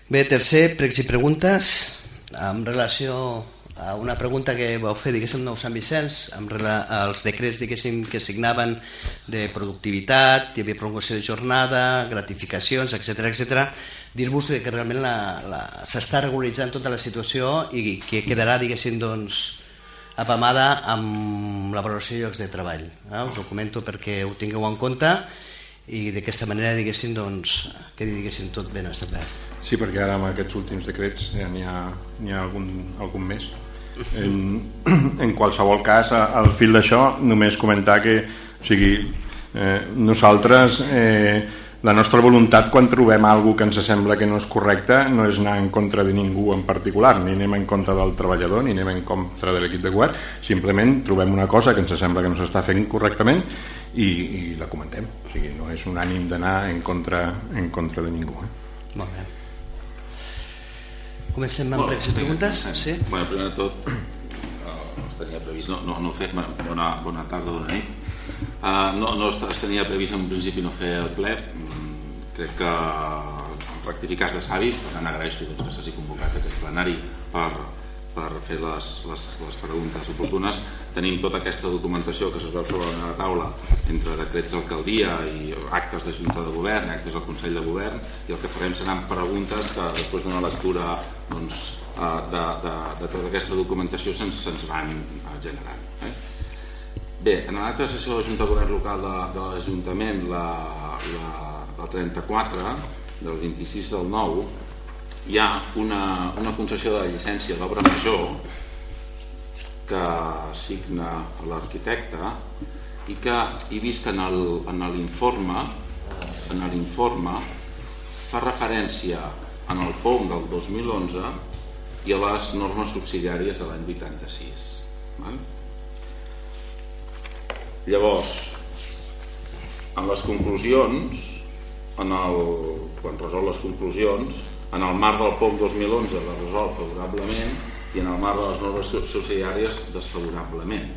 Bé, tercer, pregs i preguntes. En relació a una pregunta que vau fer, diguéssim, nou Sant Vicenç, als decrets, diguéssim, que signaven de productivitat, hi havia prolongació de jornada, gratificacions, etc. Dir-vos que realment s'està regularitzant tota la situació i que quedarà, diguéssim, apamada amb la valoració de llocs de treball. Us ho comento perquè ho tingueu en compte i d'aquesta manera, diguéssim, quedi, diguéssim, tot ben establert. Sí, perquè ara amb aquests últims decrets ja n'hi ha algun més. En qualsevol cas, al fil d'això, només comentar que nosaltres, la nostra voluntat quan trobem alguna que ens sembla que no és correcte no és anar en contra de ningú en particular, ni anem en contra del treballador ni anem en contra de l'equip de govern, simplement trobem una cosa que ens sembla que no s'està fent correctament i la comentem. O sigui, no és un ànim d'anar en contra de ningú. Molt bé. Comencem amb pregs i preguntes? Sí? Bé, primer de tot, es tenia previst no fer... Bona tarda, bona nit. No es tenia previst en un principi no fer el ple. Crec que rectificar és de savis, per tant agraeixo que s'hagi convocat aquest plenari per fer les preguntes oportunes. Tenim tota aquesta documentació que es veu sobre la taula entre decrets d'alcaldia i actes de Junta de Govern, actes del Consell de Govern, i el que farem seran preguntes que després d'una lectura de tota aquesta documentació se'ns van generant. Bé, en l'acte de sessió de la Junta de Govern Local de l'Ajuntament, la 34 del 26 del 9, hi ha una concessió de la llicència d'obra major que signa l'arquitecte i que he vist que en l'informe fa referència en el POM del 2011 i a les normes subsidiàries de l'any 86. Llavors, en les conclusions, quan resol les conclusions, en el marc del POM 2011 la resol favorablement i en el marc de les normes subsidiàries desfavorablement.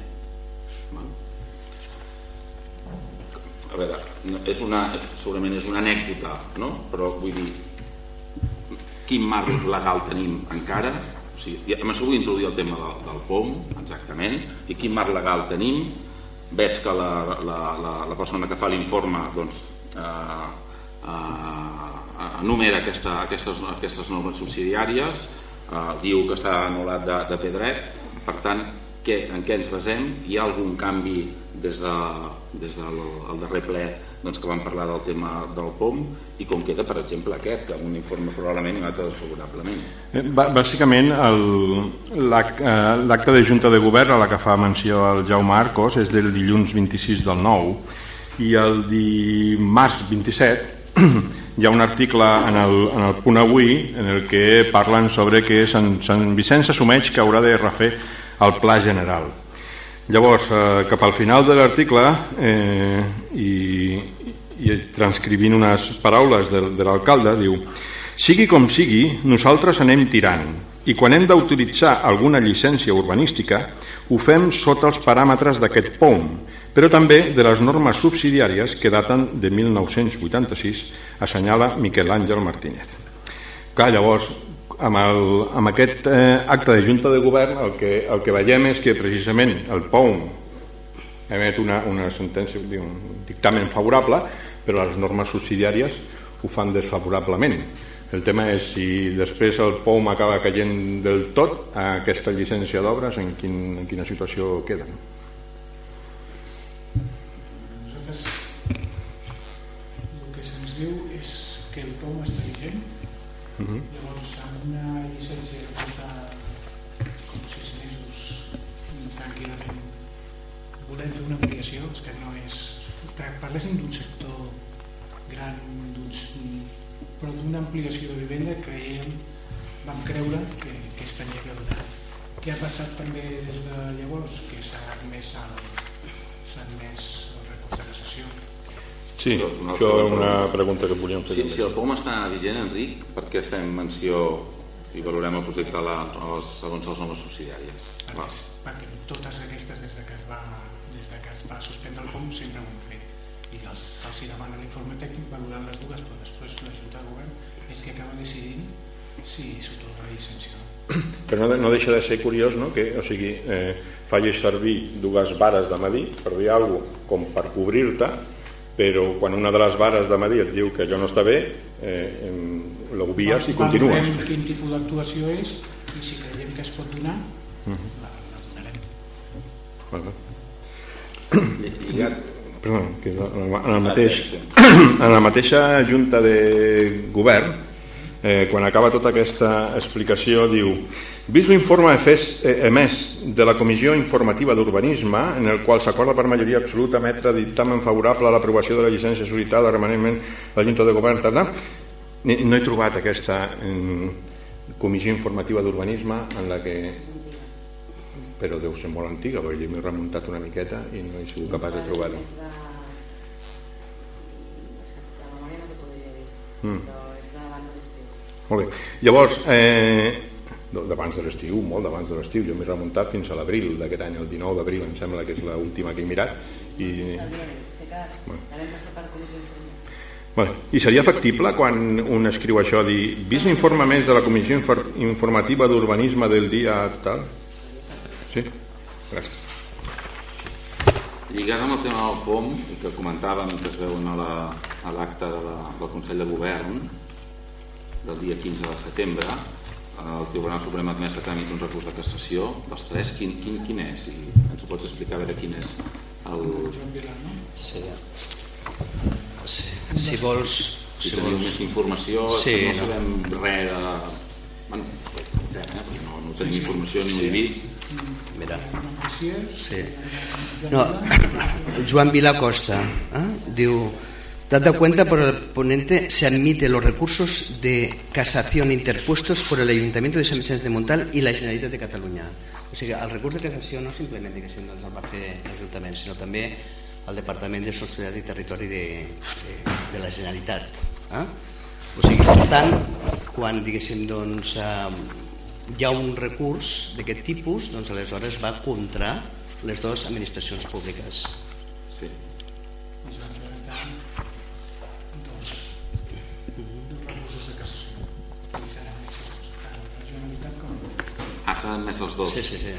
A veure, segurament és una anècdota, no? Però vull dir, quin marc legal tenim encara? Hem sabut introduir el tema del POM, exactament, i quin marc legal tenim? Veig que la persona que fa l'informe enumera aquestes normes subsidiàries, diu que està anul·lat de pedret. Per tant, en què ens basem? Hi ha algun canvi des del darrer ple que vam parlar del tema del POM i com queda, per exemple, aquest, que un informe favorablement i un altre desfavorablement? Bàsicament, l'acte de Junta de Govern a la que fa menció el Jaume Arcos és del dilluns 26 del 9 i el dimarts 27 hi ha un article en el punt avui en el que parlen sobre que Sant Vicenç assumeix que haurà de refer el pla general. Llavors, cap al final de l'article i transcrivint unes paraules de l'alcalde, diu: sigui com sigui, nosaltres anem tirant i quan hem d'autoritzar alguna llicència urbanística ho fem sota els paràmetres d'aquest POM, però també de les normes subsidiàries que daten de 1986, assenyala Miquel Àngel Martínez. Clar, llavors, amb aquest acte de Junta de Govern el que veiem és que precisament el POM emet una sentència, un dictamen favorable, però les normes subsidiàries ho fan desfavorablement. El tema és si després el POM acaba caient del tot a aquesta llicència d'obres, en quina situació queda. Nosaltres el que se'ns diu és que el POM està vigent. Llavors, amb una llicència que porta com 6 mesos tranquil·lament, volem fer una ampliació, és que no és... Parléssim d'un sector gran, però d'una ampliació de vivenda vam creure que es tenia que donar. Què ha passat també des de llavors? Que s'ha admès el recurs de cassació. Sí, això és una pregunta que volíem fer. Si el POM està vigent, Enric, per què fem menció i valorem el projecte segons les normes subsidiàries? Perquè totes aquestes, des que es va suspendre el POM, sempre ho hem fet. I se'ls demana l'informe tècnic valorant les dues, però després la Junta de Govern és que acaba decidint si s'atorga la llicència. Però no deixa de ser curiós, no? Que, o sigui, facis servir dues vares de medir per dir alguna cosa com per cobrir-te, però quan una de les vares de medir et diu que allò no està bé, l'obvies i continues. Valorem quin tipus d'actuació és i si creiem que es pot donar, la donarem. Perdó, que en la mateixa Junta de Govern, quan acaba tota aquesta explicació, diu: vist l'informe emès de la Comissió Informativa d'Urbanisme, en el qual s'acorda per majoria absoluta emetre dictamen favorable a l'aprovació de la llicència sol·licitada remanentment a la Junta de Govern, no he trobat aquesta Comissió Informativa d'Urbanisme en la que... però deu ser molt antiga, perquè m'he remuntat una miqueta i no he sigut capaç de trobar-ho. La memòria no t'ho podria dir, però és d'abans de l'estiu. Molt bé. Llavors, d'abans de l'estiu, molt d'abans de l'estiu, jo m'he remuntat fins a l'abril d'aquest any, el 19 d'abril, em sembla que és l'última que he mirat. I seria factible quan un escriu això, dir, vist l'informe més de la Comissió Informativa d'Urbanisme del dia tal? Sí? Gràcies. Lligant amb el tema del POM, que comentàvem que es veuen a l'acte del Consell de Govern del dia 15 de setembre, el Tribunal Suprem ha admès a tràmit un recurs de cassació. Dels tres, quin és? I ens ho pots explicar, a veure quin és el... Si vols... Si teniu més informació, no sabem res de... Bueno, no tenim informació ni ho he vist. Mira. Sí. No, Joan Vilà Costa diu: dando cuenta por el ponente se admite los recursos de casación interpuestos por el Ayuntamiento de Sant Vicenç de Montalt i la Generalitat de Catalunya. O sigui, el recurs de casació no simplement el va fer l'Ajuntament, sinó també el Departament de Sostenibilitat i Territori de la Generalitat. O sigui, per tant, quan diguéssim, doncs, hi ha un recurs d'aquest tipus, doncs aleshores va contra les dues administracions públiques. Sí. Es van presentar dos recursos de cassació i s'han admès tant la Generalitat com... s'han admès els dos? Sí.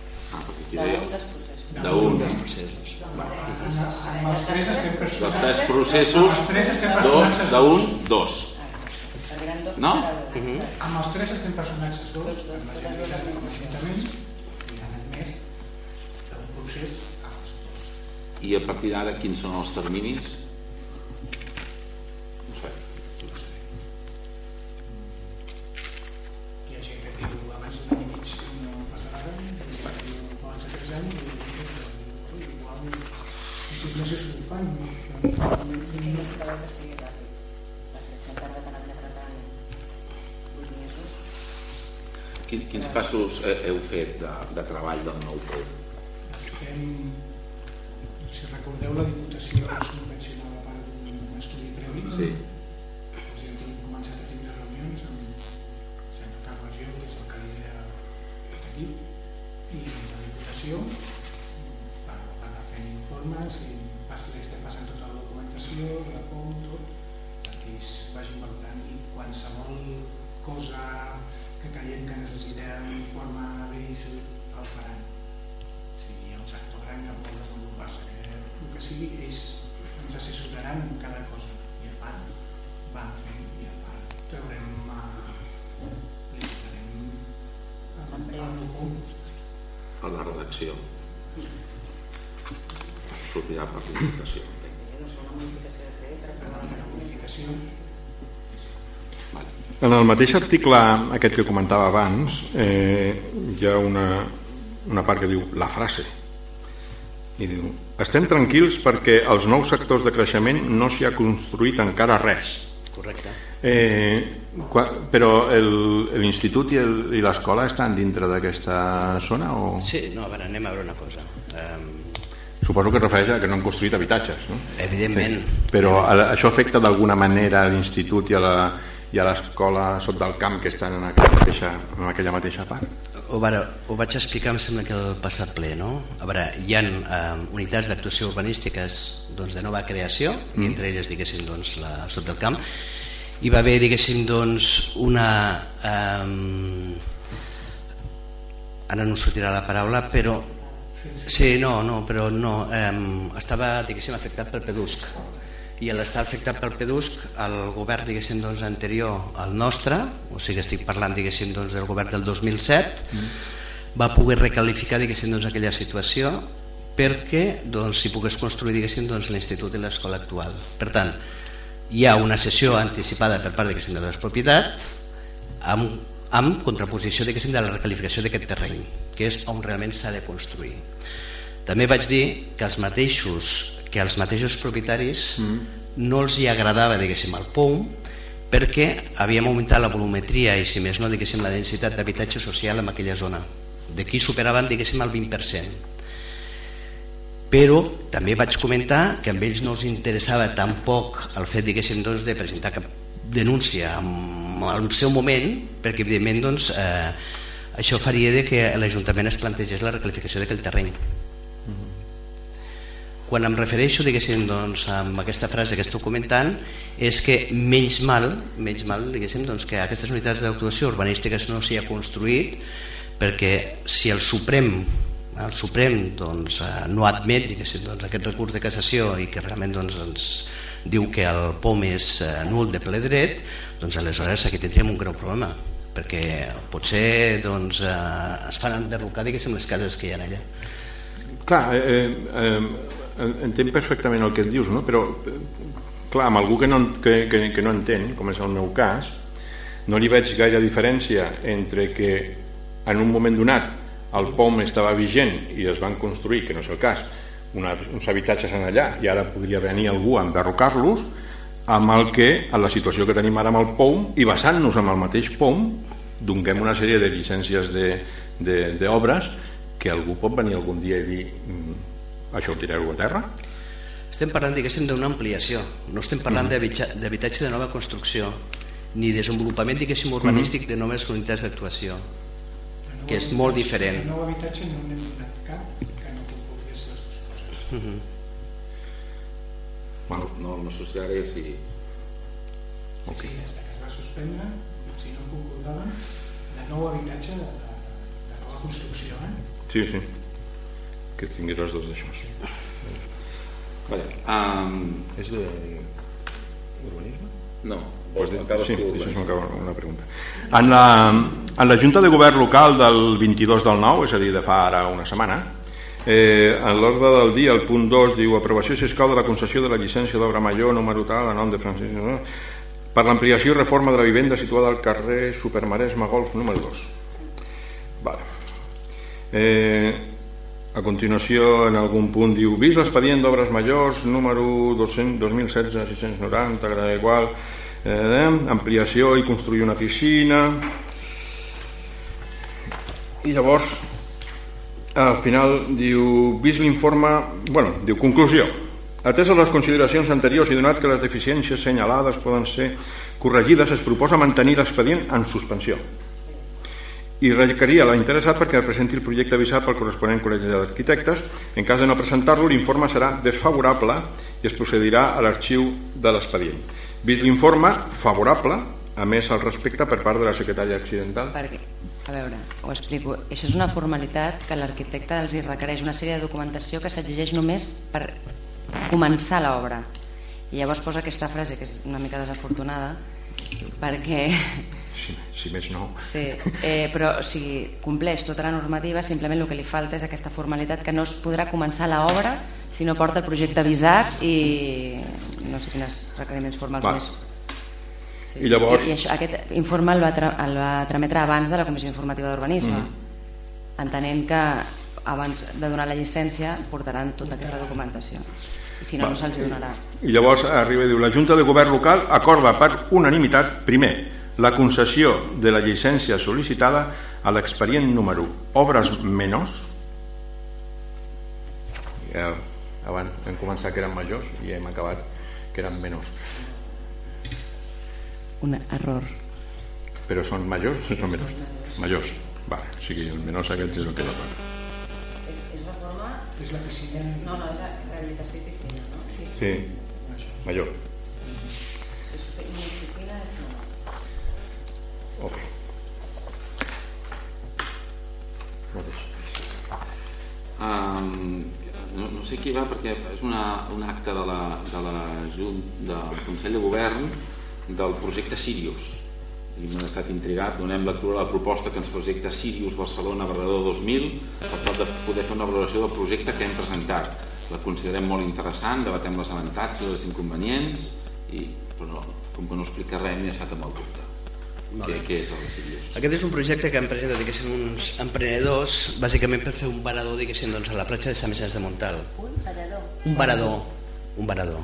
D'un dels processos. Amb els tres estem personats. Dels tres processos, d'un, dos. No? Amb els tres estem personats els dos, amb la Generalitat i com a Ajuntament, i han admès un procés als dos. I a partir d'ara quins són els terminis? No sé. Hi ha gent que diu abans d'un any i mig no passarà res, hi ha gent que diu abans de 3 anys, i igual en 6 mesos ho fan. Sí, no es troba que sigui ràpid, perquè s'han tardat en admetre tant 8 mesos. Quins passos heu fet de treball del nou POM? Si recordeu, la Diputació es convencionava part d'un estudi previ. Sí. Hem començat a tindre reunions amb Sant Carles Geu, que és el que lidera aquest equip, i la Diputació va anar fent informes i estem passant tota la documentació de la POM, tot, perquè es vagin valorant, i qualsevol cosa que creiem que necessitem un informe d'ells el faran. Si hi ha un sector gran que vol desenvolupar-se, el que sigui, ells ens assessoraran en cada cosa, i a part van fent, i a part traurem el punt A la redacció. Sortirà per licitació. No és una modificació de crèdit per aprovar la modificació. En el mateix article aquest que comentava abans, hi ha una part que diu la frase, i diu: estem tranquils perquè als nous sectors de creixement no s'hi ha construït encara res. Correcte. Però l'institut i l'escola estan dintre d'aquesta zona? O... Sí, no, a veure, anem a veure una cosa. Suposo que es refereix a que no han construït habitatges, no? Evidentment. Sí. Però això afecta d'alguna manera a l'institut i a l'escola sota del camp que estan en aquella mateixa part? Ho vaig explicar, em sembla que el passat ple, no? A veure, hi ha unitats d'actuació urbanístiques de nova creació, i entre elles, diguéssim, la sota del camp, hi va haver, diguéssim, doncs, una... ara no sortirà la paraula, però... Sí, però no. Estava, diguéssim, afectat pel PEDUSC. I a l'estar afectat pel PEDUSC, el govern, diguéssim, doncs, anterior al nostre, o sigui, estic parlant, diguéssim, doncs, del govern del 2007, va poder recalificar, diguéssim, doncs, aquella situació perquè doncs, s'hi pogués construir, diguéssim, doncs, l'institut i l'escola actual. Per tant, hi ha una cessió anticipada per part, diguéssim, de les propietats amb contraposició, diguéssim, de la recalificació d'aquest terreny, que és on realment s'ha de construir. També vaig dir que als mateixos propietaris no els hi agradava, diguéssim, el POUM, perquè havíem augmentat la volumetria i, si més no, diguéssim, la densitat d'habitatge social en aquella zona. D'aquí superaven, diguéssim, el 20%. Però també vaig comentar que a ells no els interessava tampoc el fet, diguéssim, doncs, de presentar cap denúncia en el seu moment, perquè evidentment doncs, això faria que l'Ajuntament es plantegés la recalificació d'aquell terreny. Quan em refereixo, diguéssim, doncs, amb aquesta frase que estic comentant, és que menys mal, diguéssim, doncs, que aquestes unitats d'actuació urbanístiques no s'hi ha construït, perquè si el Suprem doncs, no admet, diguéssim, doncs, aquest recurs de cassació i que realment doncs, ens diu que el POM és nul de ple dret, doncs aleshores aquí tindríem un greu problema, perquè potser doncs, es fan enderrocar, diguéssim, les cases que hi ha allà. Clar, entenc perfectament el que et dius, no? Però clar, amb algú que no entén, com és el meu cas, no li veig gaire diferència entre que en un moment donat el POM estava vigent i es van construir, que no és el cas, uns habitatges en allà i ara podria venir algú a enderrocar-los, amb el que, en la situació que tenim ara amb el POM, i basant-nos en el mateix POM, donem una sèrie de llicències d'obres que algú pot venir algun dia i dir això ho tireu a terra? Estem parlant, diguéssim, d'una ampliació, no estem parlant d'habitatge de nova construcció ni desenvolupament, diguéssim, urbanístic de noves unitats d'actuació, que és molt diferent. El nou habitatge no n'hem donat cap que no concordés les dues coses. Norma social és i... Sí, des que es va suspendre, si no concordaven, de nou habitatge de nova construcció. Sí, que tingués els dos d'això, sí. És d'urbanisme? No. Sí, deixa'm acabar una pregunta. En la Junta de Govern Local del 22 del 9, és a dir, de fa ara una setmana, en l'ordre del dia, el punt 2 diu aprovació si escau de la concessió de la llicència d'obra major número tal a nom de Francisc per l'ampliació i reforma de la vivenda situada al carrer Supermaresme Golf número 2. A continuació, en algun punt diu vist l'expedient d'obres majors número 2016-690 grada igual, ampliació i construir una piscina, i llavors al final diu vist l'informe, diu conclusió, ateses les consideracions anteriors i donat que les deficiències senyalades poden ser corregides, es proposa mantenir l'expedient en suspensió i requeria a l'interessat perquè presenti el projecte avisat pel corresponent col·legi d'arquitectes. En cas de no presentar-lo, l'informe serà desfavorable i es procedirà a l'arxiu de l'expedient. Vist l'informe favorable, a més al respecte per part de la secretària accidental. Perquè, a veure, ho explico. Això és una formalitat que l'arquitecte els hi requereix una sèrie de documentació que s'exigeix només per començar l'obra. I llavors posa aquesta frase que és una mica desafortunada perquè... Si més no. Sí, però si compleix tota la normativa, simplement el que li falta és aquesta formalitat que no es podrà començar l'obra si no porta el projecte avisat i no sé quins requeriments formals més. Sí, I llavors... I això, aquest informe el va trametre abans de la Comissió Informativa d'Urbanisme, entenent que abans de donar la llicència portaran tota aquesta documentació. I si no, no se'ls donarà. I llavors arriba i diu la Junta de Govern Local acorda per unanimitat, primer, la concessió de la llicència sol·licitada a l'expedient número obres menors. Abans vam començar que eren majors i hem acabat que eren menors. Un error. Però són majors o són menors? Majors. Vale, o sigui, el menors aquests és el que és la És reforma? És la piscina? No, és la rehabilitació i piscina, no? Sí, major. Ok. No sé qui va, perquè és un acte del Consell de Govern del projecte Sirius, i m'he estat intrigat. Donem lectura a la proposta que ens projecta Sirius Barcelona Barrador 2000 per tal de poder fer una valoració del projecte que hem presentat. La considerem molt interessant, debatem els avantatges i els inconvenients, però com que no explica res m'he deixat amb el dubte. Què és el Sirius? Aquest és un projecte que han presentat uns emprenedors bàsicament per fer un varador a la platja de Sant Vicenç de Montalt. Un varador.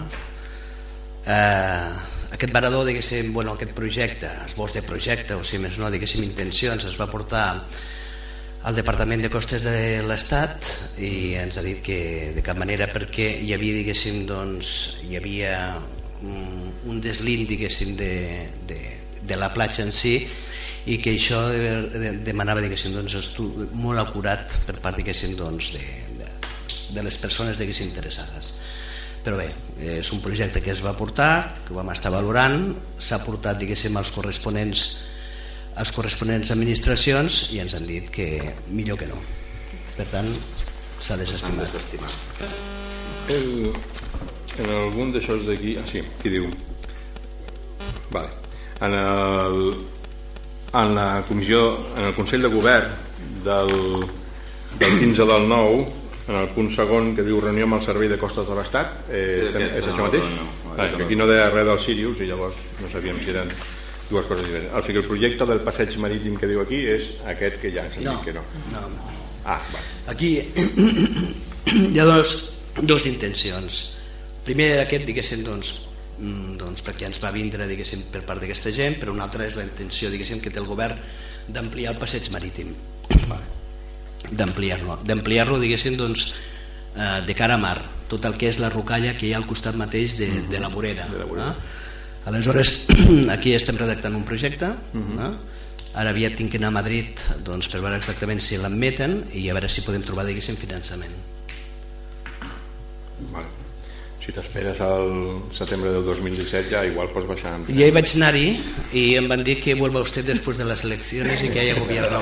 Aquest varador, aquest projecte, esbós de projecte, o si més no, intencions, es va portar al Departament de Costes de l'Estat i ens ha dit que de cap manera, perquè hi havia un deslint de la platja en si, i que això demanava molt acurat per part de les persones interessades. Però bé, és un projecte que es va portar, que ho vam estar valorant, s'ha portat als corresponents administracions i ens han dit que millor que no. Per tant, s'ha desestimat. En algun d'això d'aquí, sí, aquí diu, vale, en la comissió, en el Consell de Govern del 15 del 9, en el punt segon que diu reunió amb el Servei de Costes de l'Estat, és això mateix? Que aquí no deia res del Sirius i llavors no sabíem si eren dues coses diferents. O sigui, el projecte del passeig marítim que diu aquí és aquest que ja ens han dit que no. Aquí hi ha dues intencions. Primer, aquest, perquè ens va vindre per part d'aquesta gent, però una altra és la intenció que té el govern d'ampliar el passeig marítim, d'ampliar-lo de cara a mar, tot el que és la rocalla que hi ha al costat mateix de la vorera. Aleshores, aquí estem redactant un projecte, ara aviat tinc que anar a Madrid per veure exactament si l'admeten i a veure si podem trobar finançament. Si t'esperes al setembre del 2017 ja igual pots baixar. Ja hi vaig anar-hi i em van dir que vuelva usted después de las elecciones y que haya gobierno.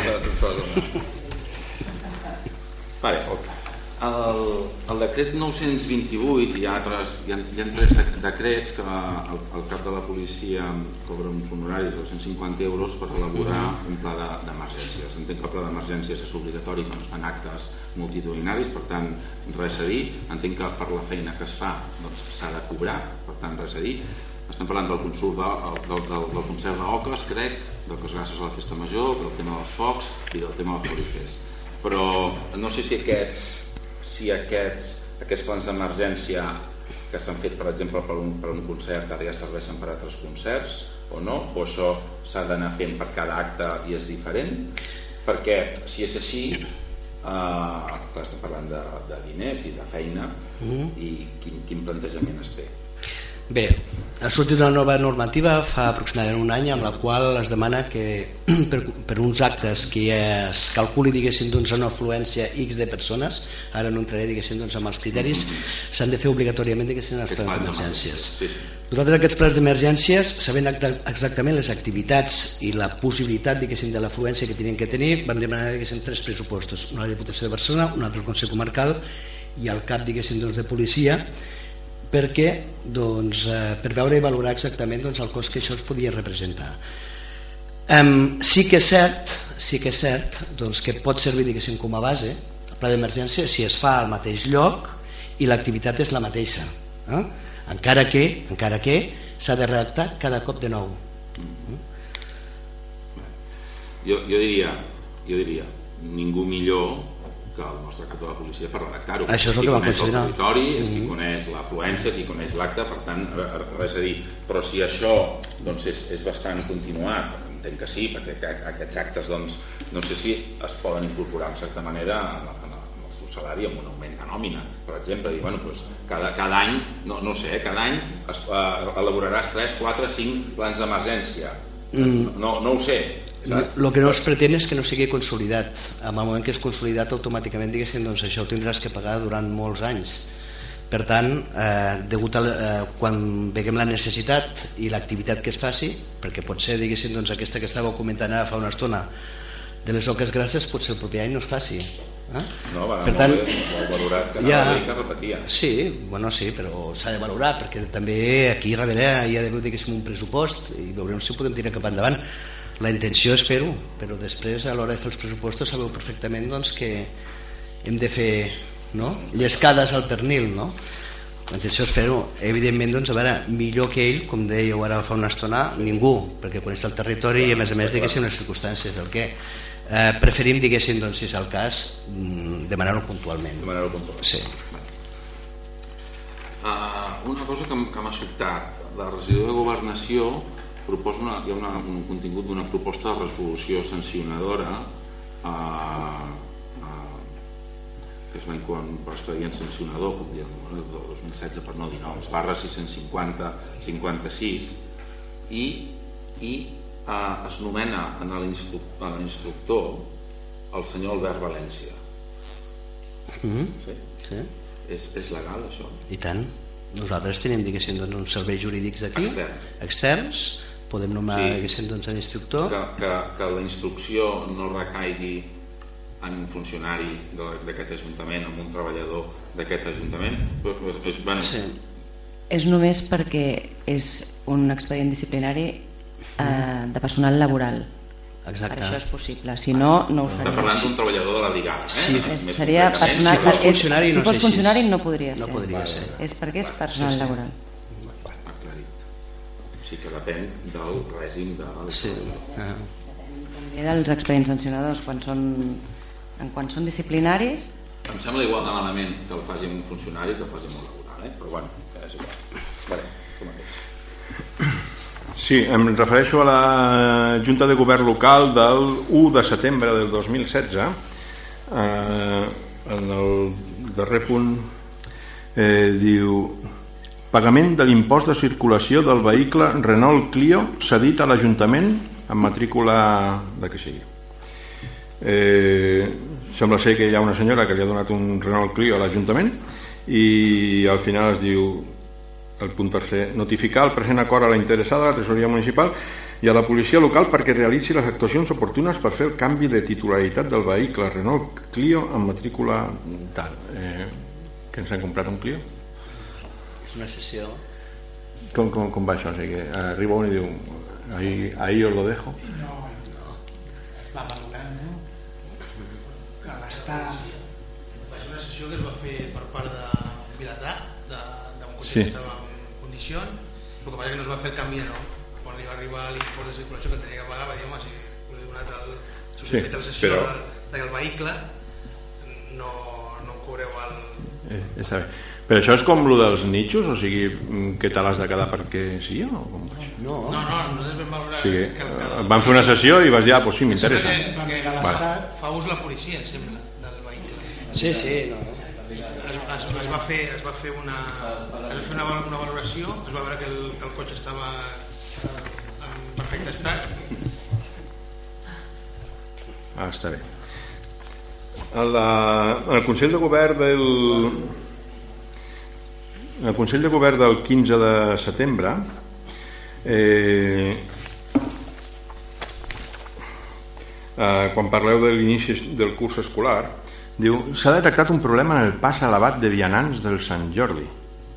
Vale. El decret 928, hi ha tres decrets que el cap de la policia cobra uns honoraris de 250 euros per elaborar un pla d'emergències. Entenc que el pla d'emergències és obligatori quan es fan actes multitudinaris, per tant res a dir. Entenc que per la feina que es fa s'ha de cobrar, per tant res a dir. Estem parlant del concert d'Oques, crec, d'Oques gràcies a la festa major, del tema dels focs i del tema dels corifers. Però no sé si aquests plans d'emergència que s'han fet, per exemple, per un concert ara ja serveixen per a altres concerts o no, o això s'ha d'anar fent per cada acte i és diferent, perquè si és així estem parlant de diners i de feina i quin plantejament es té. Bé, ha sortit una nova normativa fa aproximadament un any, amb la qual es demana que per uns actes que es calculi una afluència X de persones, ara no entraré amb els criteris, s'han de fer obligatòriament els plans d'emergències. Nosaltres aquests plans d'emergències, sabent exactament les activitats i la possibilitat de l'afluència que tenien que tenir, vam demanar tres pressupostos, una a la Diputació de Barcelona, un altre al Consell Comarcal i al cap de policia, perquè per veure i valorar exactament el cost que això es podia representar. Sí que és cert que pot servir com a base el pla d'emergència si es fa al mateix lloc i l'activitat és la mateixa, encara que s'ha de redactar cada cop de nou. Jo diria ningú millor que el nostre cap de la policia per redactar-ho. Això és el que vam considerar. Qui coneix el territori és qui coneix l'afluència, qui coneix l'acte, per tant, res a dir. Però si això és bastant continuat, entenc que sí, perquè aquests actes no sé si es poden incorporar en certa manera en el seu salari amb un augment de nòmina, per exemple, dir, cada any, no sé, cada any elaboraràs 3, 4, 5 plans d'emergència. No ho sé. El que no es pretén és que no sigui consolidat. En el moment que és consolidat, automàticament això ho tindràs que pagar durant molts anys, Per tant, quan veiem la necessitat i l'activitat que es faci, perquè pot ser, diguéssim, aquesta que estàveu comentant ara fa una estona de les oques grasses, potser el proper any no es faci. No, va, per tant, molt valorat que anava que repetia. Sí, però s'ha de valorar, perquè també aquí darrere hi ha d'haver, diguéssim, un pressupost i veurem si podem tirar cap endavant. La intenció és fer-ho, però després a l'hora de fer els pressupostos sabeu perfectament que hem de fer llescades al pernil, no? La intenció és fer-ho. Evidentment, a veure, millor que ell, com dèieu ara fa una estona, ningú, perquè coneix el territori i a més, diguéssim, les circumstàncies. El que preferim, diguéssim, si és el cas, demanar-ho puntualment. Sí. Una cosa que m'ha sobtat, la regidora de Governació proposa hi ha un contingut d'una proposta de resolució sancionadora que es va incorporar per expedient sancionador, com dir, el 2016 per no dir noms, /650-56, i es nomena a l'instructor el senyor Albert València. Sí. És legal, això? I tant. Nosaltres tenim, diguéssim, uns serveis jurídics aquí, externs, podem nomenar, diguéssim, l'instructor. Que la instrucció no recaigui en un funcionari d'aquest Ajuntament, en un treballador d'aquest Ajuntament. És només perquè és un expedient disciplinari de personal laboral. Exacte. Per això és possible, si no, no ho seria. Està parlant d'un treballador de la brigada. Seria personal, si fos funcionari no podria ser. És perquè és personal laboral. Aclarit. O sigui que depèn del règim també dels expedients sancionadors quan són disciplinaris. Em sembla igual de malament que el faci un funcionari que el faci un laboral, però bueno, és igual. Vale, com mateix. Sí, em refereixo a la Junta de Govern Local del 1 de setembre del 2016. En el darrer punt diu: pagament de l'impost de circulació del vehicle Renault Clio cedit a l'Ajuntament amb matrícula de que sigui. Sembla ser que hi ha una senyora que li ha donat un Renault Clio a l'Ajuntament i al final es diu, el punt tercer, notificar el present acord a la interessada, a la tresoreria municipal i a la policia local perquè realitzi les actuacions oportunes per fer el canvi de titularitat del vehicle Renault Clio amb matrícula tal. Que ens han comprat un Clio? És una sessió. Com va això? O sigui, arriba un i diu ahí os lo dejo. No. Es va valorant, no? Que l'Estat... Va ser una sessió que es va fer per part de Vilatà, d'un cotxe que estava en condicions. El que passa que no es va fer el canvi de nom. Quan li va arribar l'impost de circulació que el tenia que pagar, va dir, home, si us he donat fet la sessió del vehicle, no cobreu el... Està bé. Però això és com el dels nichos? O sigui, que te l'has de quedar perquè sí o com? No, nosaltres vam valorar... Van fer una sessió i vas dir, doncs sí, m'interessa. Fa ús la policia, em sembla, del vehicle. Sí, es va fer una valoració, es va veure que el cotxe estava en perfecte estat. Està bé. El Consell de Govern del 15 de setembre quan parleu de l'inici del curs escolar, diu: s'ha detectat un problema en el pas elevat de vianants del Sant Jordi.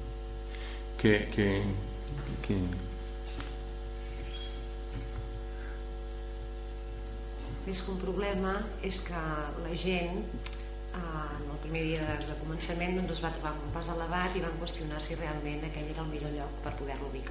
Més que un problema és que la gent en el primer dia de començament es va trobar un pas elevat i van qüestionar si realment aquell era el millor lloc per poder-lo ubicar.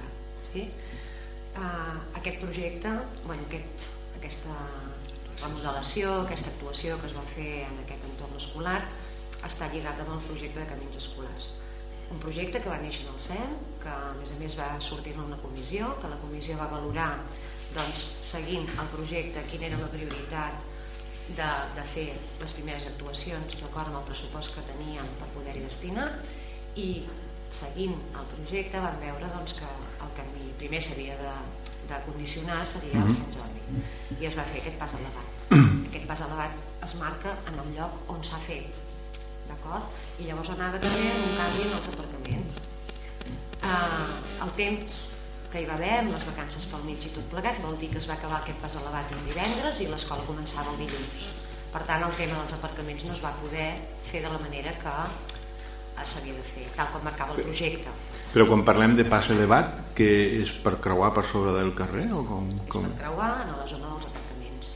Aquest projecte, aquesta remodelació, aquesta actuació que es va fer en aquest entorn escolar està lligat amb el projecte de camins escolars. Un projecte que va néixer en el CEM, que a més va sortir-ne una comissió, que la comissió va valorar, seguint el projecte, quina era la prioritat de fer les primeres actuacions d'acord amb el pressupost que teníem per poder-hi destinar, i seguint el projecte vam veure que el camí primer s'havia de condicionar seria el Sant Jordi, i es va fer aquest pas elevat. Aquest pas elevat es marca en el lloc on s'ha fet d'acord? I llavors anava també un canvi en els aparcaments. El temps que hi va haver, amb les vacances pel mig i tot plegat, vol dir que es va acabar aquest pas elevat un divendres i l'escola començava el dilluns. Per tant, el tema dels aparcaments no es va poder fer de la manera que s'havia de fer, tal com marcava el projecte. Però quan parlem de pas elevat, que és per creuar per sobre del carrer? O com? És per creuar a la zona dels aparcaments.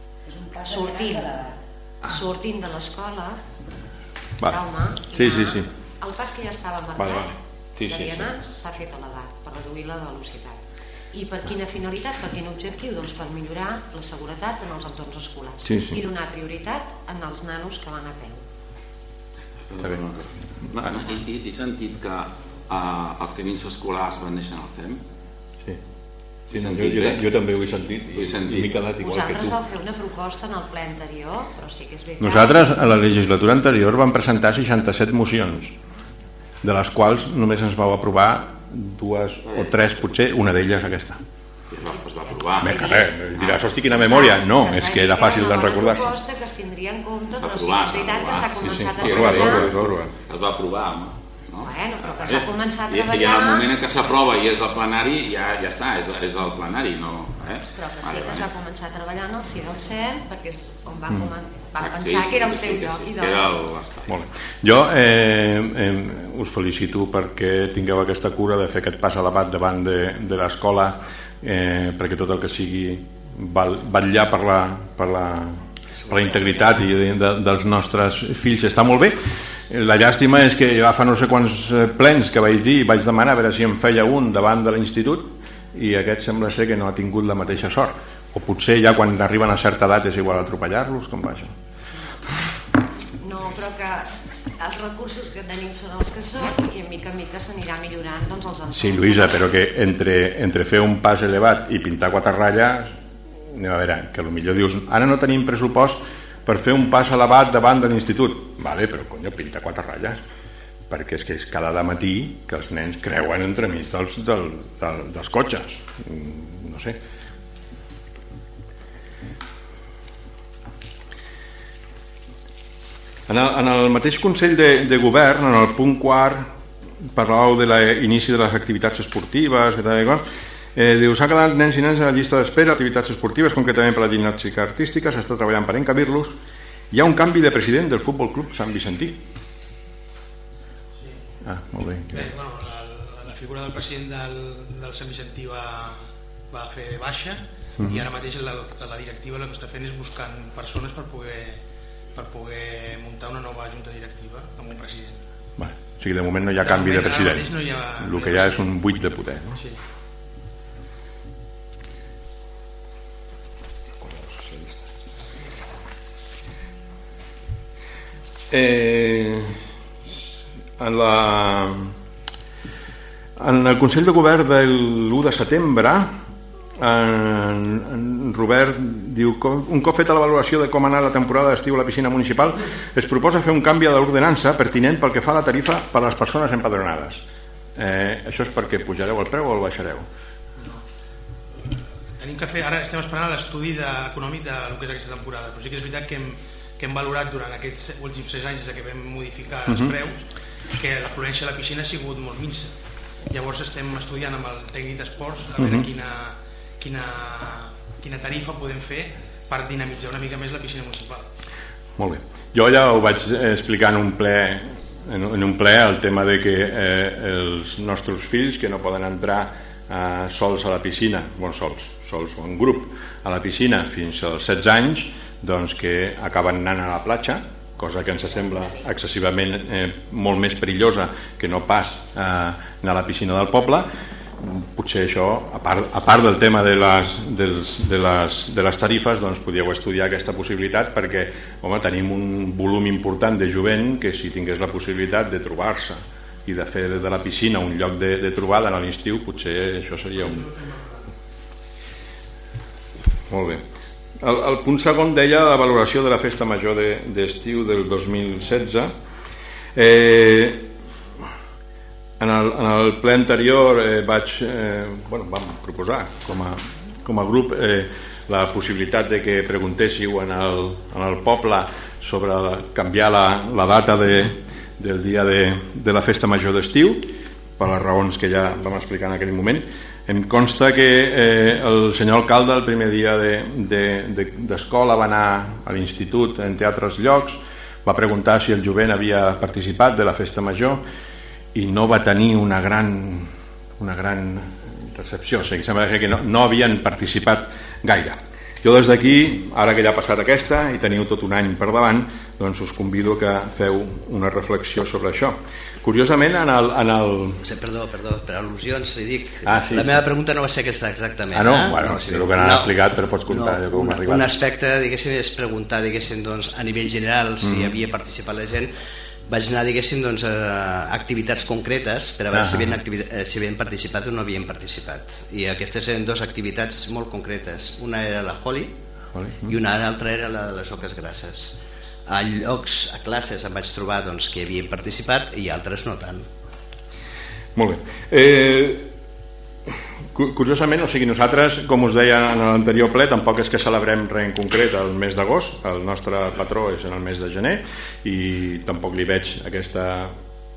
Sortint de l'escola, Jaume, el pas que ja estava marcat de vianants s'ha fet elevat per reduir la velocitat. I per quina finalitat, per quin objectiu? Doncs per millorar la seguretat en els entorns escolars i donar prioritat en els nanos que van a peu. He sentit que els camins escolars van néixer al FEM? Jo també ho he sentit i m'he quedat igual que tu. Vosaltres vau fer una proposta en el ple anterior, però sí que és veritat. Nosaltres a la legislatura anterior vam presentar 67 mocions, de les quals només ens vau aprovar 2 o 3, potser una d'elles aquesta. Es va aprovar. Diràs, hosti, quina memòria. No, és que era fàcil de recordar-se. Una proposta que es tindria en compte, però sí que és veritat que s'ha començat a treballar. Es va aprovar, home. Bueno, però que es va començar a treballar... I en el moment en què s'aprova i és del plenari, ja està, és el plenari, no... Però que sí que es va començar a treballar en el si del CEM, perquè és on van pensar que era el seu lloc i Molt bé. Jo us felicito perquè tingueu aquesta cura de fer aquest pas elevat davant de l'escola, perquè tot el que sigui vetllar per la integritat dels nostres fills està molt bé. La llàstima és que ja fa no sé quants plens que vaig dir, vaig demanar a veure si em feia un davant de l'institut i aquest sembla ser que no ha tingut la mateixa sort, o potser ja quan arriben a certa edat és igual atropellar-los, com va això? No, però que els recursos que tenim són els que són i a mica en mica s'anirà millorant els entorns. Sí, Lluïsa, però que entre fer un pas elevat i pintar 4 ratlles, anem a veure, que potser dius, ara no tenim pressupost per fer un pas elevat davant de l'institut. Vale, però conyo, pinta 4 ratlles, perquè és que és cada matí que els nens creuen entremig dels cotxes. No sé. En el mateix Consell de Govern, en el punt 4, parlàveu de l'inici de les activitats esportives, diu, s'ha quedat nens i nens a la llista d'espera, activitats esportives, concretament per la gimnàstica artística, s'està treballant per encabir-los. Hi ha un canvi de president del Futbol Club Sant Vicentí. Molt bé. La figura del president del Sant Vicentí va fer baixa i ara mateix la directiva el que està fent és buscant persones per poder muntar una nova junta directiva amb un president. O sigui, de moment no hi ha canvi de president. El que hi ha és un buit de poder. Sí. En el Consell de Govern de l'1 de setembre en Robert diu, un cop feta la valoració de com ha anat la temporada d'estiu a la piscina municipal, es proposa fer un canvi de l'ordenança pertinent pel que fa a la tarifa per a les persones empadronades. Això és perquè pujareu el preu o el baixareu? Tenim que fer, ara estem esperant l'estudi econòmic del que és aquesta temporada, però sí que és veritat que hem valorat durant aquests últims 6 anys des que vam modificar els preus que l'afluència a la piscina ha sigut molt minsa. Llavors estem estudiant amb el tècnic d'esports a veure quina tarifa podem fer per dinamitzar una mica més la piscina municipal. Molt bé. Jo ja ho vaig explicar en un ple el tema de que els nostres fills que no poden entrar sols a la piscina, sols o en grup a la piscina fins als 16 anys, doncs que acaben anant a la platja, cosa que ens sembla excessivament molt més perillosa que no pas anar a la piscina del poble. Potser això, a part del tema de les tarifes, doncs podríeu estudiar aquesta possibilitat perquè tenim un volum important de jovent que si tingués la possibilitat de trobar-se i de fer de la piscina un lloc de trobada a l'estiu, potser això seria un... Molt bé. El punt segon deia la valoració de la festa major d'estiu del 2016. En el ple anterior vam proposar com a grup la possibilitat de que preguntéssiu en el poble sobre canviar la data del dia de la festa major d'estiu, per les raons que ja vam explicar en aquell moment. Em consta que el senyor alcalde el primer dia d'escola va anar a l'institut, entre altres llocs, va preguntar si el jovent havia participat de la festa major i no va tenir una gran recepció, o sigui, sembla que no havien participat gaire. Jo des d'aquí, ara que ja ha passat aquesta i teniu tot un any per davant, doncs us convido que feu una reflexió sobre això. Curiosament, Perdó, per al·lusions li dic, sí. La meva pregunta no va ser aquesta exactament. No? Bueno, sí, el que n'han explicat, però pots contar com ha arribat. Un aspecte, diguéssim, és preguntar, diguéssim, doncs, a nivell general si havia participat la gent. Vaig anar, diguéssim, doncs, a activitats concretes per a veure si havien participat o no havien participat. I aquestes eren dues activitats molt concretes. Una era la Holi i una altra era la de les oques grasses. A llocs, a classes, em vaig trobar doncs, que havien participat i altres no tant. Molt bé. Curiosament, o sigui, nosaltres, com us deia en l'anterior ple, tampoc és que celebrem res en concret el mes d'agost, el nostre patró és en el mes de gener i tampoc li veig aquesta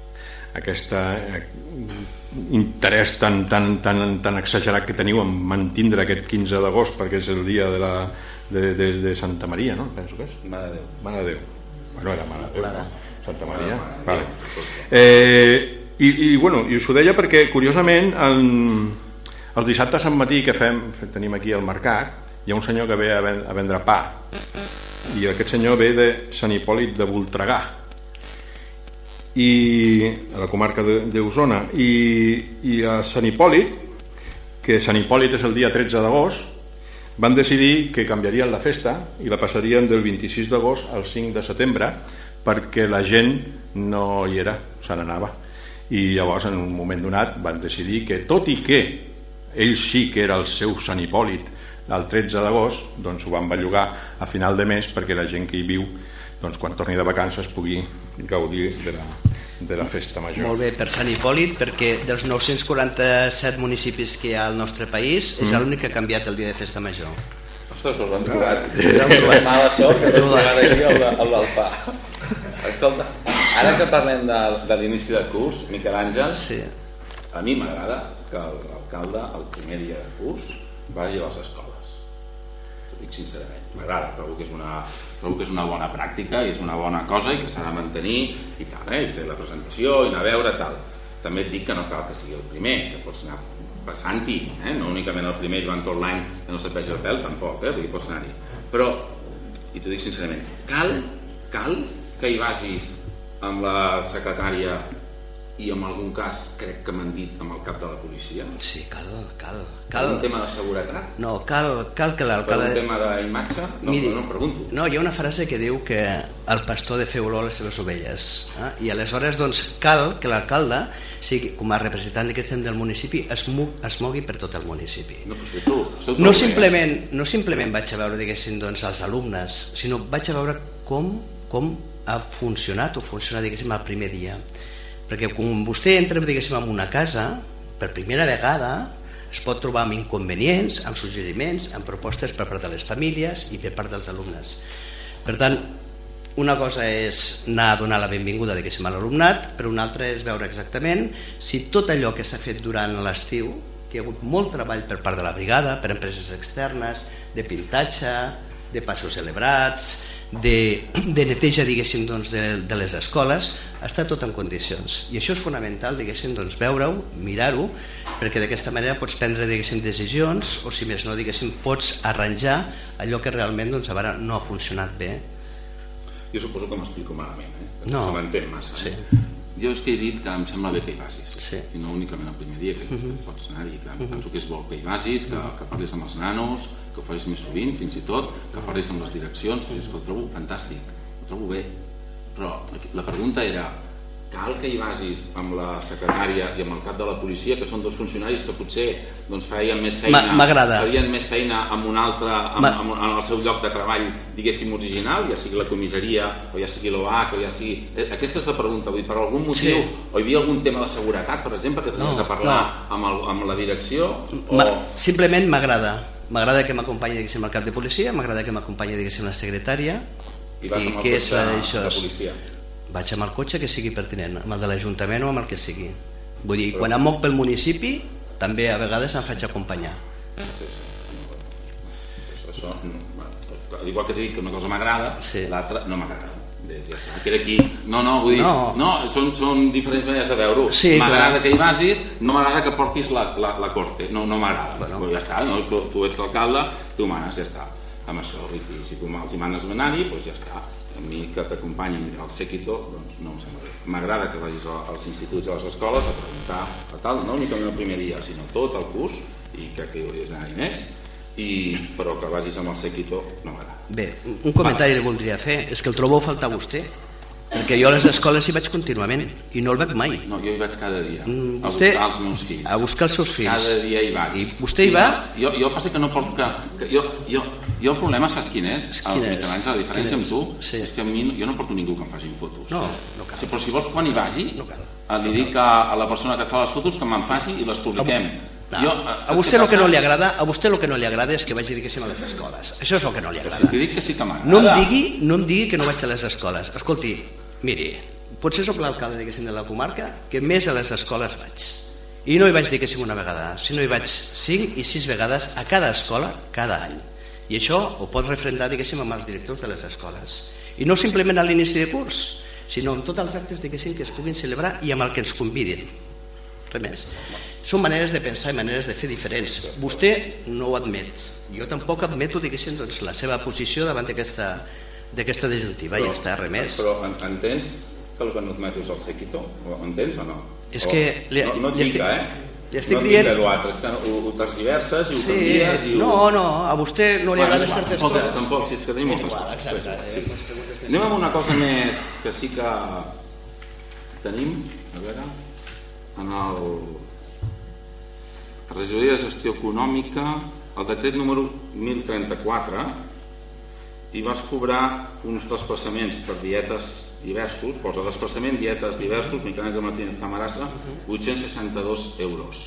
interès tan exagerat que teniu en mantindre aquest 15 d'agost perquè és el dia de Santa Maria, no? Penso que és Mare de Déu. Mare de Déu. Bueno, era Mare de Déu, no? Santa Maria. Vale. I us ho deia perquè curiosament els dissabtes al matí que tenim aquí al mercat, hi ha un senyor que ve a vendre pa i aquest senyor ve de Sant Hipòlit de Voltregà i a la comarca d'Osona i a Sant Hipòlit, que Sant Hipòlit és el dia 13 d'agost, van decidir que canviarien la festa i la passarien del 26 d'agost al 5 de setembre perquè la gent no hi era, se n'anava. I llavors en un moment donat van decidir que tot i que ell sí que era el seu Sant Hipòlit el 13 d'agost, doncs ho van bellugar a final de mes perquè la gent que hi viu, doncs quan torni de vacances pugui gaudir de la festa major. Molt bé, per Sant Hipòlit, perquè dels 947 municipis que hi ha al nostre país és l'únic que ha canviat el dia de festa major. Ostres, us l'han trobat. Mala sort que no trobat aquí el del pa. Escolta, ara que parlem de l'inici del curs, Miquel Àngel, a mi m'agrada que l'alcalde el primer dia de curs vagi a les escoles. T'ho dic sincerament, m'agrada, trobo que és una bona pràctica i és una bona cosa i que s'ha de mantenir i tal, i fer la presentació i anar a veure tal. També et dic que no cal que sigui el primer, que pots anar passant-hi, no únicament el primer durant tot l'any que no se't vegi el pèl, tampoc, vull dir, pots anar-hi. Però, i t'ho dic sincerament, cal que hi vagis amb la secretària i en algun cas crec que m'han dit amb el cap de la policia? Sí, cal. Per un tema de seguretat? No, cal que l'alcalde... Per un tema d'imatge? No pregunto. No, hi ha una frase que diu que el pastor de fer olor a les seves ovelles. I aleshores doncs cal que l'alcalde, com a representant del municipi, es mogui per tot el municipi. No simplement vaig a veure, diguéssim, doncs, els alumnes, sinó vaig a veure com ha funcionat o funciona, diguéssim, el primer dia. Perquè quan vostè entra, diguéssim, en una casa, per primera vegada es pot trobar amb inconvenients, amb suggeriments, amb propostes per part de les famílies i per part dels alumnes. Per tant, una cosa és anar a donar la benvinguda, diguéssim, a l'alumnat, però una altra és veure exactament si tot allò que s'ha fet durant l'estiu, que hi ha hagut molt treball per part de la brigada, per empreses externes, de pintatge, de passos celebrats, de neteja, diguéssim, doncs, de les escoles, està tot en condicions. I això és fonamental, diguéssim, doncs, veure-ho, mirar-ho, perquè d'aquesta manera pots prendre, diguéssim, decisions, o si més no, diguéssim, pots arranjar allò que realment, doncs, a veure, no ha funcionat bé. Jo suposo que m'explico malament, perquè no m'entén massa. Sí. Jo és que he dit que em sembla bé que hi vagis, sí. I no únicament el primer dia, que pots anar-hi, que penso que és bo que hi vagis, que parlis amb els nanos, que ho facis més sovint, fins i tot, que parlis amb les direccions, és que ho trobo fantàstic, ho trobo bé. Però la pregunta era, cal que hi vagis amb la secretària i amb el cap de la policia, que són dos funcionaris que potser doncs, feien més feina amb un altre, en el seu lloc de treball, diguéssim, original, ja sigui la comissaria o ja sigui l'OAC, o ja sigui... Aquesta és la pregunta, vull dir, per algun motiu, o hi havia algun tema de seguretat, per exemple, que tenies a parlar amb la direcció? Simplement m'agrada que m'acompanyi, diguéssim, el cap de policia, m'agrada que m'acompanyi, diguéssim, la secretària, I vas amb el què és cotxe això? de policia? Vaig amb el cotxe que sigui pertinent, amb el de l'Ajuntament o amb el que sigui. Vull dir, quan em moc pel municipi, també a vegades em faig acompanyar. Això, igual que t'he dit que una cosa m'agrada, l'altra no m'agrada. Queda aquí. No, vull dir, són diferents maneres de veure-ho. M'agrada que hi vagis, no m'agrada que portis la corte, no m'agrada. Ja està, tu ets l'alcalde, tu manes, ja està. Amb això, si tu els hi manes anar-hi, doncs ja està. A mi que t'acompanyin al séquito, doncs no em sembla bé. M'agrada que vagis als instituts i a les escoles a preguntar a tal, no únicament el primer dia, sinó tot el curs, i crec que hi hauries d'anar-hi més, però que vagis amb el séquito no m'agrada. Bé, un comentari li voldria fer, és que el trobo a faltar vostè, perquè jo a les escoles hi vaig contínuament i no el veig mai. No, jo hi vaig cada dia, a buscar els meus fills. A buscar els seus fills. Cada dia hi vaig. I vostè hi va? Jo passa que no pot... Jo el problema, saps quin és? La diferència amb tu és que a mi jo no porto ningú que em faci fotos. No cal. Però si vols, quan hi vagi, li dic a la persona que fa les fotos que me'n faci i les publiquem. A vostè el que no li agrada és que vagi, diguéssim, a les escoles. Això és el que no li agrada. Si t'hi dic que sí que m'agrada. No em digui que no vaig a les escoles. Escolti, miri, potser soc l'alcalde, diguéssim, de la comarca que més a les escoles vaig. I no hi vaig, diguéssim, una vegada, sinó hi vaig 5 i 6 vegades a cada escola cada any. I això ho pot refrendar, diguéssim, amb els directors de les escoles. I no simplement a l'inici de curs, sinó en tots els actes, diguéssim, que es puguin celebrar i amb el que ens convidin. Res més. Són maneres de pensar i maneres de fer diferents. Vostè no ho admet. Jo tampoc admeto, diguéssim, doncs, la seva posició davant d'aquesta disjuntiva. Ja està, res més. Però entens que el que no admeto és el séquito? Ho entens o no? És que... No et dic, li estic dient... No et dic ho tergiverses i ho canvies... No, a vostè no li agrada certes coses. Tampoc, si és que tenim moltes coses. Anem amb una cosa més que sí que tenim, a veure, en la regidoria de gestió econòmica, el decret número 1034, i vas cobrar uns traspassaments per dietes diversos, posa desplaçament, dietes diversos, Miquel Àngel Martínez Camarasa, 862 euros.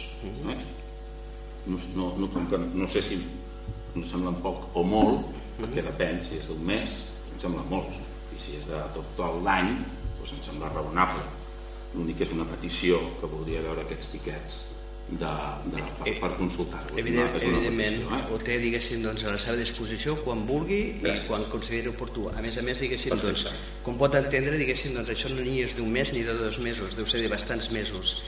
No sé si em sembla poc o molt, perquè depèn, si és d'un mes, em sembla molt, i si és de tot l'any, doncs em sembla raonable. L'únic és una petició que voldria veure aquests tiquets per consultar-los. Evidentment, ho té, diguéssim, a la seva disposició quan vulgui i quan consideri oportú. A més, diguéssim, com pot entendre, diguéssim, això no ni és d'un mes ni de 2 mesos, deu ser de bastants mesos.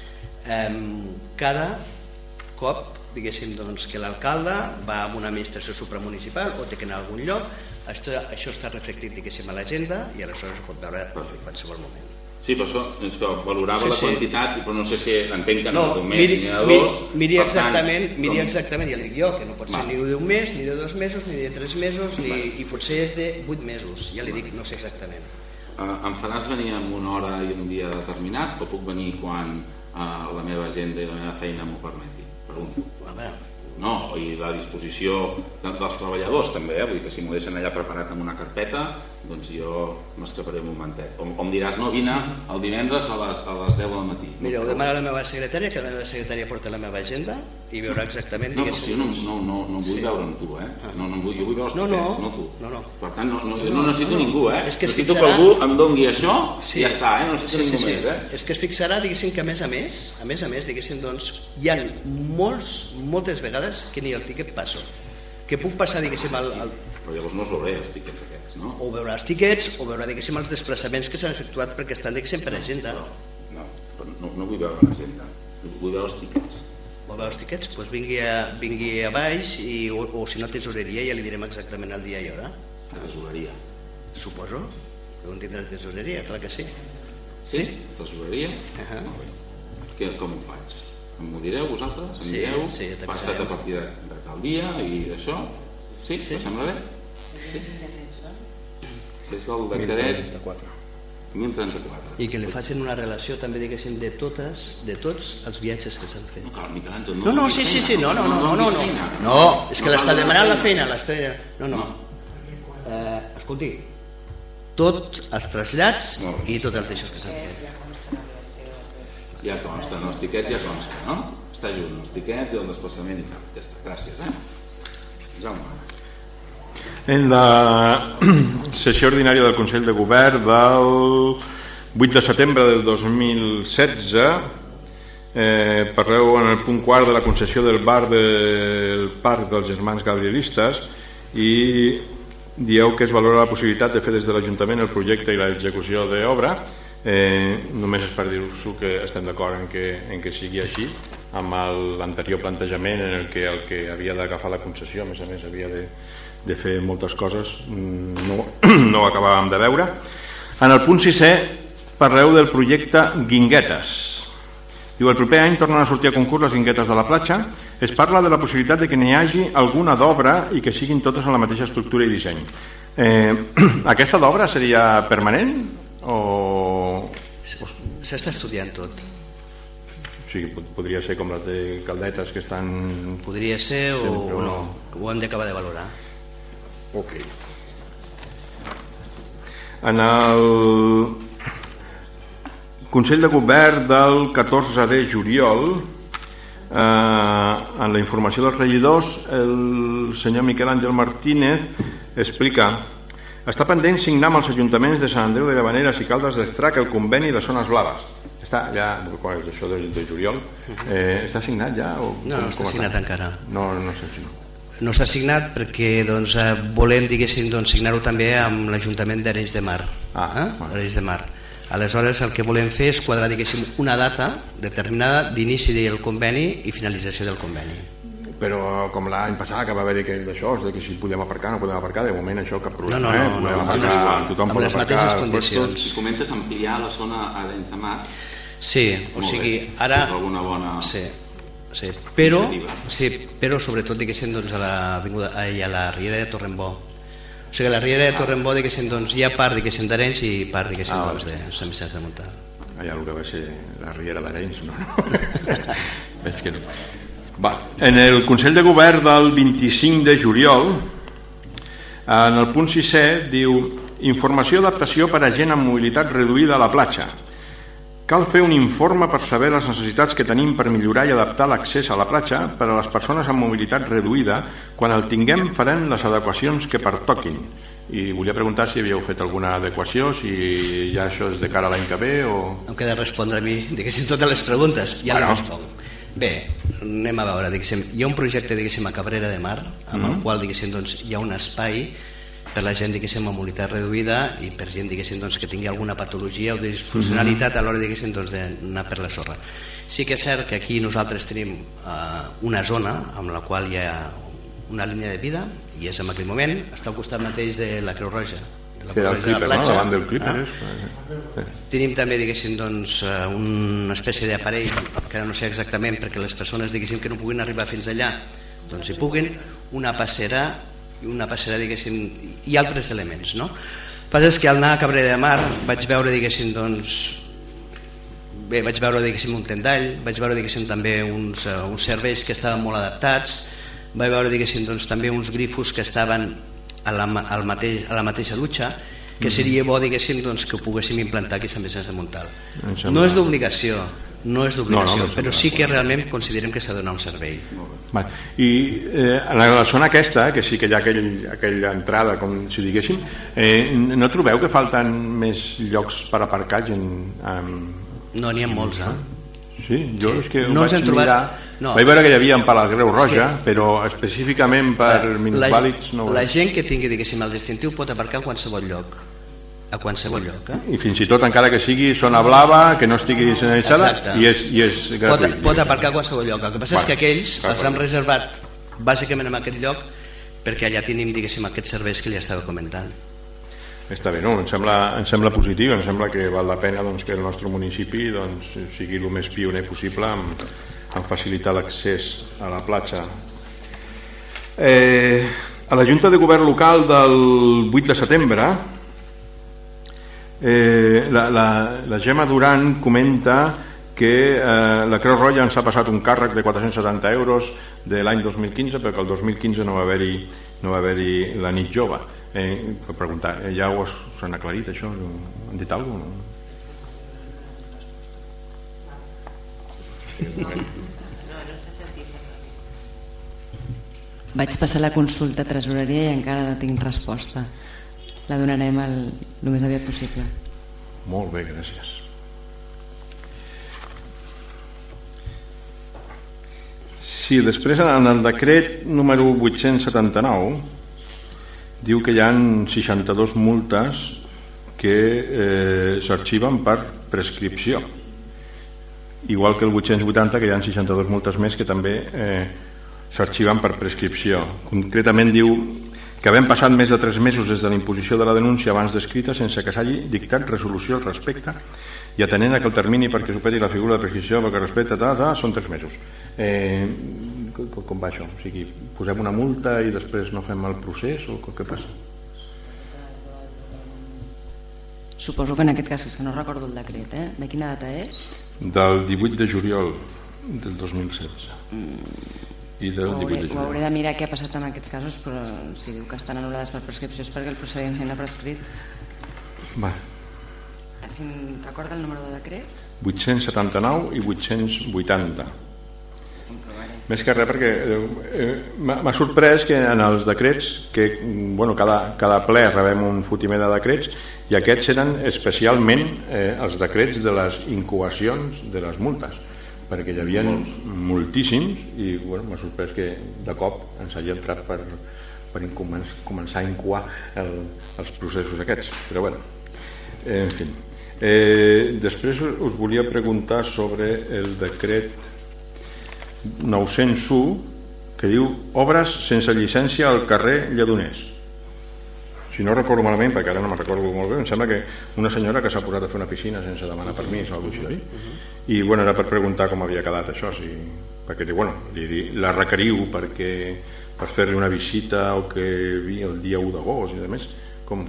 Cada cop, diguéssim, que l'alcalde va a una administració supramunicipal o té que anar a algun lloc, això està reflectit, diguéssim, a l'agenda i aleshores ho pot veure en qualsevol moment. Sí, per això és que valorava la quantitat, però no sé si entenc que no és d'un mes ni de 2. Miri exactament, ja li dic jo, que no pot ser ni d'un mes, ni de 2 mesos, ni de 3 mesos, i potser és de 8 mesos, ja li dic, no sé exactament. Em faràs venir en una hora i un dia determinat o puc venir quan la meva agenda i la meva feina m'ho permeti? Pregunto. No, i la disposició dels treballadors també, vull dir que si m'ho deixen allà preparat amb una carpeta, doncs jo m'escaparé un momentet. O em diràs, no, vine el divendres a les 10 del matí. Mira, ho demana la meva secretària, que la meva secretària porta la meva agenda i veurà exactament... No, però si jo no vull veure amb tu, jo vull veure els tiquets, no tu. Per tant, jo no necessito ningú, necessito que algú em dongui això i ja està, no necessito ningú més. És que es fixarà, diguéssim, que a més a més, diguéssim, doncs, hi ha moltes vegades que ni el tiquet passo. Que puc passar, diguéssim, Però llavors no es veuré els tiquets aquests, no? O veurà els tiquets, o veurà, diguéssim, els desplaçaments que s'han efectuat perquè estan, diguéssim, per agenda. No vull veure l'agenda, vull veure els tiquets. Vol veure els tiquets? Doncs vingui a baix, o si no tesoreria, ja li direm exactament el dia i hora. Tesoreria? Suposo. Deuen tindre tesoreria, clar que sí. Sí? Tesoreria? Com ho faig? M'ho direu vosaltres? Em direu? Passat a partir de tal dia i d'això? Sí? Sembla bé? Sí? És el decret 1034. I que li facin una relació també, diguéssim, de tots els viatges que s'han fet. No cal, Miquel Àngel, no. No, és que l'està demanant la feina. No. Escolti, tots els trasllats i tots els deixos que s'han fet. Ja consten, els tiquets ja consten, no? Està junt, els tiquets i el desplaçament i tal. Ja està, gràcies, Jaume. en la sessió ordinària del Consell de Govern del 8 de setembre del 2016 parleu en el punt quart de la concessió del bar del Parc dels Germans Gabrielistes i dieu que es valora la possibilitat de fer des de l'Ajuntament el projecte i l'execució d'obra. Només és per dir-vos que estem d'acord en que sigui així, amb l'anterior plantejament en el que havia d'agafar la concessió, a més havia de fer moltes coses, no ho acabàvem de veure. En el punt 6è parleu del projecte Guinguetes. Diu, el proper any tornen a sortir a concurs les guinguetes de la platja. Es parla de la possibilitat de que n'hi hagi alguna d'obra i que siguin totes en la mateixa estructura i disseny. Aquesta d'obra seria permanent o... S'està estudiant tot. O sigui, podria ser com les de Caldetes que estan... Podria ser o no, ho hem d'acabar de valorar. Ok. En el Consell de Govern del 14 de juliol, en la informació dels regidors, el senyor Miquel Àngel Martínez explica: està pendent signar amb els ajuntaments de Sant Andreu de Llavaneres i Caldes d'Estrac el conveni de zones blaves. Està ja, quan és això de juliol, està signat ja? No està signat encara. No sé si no està signat perquè volem, diguéssim, signar-ho també amb l'Ajuntament d'Arenys de Mar. Arenys de Mar. Aleshores el que volem fer és quadrar, diguéssim, una data determinada d'inici del conveni i finalització del conveni. Però com l'any passat que va haver-hi d'això, de que si podem aparcar o no podem aparcar, de moment això cap problema. No, amb les mateixes condicions. Si comentes ampliar la zona Arenys de Mar... Sí, o sigui, ara... alguna bona... Sí, però sobretot, diguéssim, a la Riera de Torrembó. O sigui, a la Riera de Torrembó, diguéssim, hi ha part, diguéssim, d'Arenys i part, diguéssim, de Sant Vicenç de Montalt. Allà el que va ser la Riera d'Arenys, no? Veig que no. En el Consell de Govern del 25 de juliol, en el punt 6è, diu: informació i adaptació per a gent amb mobilitat reduïda a la platja. Cal fer un informe per saber les necessitats que tenim per millorar i adaptar l'accés a la platja per a les persones amb mobilitat reduïda. Quan el tinguem farem les adequacions que pertoquin. I volia preguntar si havíeu fet alguna adequació, si ja això és de cara a l'any que ve o... Em queda respondre a mi, diguéssim, totes les preguntes. Ja les responc. Bé, anem a veure, diguéssim, hi ha un projecte, diguéssim, a Cabrera de Mar, amb el qual, diguéssim, hi ha un espai per la gent, diguéssim, amb mobilitat reduïda i per gent, diguéssim, que tingui alguna patologia o disfuncionalitat a l'hora, diguéssim, d'anar per la sorra. Sí que és cert que aquí nosaltres tenim una zona amb la qual hi ha una línia de vida i és en aquell moment, està al costat mateix de la Creu Roja, de la platja, davant del Clipper. Tenim també, diguéssim, una espècie d'aparell que no sé exactament perquè les persones, diguéssim, que no puguin arribar fins allà doncs hi puguin, una passera, diguéssim, i altres elements, no? El que passa és que al anar a Cabrera de Mar vaig veure, diguéssim, un tendall, vaig veure, diguéssim, també uns serveis que estaven molt adaptats, vaig veure, diguéssim, també uns grifos que estaven a la mateixa dutxa, que seria bo, diguéssim, que ho poguéssim implantar aquí a Sant Vicenç de Montalt. No és d'obligació, però sí que realment considerem que s'ha de donar un servei. I en la zona aquesta, que sí que hi ha aquella entrada, com si diguéssim, no trobeu que falten més llocs per aparcar gent? No, n'hi ha molts, Sí, jo és que ho vaig mirar. Vaig veure que hi havia per la Creu Roja, però específicament per minusvàlids no... La gent que tingui, diguéssim, el distintiu pot aparcar a qualsevol lloc. A qualsevol lloc. I fins i tot encara que sigui zona blava, que no estigui senyalitzada, i és gratuït. Pot aparcar a qualsevol lloc. El que passa és que aquells els han reservat bàsicament en aquest lloc perquè allà tenim, diguéssim, aquests serveis que li estava comentant. Està bé, no? Em sembla positiu, em sembla que val la pena que el nostre municipi sigui el més pioner possible en facilitar l'accés a la platja. A la Junta de Govern Local del 8 de setembre, la Gemma Duran comenta que la Creu Roja ens ha passat un càrrec de 470 euros de l'any 2015 perquè el 2015 no va haver-hi la nit jove. Per preguntar, ja us han aclarit això? Han dit alguna cosa? Vaig passar la consulta a tresoreria i encara no tinc resposta. La donarem el més aviat possible. Molt bé, gràcies. Sí, després en el decret número 879 diu que hi ha 62 multes que s'arxiven per prescripció, igual que el 880, que hi ha 62 multes més que també s'arxiven per prescripció. Concretament diu que havent passat més de 3 mesos des de la imposició de la denúncia abans descrita sense que s'hagi dictat resolució al respecte i atenent a que el termini perquè superi la figura de prescripció pel que respecta són 3 mesos. Com va això? O sigui, posem una multa i després no fem el procés o què passa? Suposo que en aquest cas, que no recordo el decret, de quina data és? Del 18 de juliol del 2016. I del 18 de juliol. Ho hauré de mirar què ha passat en aquests casos, però si diu que estan anul·lades per prescripció és perquè el procediment ha prescrit. Va. Si em recorda el número de decret? 879 i 880. Més que res perquè m'ha sorprès que en els decrets, que cada ple rebem un fotimer de decrets, i aquests eren especialment els decrets de les incoacions de les multes, perquè hi havia moltíssims i m'ha sorprès que de cop ens hagi entrat per començar a incoar els processos aquests, però en fi. Després us volia preguntar sobre el decret 901 que diu obres sense llicència al carrer Lledoners. Si no recordo malament, perquè ara no me'n recordo molt bé, em sembla que una senyora que s'ha posat a fer una piscina sense demanar permís o alguna cosa així, i era per preguntar com havia quedat això, perquè la requeriu per fer-li una visita o que vi el dia 1 d'agost i a més com...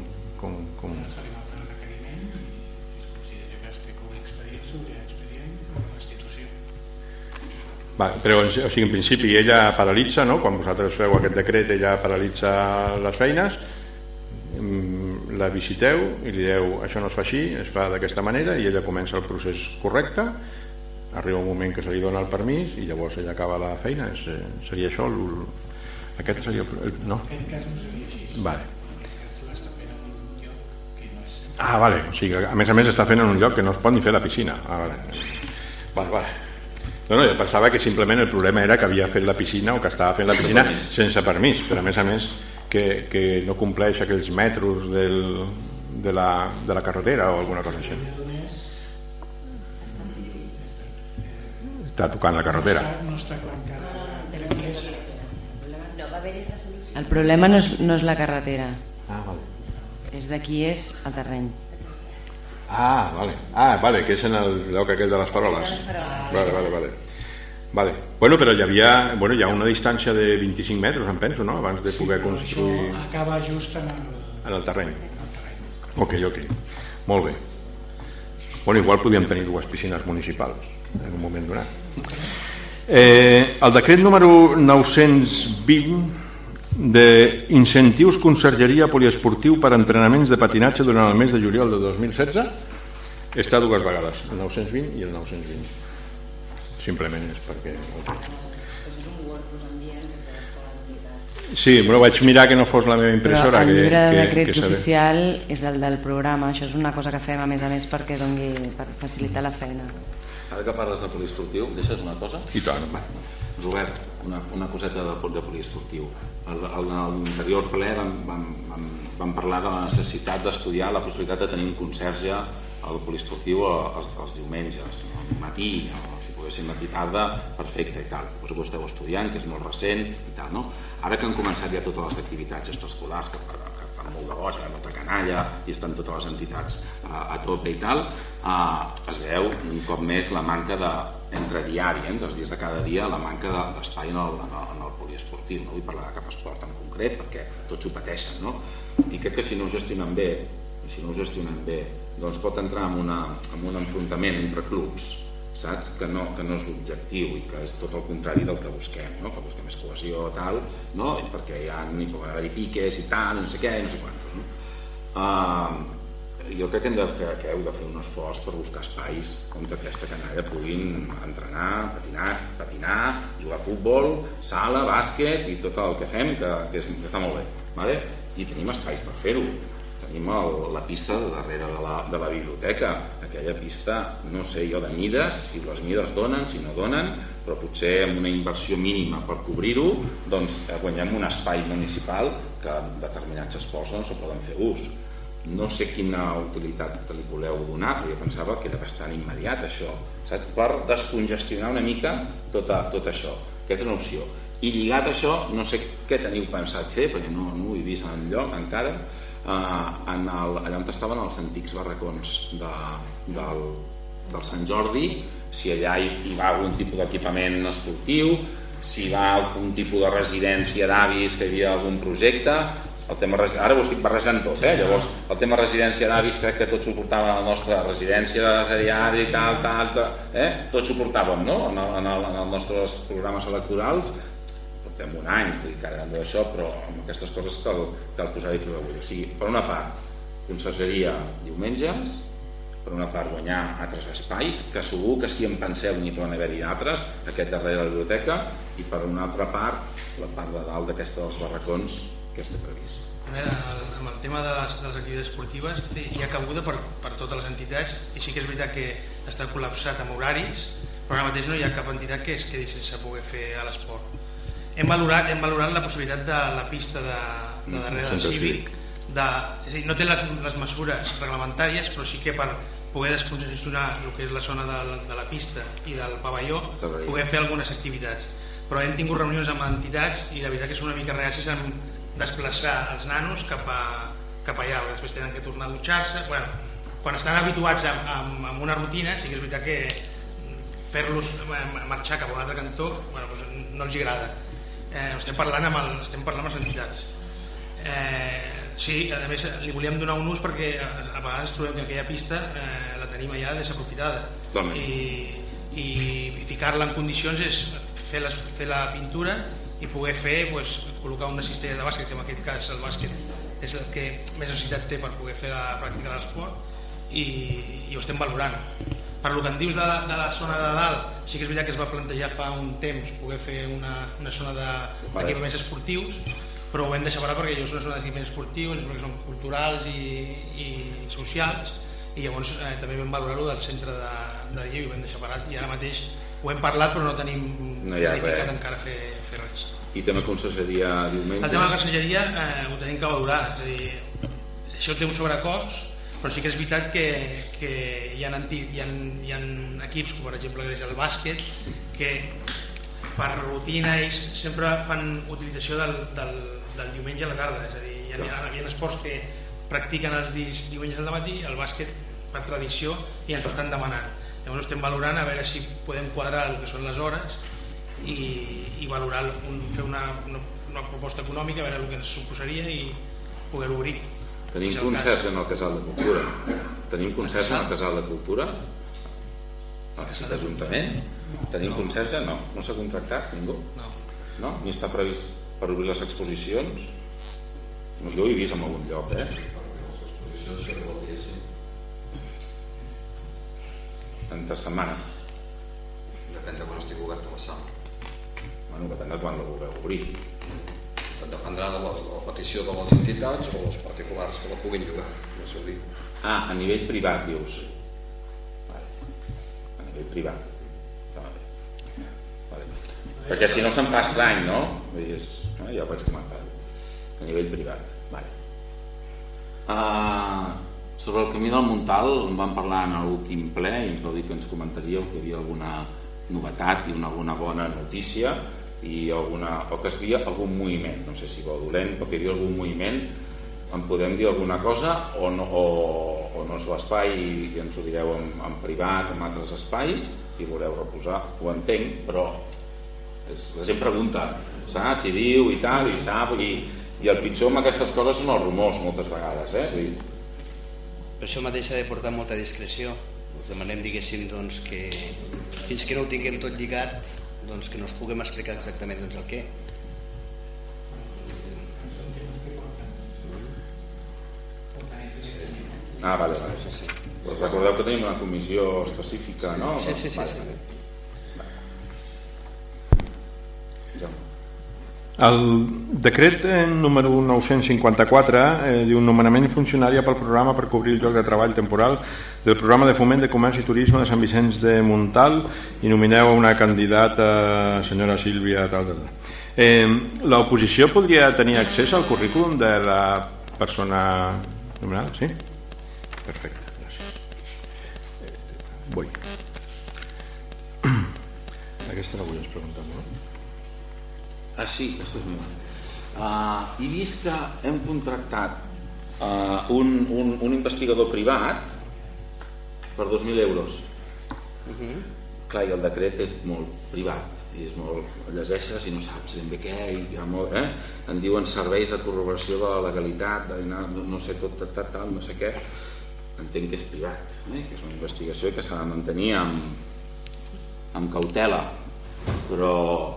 Però en principi ella paralitza, no? Quan vosaltres feu aquest decret ella paralitza les feines, la visiteu i li dieu això no es fa així, es fa d'aquesta manera, i ella comença el procés correcte, arriba un moment que se li dona el permís i llavors ella acaba la feina. Seria això aquest seria no? En aquest cas no seria així. Vale. En aquest cas l'està fent en un lloc que no és... Vale, o sigui, a més està fent en un lloc que no es pot ni fer la piscina. Vale. No, jo pensava que simplement el problema era que havia fet la piscina o que estava fent la piscina sense permís, però a més que no compleix aquells metros de la carretera o alguna cosa així. Està tocant la carretera. No està clar encara. El problema no és la carretera. Vale. És d'aquí és el terreny. Vale, que és en el lloc aquell de les faroles. Vale. Però hi ha una distància de 25 metres, em penso, no? Abans de poder construir... Això acaba just en el terreny. Ok. Molt bé. Igual podríem tenir 2 piscines municipals en un moment donat. El decret número 920 d'incentius consergeria poliesportiu per a entrenaments de patinatge durant el mes de juliol de 2016 està 2 vegades, el 920 i el 920. Simplement és perquè... Sí, però vaig mirar que no fos la meva impressora. Però el llibre de decrets oficial és el del programa. Això és una cosa que fem a més perquè per facilitar la feina. Ara que parles de poliesportiu, deixes una cosa? I tant. Robert, una coseta de poliesportiu. En l'anterior ple vam parlar de la necessitat d'estudiar la possibilitat de tenir un conserge al poliesportiu els diumenges, al matí, si pogués ser matí tarda, perfecte i tal. Ho esteu estudiant, que és molt recent i tal, no? Ara que han començat ja totes les activitats extraescolars, que fan molt de boig, molta canalla, i estan totes les entitats a tope i tal, es veu un cop més la manca entre diari, entre els dies de cada dia, la manca d'espai en el poliesportiu. No vull parlar de cap esport en concret, perquè tots ho pateixen, no? I crec que si no ho gestionen bé, doncs pot entrar en un enfrontament entre clubs, saps? Que no és l'objectiu i que és tot el contrari del que busquem, no? Que busquem més cohesió tal, no? I perquè hi pot haver piques i tal, no sé què, no sé quantos, no? jo crec que heu de fer un esforç per buscar espais on aquesta canalla puguin entrenar, patinar, jugar a futbol, sala, bàsquet i tot el que fem, que està molt bé, vale? I tenim espais per fer-ho. Tenim la pista de darrere de la biblioteca, aquella pista, no sé jo, de mides, si les mides donen, si no donen, però potser amb una inversió mínima per cobrir-ho, doncs guanyem un espai municipal que determinats esports no se poden fer ús. No sé quina utilitat li voleu donar, però jo pensava que era bastant immediat això, saps? Per descongestionar una mica tot això. Aquesta és una opció. I lligat a això, no sé què teniu pensat fer, perquè no ho he vist enlloc encara, allà on estaven els antics barracons del Sant Jordi, si allà hi va algun tipus d'equipament esportiu, si hi va algun tipus de residència d'avis, que hi havia algun projecte. Ara ho estic barrejant tot, llavors el tema residència d'avis crec que tots ho portàvem a la nostra residència de Seriari i tal, tots ho portàvem, no? En els nostres programes electorals portem un any carregant d'això, però amb aquestes coses cal posar-hi fil a l'agulla. O sigui, per una part, consergeria diumenges, per una part guanyar altres espais, que segur que si en penseu n'hi poden haver-hi altres, aquest darrere de la biblioteca, i per una altra part, la part de dalt d'aquesta dels barracons, que està previst. Amb el tema de les activitats esportives hi ha cabuda per totes les entitats, i sí que és veritat que està col·lapsat amb horaris, però ara mateix no hi ha cap entitat que es quedi sense poder fer a l'esport. Hem valorat la possibilitat de la pista de darrere del Cívic, no té les mesures reglamentàries, però sí que per poder descongestionar el que és la zona de la pista i del pavelló, poder fer algunes activitats. Però hem tingut reunions amb entitats i la veritat que són una mica reacis en desplaçar els nanos cap allà, després tenen que tornar a dutxar-se. Quan estan habituats a una rutina, sí que és veritat que fer-los marxar cap a un altre cantó no els agrada. Estem parlant amb les entitats. Sí, a més li volíem donar un ús perquè a vegades trobem que aquella pista la tenim allà desaprofitada i ficar-la en condicions és fer la pintura i poder col·locar una cistella de bàsquet, que en aquest cas el bàsquet és el que més necessitat té per poder fer la pràctica de l'esport, i ho estem valorant. Per el que em dius de la zona de dalt, sí que és veritat que es va plantejar fa un temps poder fer una zona d'equipaments esportius, però ho hem deixat parar perquè és una zona d'equipaments esportius, perquè són culturals i socials, i llavors també vam valorar-ho del centre de dia i ho vam deixar parat, i ara mateix ho hem parlat però no tenim planificat encara fer res. I tema consergeria diumenge? El tema de la consergeria ho tenim que valorar, és a dir, això té un sobrecost, però sí que és veritat que hi ha equips, com per exemple el bàsquet, que per rutina ells sempre fan utilització del diumenge a la tarda, és a dir, hi ha esports que practiquen els diumenges al matí, el bàsquet per tradició, i ens ho estan demanant. Llavors estem valorant a veure si podem quadrar el que són les hores i valorar, fer una proposta econòmica, a veure el que ens suposaria i poder-ho obrir. Tenim concerts en el Casal de Cultura? Tenim concerts en el Casal de Cultura? En aquest Ajuntament? Tenim concerts? No. No s'ha contractat ningú? No. Ni està previst per obrir les exposicions? Jo ho he vist en algun lloc, Les exposicions que vol dir, sí. Entre setmana? Depèn de quan estigui oberta la sala. Depèn de quan la vulgueu obrir. Dependrà de la petició de les entitats o els particulars que la puguin llogar, no sé dir. A nivell privat, dius? A nivell privat. Perquè si no se'n fa estrany, no? Ja ho vaig comentar. A nivell privat. Sobre el camí del Montal en vam parlar en l'últim ple i ens vau dir que ens comentaríeu que hi havia alguna novetat i alguna bona notícia o que es havia algun moviment, no sé si bo o dolent, però que hi havia algun moviment. En podem dir alguna cosa o no és l'espai i ens ho direu en privat, en altres espais, i voleu reposar? Ho entenc, però la gent pregunta, saps? I diu i tal, i sap, i el pitjor amb aquestes coses són els rumors moltes vegades, Per això mateix s'ha de portar molta discreció. Us demanem, diguéssim, que fins que no ho tinguem tot lligat, que no us puguem explicar exactament el què. Vale. Recordeu que tenim una comissió específica, no? Sí. El decret número 954 diu nomenament funcionària pel programa per cobrir el lloc de treball temporal del programa de foment de comerç i turisme de Sant Vicenç de Montal i nomineu una candidata, senyora Sílvia tal. L'oposició podria tenir accés al currículum de la persona nomenada? Sí? Perfecte, gràcies. Vull. Aquesta la vull preguntar, no? Sí, aquesta és meva. He vist que hem contractat un investigador privat per 2.000 euros. Clar, i el decret és molt privat i és molt, llegeixes i no saps ben bé què i hi ha molt, en diuen serveis de corroboració de la legalitat, no sé tot, tal, no sé què. Entenc que és privat, que és una investigació que s'ha de mantenir amb cautela, però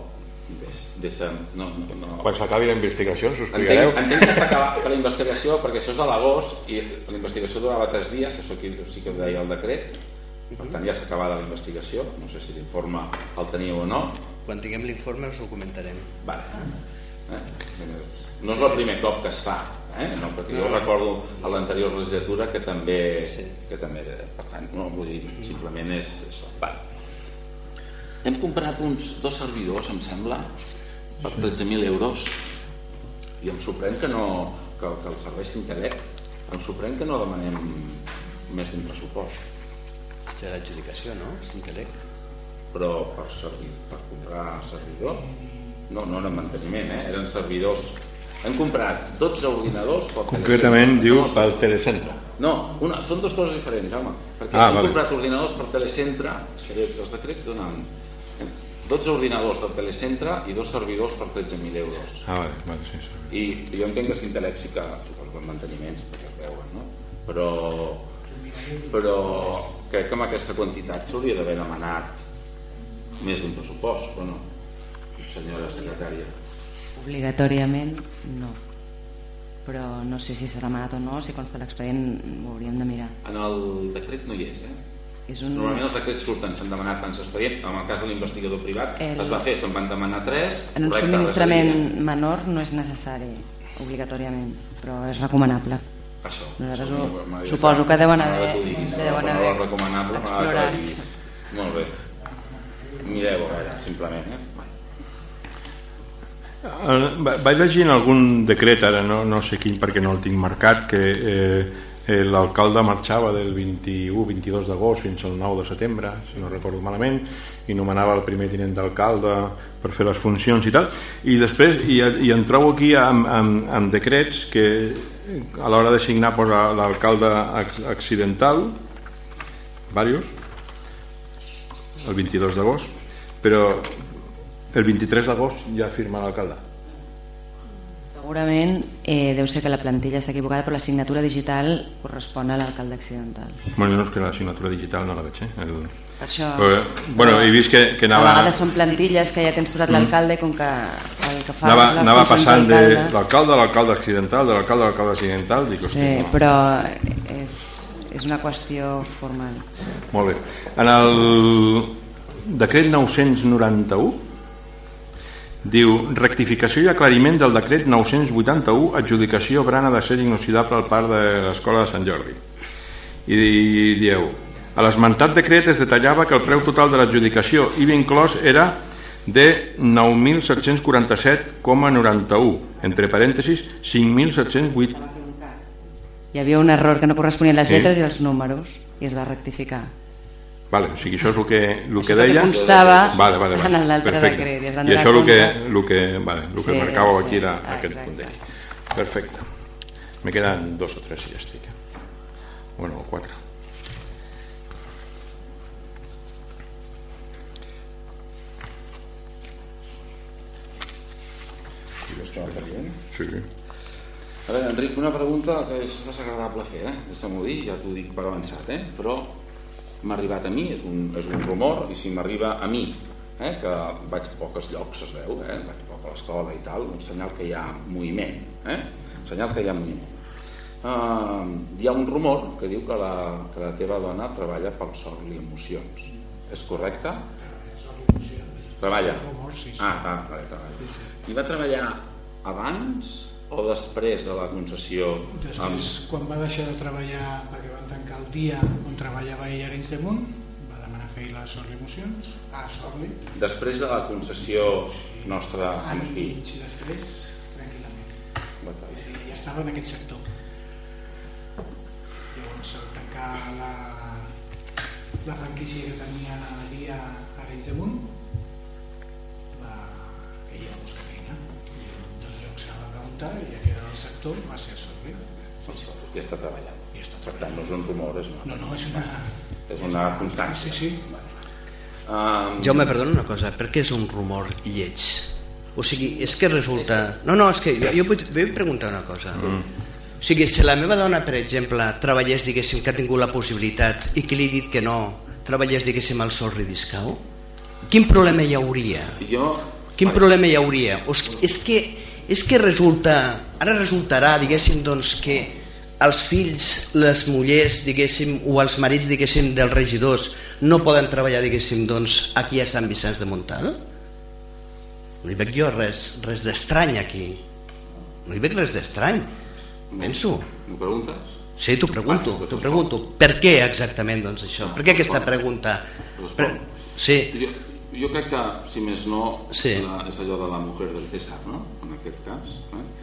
quan s'acabi la investigació us ho explicareu. Entenc que s'ha acabat la investigació perquè això és de l'agost i la investigació durava 3 dies, això sí que ho deia el decret, per tant ja s'ha acabat la investigació, no sé si l'informe el teniu o no. Quan tinguem l'informe us ho comentarem. No és el primer cop que es fa, perquè jo recordo a l'anterior legislatura que també, per tant, no vull dir, simplement és això. Hem comprat uns 2 servidors, em sembla, per 13.000 euros i em sorprèn que el servei Sintelec, em sorprèn que no demanem més d'un pressupost. Aquesta és l'adjudicació, no? Sintelec. Però per comprar servidor? No eren manteniment, eren servidors. Hem comprat 12 ordinadors pel Telecentre. Concretament diu pel Telecentre. No, són 2 coses diferents, home. Perquè hem comprat ordinadors per Telecentre, els decrets donen 12 ordinadors del Telecentre i 2 servidors per 13.000 euros. Sí. I jo entenc que Sintelec sí que suposo manteniments, perquè es veuen, no? Però crec que amb aquesta quantitat s'hauria d'haver demanat més d'un pressupost, o no, senyora secretària? Obligatòriament no, però no sé si s'ha demanat o no, si consta l'expedient ho hauríem de mirar. En el decret no hi és, Normalment els decrets surten, s'han demanat tants expedients, en el cas de l'investigador privat es va fer, se'n van demanar 3. En un subministrament menor no és necessari obligatòriament, però és recomanable. Això. Suposo que deuen haver explorat. Molt bé. Mireu, a veure, simplement. Vaig llegir en algun decret, ara no sé quin perquè no el tinc marcat, que l'alcalde marxava del 21-22 d'agost fins al 9 de setembre, si no recordo malament, i nomenava el primer tinent d'alcalde per fer les funcions i tal, i després i em trobo aquí amb decrets que a l'hora de signar posa l'alcalde accidental, diversos, el 22 d'agost, però el 23 d'agost ja firma l'alcalde. Segurament deu ser que la plantilla està equivocada, però la signatura digital correspon a l'alcalde accidental. Bueno, no és que la signatura digital no la veig, Per això... Bueno, he vist que anava... A vegades són plantilles que ja tens posat l'alcalde i com que el que fa anava passant de l'alcalde a l'alcalde accidental, de l'alcalde a l'alcalde accidental... Sí, però és una qüestió formal. Molt bé. En el decret 991 diu rectificació i aclariment del decret 981 adjudicació brana d'acer inoxidable al parc de l'Escola de Sant Jordi. I dieu, a l'esmentat decret es detallava que el preu total de l'adjudicació IVA inclòs era de 9.747,91, entre parèntesis 5.708. Hi havia un error que no corresponien les lletres i els números i es va rectificar. Vale, o sigui, això és el que Això deia... que constava vale. en l'altre decret. I això el que marcava aquí era aquest punt d'aquí. Perfecte. Me queden 2 o 3 si ja estic. Bueno, 4. Sí. A veure, Enric, una pregunta que és desagradable fer, deixa'm-ho dir, ja t'ho dic per avançat, però m'ha arribat a mi, és un rumor, i si m'arriba a mi, que vaig a pocs llocs, es veu, vaig poc a l'escola i tal, un senyal que hi ha moviment, un senyal que hi ha moviment. hi ha un rumor que diu que la teva dona treballa pel Sorli Emocions. És correcte? Treballa? Treballa. I va treballar abans o després de la concessió? Després, quan va deixar de treballar, perquè van tancar el dia on treballava ell a Arenys de Munt, va demanar feina a Sorli Emocions, a Sorli. Després de la concessió nostra Any aquí? i mig després, tranquil·lament. Ja estava en aquest sector. Llavors, al tancar la franquícia que tenia allí a Arenys de Munt, ella va buscar feina. I en 2 llocs se va preguntar, i ja que era del sector, va ser a Sorli. I està treballant. Per tant, no és un rumor, és una constància. Sí. Jaume, perdona una cosa, per què és un rumor lleig? O sigui, és que resulta... No, és que jo vull preguntar una cosa. O sigui, si la meva dona, per exemple, treballés, diguéssim, que ha tingut la possibilitat i que li he dit que no, treballés, diguéssim, al Sorli Discau, quin problema hi hauria? Quin problema hi hauria? És que resultarà, diguéssim, doncs, que els fills, les mullers, diguéssim, o els marits, diguéssim, dels regidors no poden treballar, diguéssim, doncs, aquí a Sant Vicenç de Montalt? No hi veig jo res d'estrany aquí. No hi veig res d'estrany. Penso. M'ho preguntes? Sí, t'ho pregunto. Per què exactament, doncs, això? Per què aquesta pregunta? Sí. Jo crec que, si més no, és allò de la mujer del César, no? En aquest cas.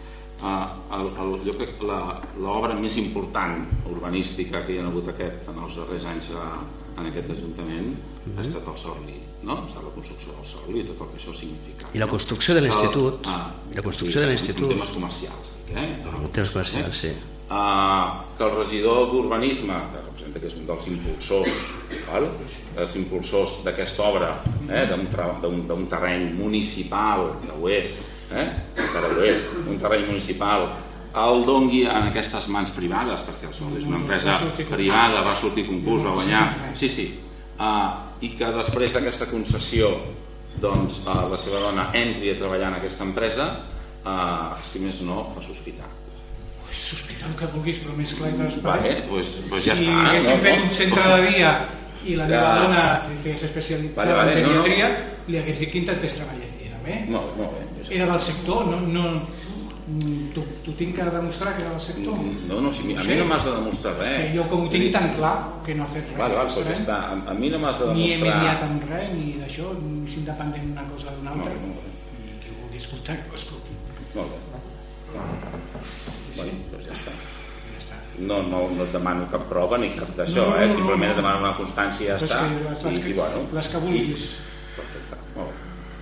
Jo crec que l'obra més important urbanística que hi ha hagut en els darrers anys en aquest Ajuntament ha estat el Sorli, no? Ha estat la construcció del Sorli i tot el que això significa. I la construcció de l'Institut. En temes comercials. En temes comercials, sí. Que el regidor d'Urbanisme, que representa que és un dels impulsors d'aquesta obra, d'un terreny municipal, que ho és, encara ho és, un terreny municipal, el dongui en aquestes mans privades, perquè el Sol és una empresa privada, va sortir concurs, va guanyar, i que després d'aquesta concessió la seva dona entri a treballar en aquesta empresa, si més no, fa sospitar. Sospitar el que vulguis, però més clar i transparent. Doncs ja està. Si haguéssim fet un centre de dia i la meva dona fes especialitzada en geriatria, li hagués dit que intentés treballar bé. Era del sector, t'ho tinc que demostrar que era del sector? No, a mi no m'has de demostrar res. És que jo com ho tinc tan clar que no ha fet res. A mi no m'has de demostrar... Ni he mediat amb res, ni d'això, ni és independent d'una cosa d'una altra. I qui ho vulgui escoltar, que ho escolti. Molt bé. Doncs ja està. No et demano cap prova ni cap d'això, simplement et demano una constància i ja està. Les que vulguis. Perfecte, molt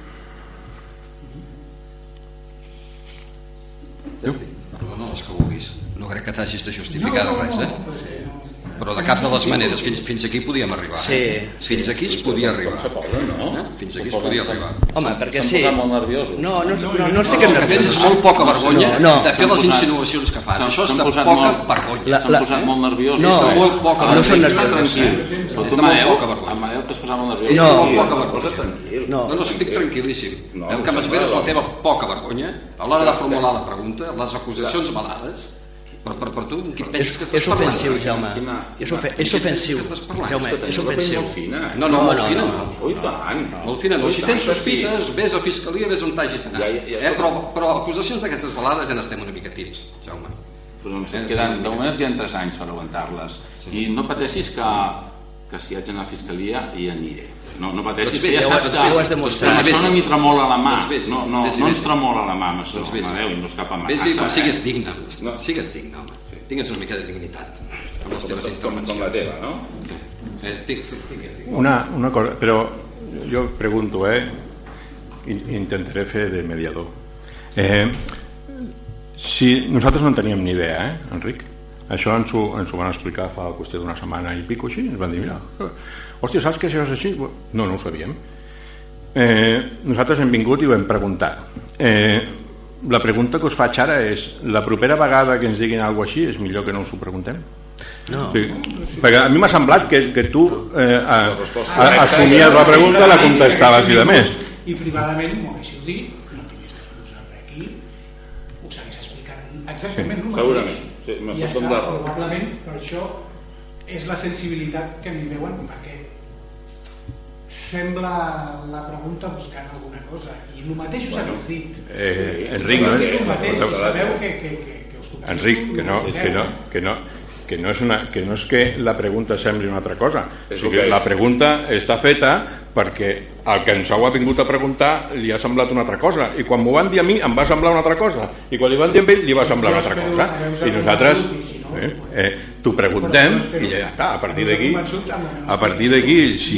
bé. No, les que vulguis. No crec que t'hagis de justificar de res, però de cap de les maneres fins aquí podíem arribar. Fins aquí es podia arribar. Fins aquí es podia arribar. Home, perquè sí. S'han posat molt nerviosos. No estic nerviós. El que tens és molt poca vergonya de fer les insinuacions que fas. Això és de poca vergonya. S'han posat molt nerviosos. No són nerviosos. Però tu, Amadeu, t'has posat molt nerviós. No, estic tranquil·líssim. El que m'espera és la teva poca vergonya a l'hora de formular la pregunta, les acusacions velades. Per tu, què penses que estàs parlant? És ofensiu, Jaume. És ofensiu, Jaume. És ofensiu. No, molt fina no. Molt fina no. Si tens sospites, vés a Fiscalia, vés on t'hagis d'anar. Però acusacions d'aquestes velades ja n'estem una mica tips, Jaume. De moment et queden 3 anys per aguantar-les. I no pateixis que si haig d'anar a Fiscalia hi aniré. No pateixis, que ja saps que això no m'hi tremola la mà. No ens tremola la mà amb això, Amadeu, i no és cap amenaça. Vés-hi, però sigues digne. Sigues digne, home. Tingues una mica de dignitat amb les teves intervencions. Com la teva, no? Una cosa, però jo pregunto, intentaré fer de mediador. Si nosaltres no en teníem ni idea, Enric, això ens ho van explicar fa qüestió d'una setmana i pico així, ens van dir, mira, hòstia, saps que això és així? No ho sabíem. Nosaltres hem vingut i ho hem preguntat. La pregunta que us faig ara és, la propera vegada que ens diguin alguna cosa així és millor que no us ho preguntem? No. Perquè a mi m'ha semblat que tu assumies la pregunta, la contestaves i de més. I privadament m'ho haguéssiu dit, no tingués que posar res aquí, us hagués explicat exactament el mateix. ja està, probablement per això és la sensibilitat que n'hi veuen, perquè sembla la pregunta buscant alguna cosa i el mateix us hagués dit Enric, el mateix, i sabeu que us complico. Enric, que no és que la pregunta sembli una altra cosa, o sigui, la pregunta està feta perquè el que ens ho ha vingut a preguntar li ha semblat una altra cosa, i quan m'ho van dir a mi em va semblar una altra cosa, i quan li van dir a ell li va semblar una altra cosa, i nosaltres t'ho preguntem i ja està, a partir d'aquí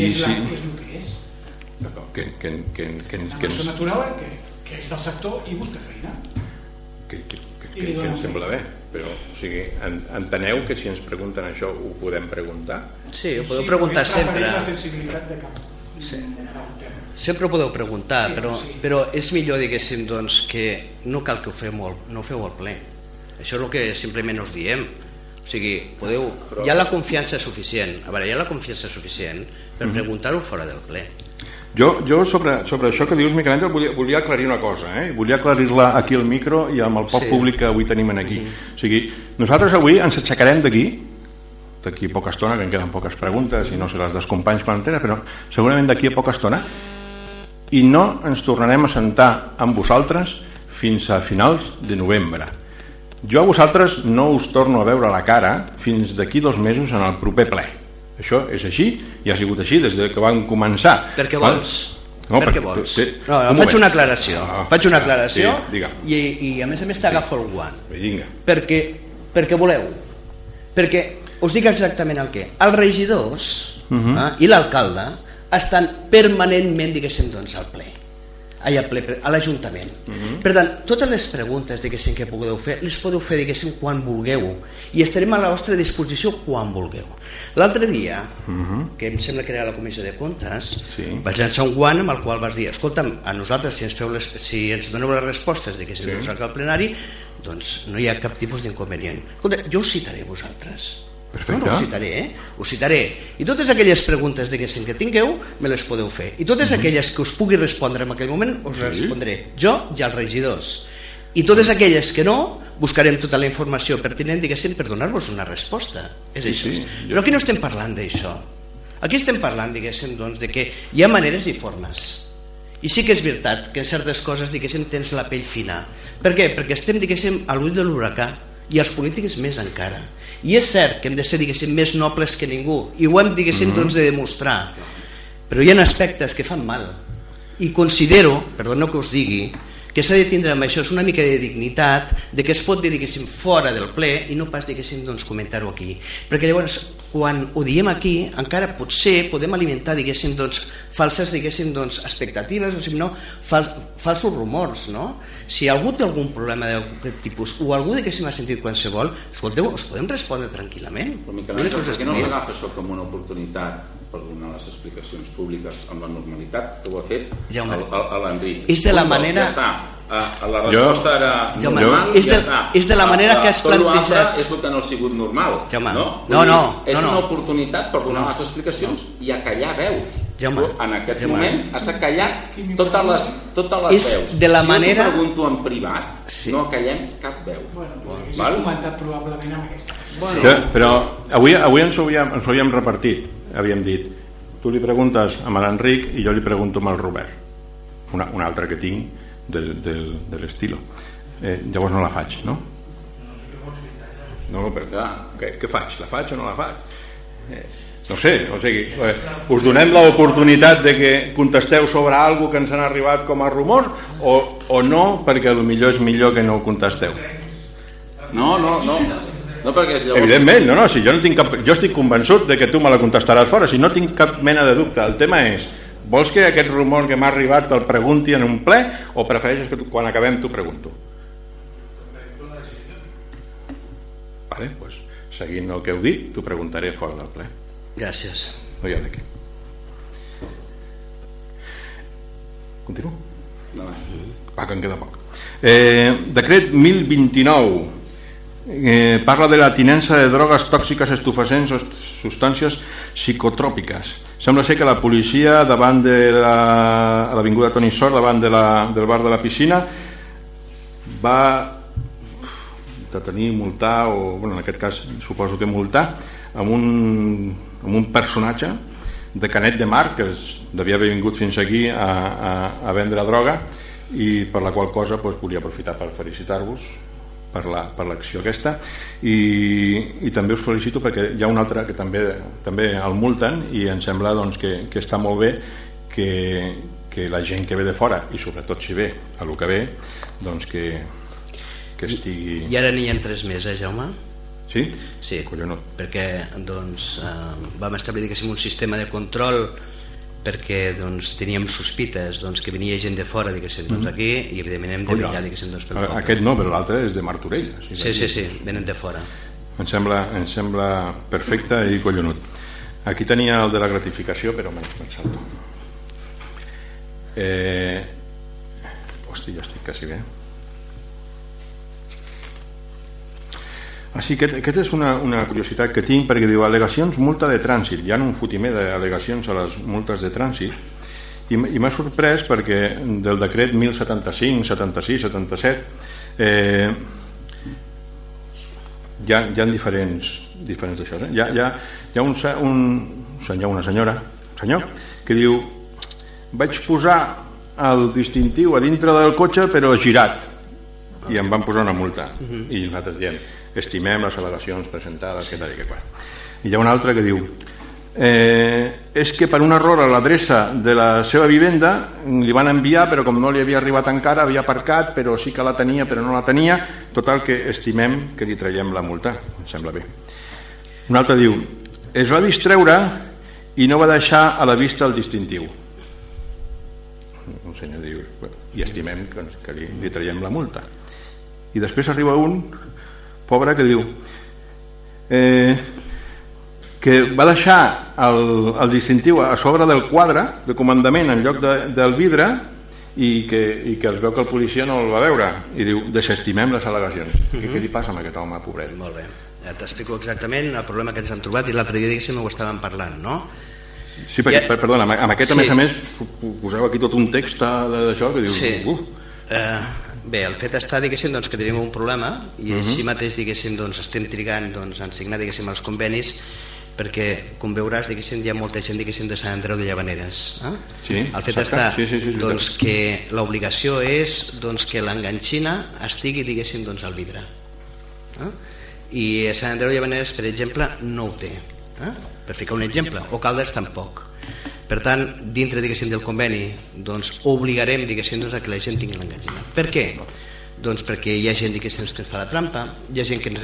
que és natural, que és del sector i busca feina, que em sembla bé, però o sigui, enteneu que si ens pregunten això ho podem preguntar? Sí, ho podeu preguntar sempre. La sensibilitat de cap. Sí. Sempre ho podeu preguntar, però és millor, diguéssim, doncs, que no cal que no ho feu al ple. Això és el que simplement us diem. O sigui, hi ha la confiança suficient. A veure, hi ha la confiança suficient per preguntar-ho fora del ple. Jo sobre això que dius, Miquel Àngel, volia aclarir una cosa, volia aclarir-la aquí al micro i amb el poc públic que avui tenim aquí. O sigui, nosaltres avui ens aixecarem d'aquí poca estona, que en queden poques preguntes i no sé les dels companys quan en tenen, però segurament d'aquí a poca estona, i no ens tornarem a sentar amb vosaltres fins a finals de novembre. Jo a vosaltres no us torno a veure la cara fins d'aquí 2 mesos en el proper ple. Això és així i ha sigut així des que vam començar. Per què vols? Per què vols? Faig una aclaració i a més t'agafo el guant. Perquè voleu. Perquè us dic exactament el què. Els regidors i l'alcalde estan permanentment, diguéssim, al ple, a l'Ajuntament. Per tant, totes les preguntes, diguéssim, que podeu fer, les podeu fer, diguéssim, quan vulgueu, i estarem a la vostra disposició quan vulgueu. L'altre dia, que em sembla que era a la Comissió de Comptes, vaig llançar un guant amb el qual vas dir, escolta'm, a nosaltres, si ens doneu les respostes, diguéssim, al plenari, doncs no hi ha cap tipus d'inconvenient. Escolta, jo us citaré vosaltres. Perfecte. Ho citaré. I totes aquelles preguntes que tingueu me les podeu fer. I totes aquelles que us pugui respondre en aquell moment us les respondré jo i els regidors. I totes aquelles que no, buscarem tota la informació pertinent, per donar-vos una resposta. És això. Però aquí no estem parlant d'això. Aquí estem parlant, de que hi ha maneres i formes. I sí que és veritat que en certes coses, tens la pell fina. Per què? Perquè estem, a l'ull de l'huracà, i els polítics més encara. I és cert que hem de ser, més nobles que ningú, i ho hem, de demostrar, però hi ha aspectes que fan mal, i considero, perdoneu que us digui, que s'ha de tindre amb això una mica de dignitat, de que es pot dir, fora del ple, i no pas, comentar-ho aquí, perquè llavors, quan ho diem aquí, encara potser podem alimentar, falses, expectatives, o si no, falsos rumors, no? Si algú té algun problema d'aquest tipus o algú que se m'ha sentit qualsevol, escolteu, us podem respondre tranquil·lament. Però Miquel Àngel, per què no s'agafa això com una oportunitat per donar les explicacions públiques amb la normalitat que ho ha fet l'Enric? És de la manera... Ja està, la resposta era normal, ja està. És de la manera que has plantejat... És el que no ha sigut normal. No. És una oportunitat per donar les explicacions i acallar veus. En aquest moment has acallat totes les veus. De la manera... Si jo t'ho pregunto en privat, no acallem cap veu. Hagués comentat probablement amb aquesta. Però avui ens ho havíem repartit. Havíem dit, tu li preguntes a l'Enric i jo li pregunto al Robert. Una altra que tinc de l'estilo. Llavors no la faig, no? No, però què faig? La faig o no la faig? No sé, o sigui, us donem l'oportunitat de que contesteu sobre alguna que ens han arribat com a rumor o no, perquè potser és millor que no ho contesteu. No, perquè llavors... Evidentment, si jo estic convençut de que tu me la contestaràs fora, si no tinc cap mena de dubte. El tema és, vols que aquest rumor que m'ha arribat te'l pregunti en un ple o prefereixes que quan acabem t'ho pregunto? Vale, doncs seguint el que heu dit, t'ho preguntaré fora del ple. Gràcies. No hi ha d'aquí. Continuo? Va, que en queda poc. Decret 1029 parla de la tinença de drogues tòxiques, estupefacients o substàncies psicotròpiques. Sembla ser que la policia davant de l'avinguda Toni Sort, davant del bar de la piscina, va detenir, multar, o en aquest cas suposo que multar, amb un personatge de Canet de Mar, que devia haver vingut fins aquí a vendre droga, i per la qual cosa volia aprofitar per felicitar-vos per l'acció aquesta, i també us felicito perquè hi ha un altre que també el multen, i em sembla que està molt bé que la gent que ve de fora, i sobretot si ve a lo que ve, que estigui... I ara n'hi ha 3 més, Jaume? Sí? Sí, collonut. Perquè vam establir un sistema de control perquè teníem sospites que venia gent de fora aquí, i evidentment hem de mirar pel poble. Aquest no, però l'altre és de Martorell. Sí, venen de fora. Em sembla perfecte i collonut. Aquí tenia el de la gratificació, però me'n salto. Hòstia, ja estic quasi bé. Així que aquesta és una curiositat que tinc, perquè diu al·legacions multa de trànsit. Hi ha un fotimer d'al·legacions a les multes de trànsit, i m'ha sorprès perquè del decret 1075, 76, 77 hi ha diferents d'això. Hi ha un senyor, una senyora, que diu: vaig posar el distintiu a dintre del cotxe però girat, i em van posar una multa. I nosaltres diem: estimem les al·legacions presentades, que tal i que qual. I hi ha un altre que diu: és que per un error a l'adreça de la seva vivenda li van enviar, però com no li havia arribat encara, havia aparcat, però sí que la tenia però no la tenia. Total, que estimem que li traiem la multa. Em sembla bé. Un altre diu: es va distreure i no va deixar a la vista el distintiu. Un senyor diu: i estimem que li traiem la multa. I després arriba un pobre que diu que va deixar el distintiu a sobre del quadre de comandament en lloc del vidre, i que es veu que el policia no el va veure, i diu: desestimem les al·legacions. Què li passa amb aquest home, pobret? Molt bé, t'explico exactament el problema que ens han trobat, i l'altre dia ho estàvem parlant, no? Sí, perquè, perdona, amb aquest a més poseu aquí tot un text d'això que diu... Sí. Bé, el fet està que tenim un problema, i així mateix estem trigant en signar els convenis, perquè, com veuràs, hi ha molta gent de Sant Andreu de Llavaneres. El fet està que l'obligació és que l'enganxina estigui al vidre, i a Sant Andreu de Llavaneres, per exemple, no ho té, per ficar un exemple, o Caldes tampoc. Per tant, dintre del conveni obligarem a que la gent tingui l'enganxina. Per què? Perquè hi ha gent que ens fa la trampa, hi ha gent que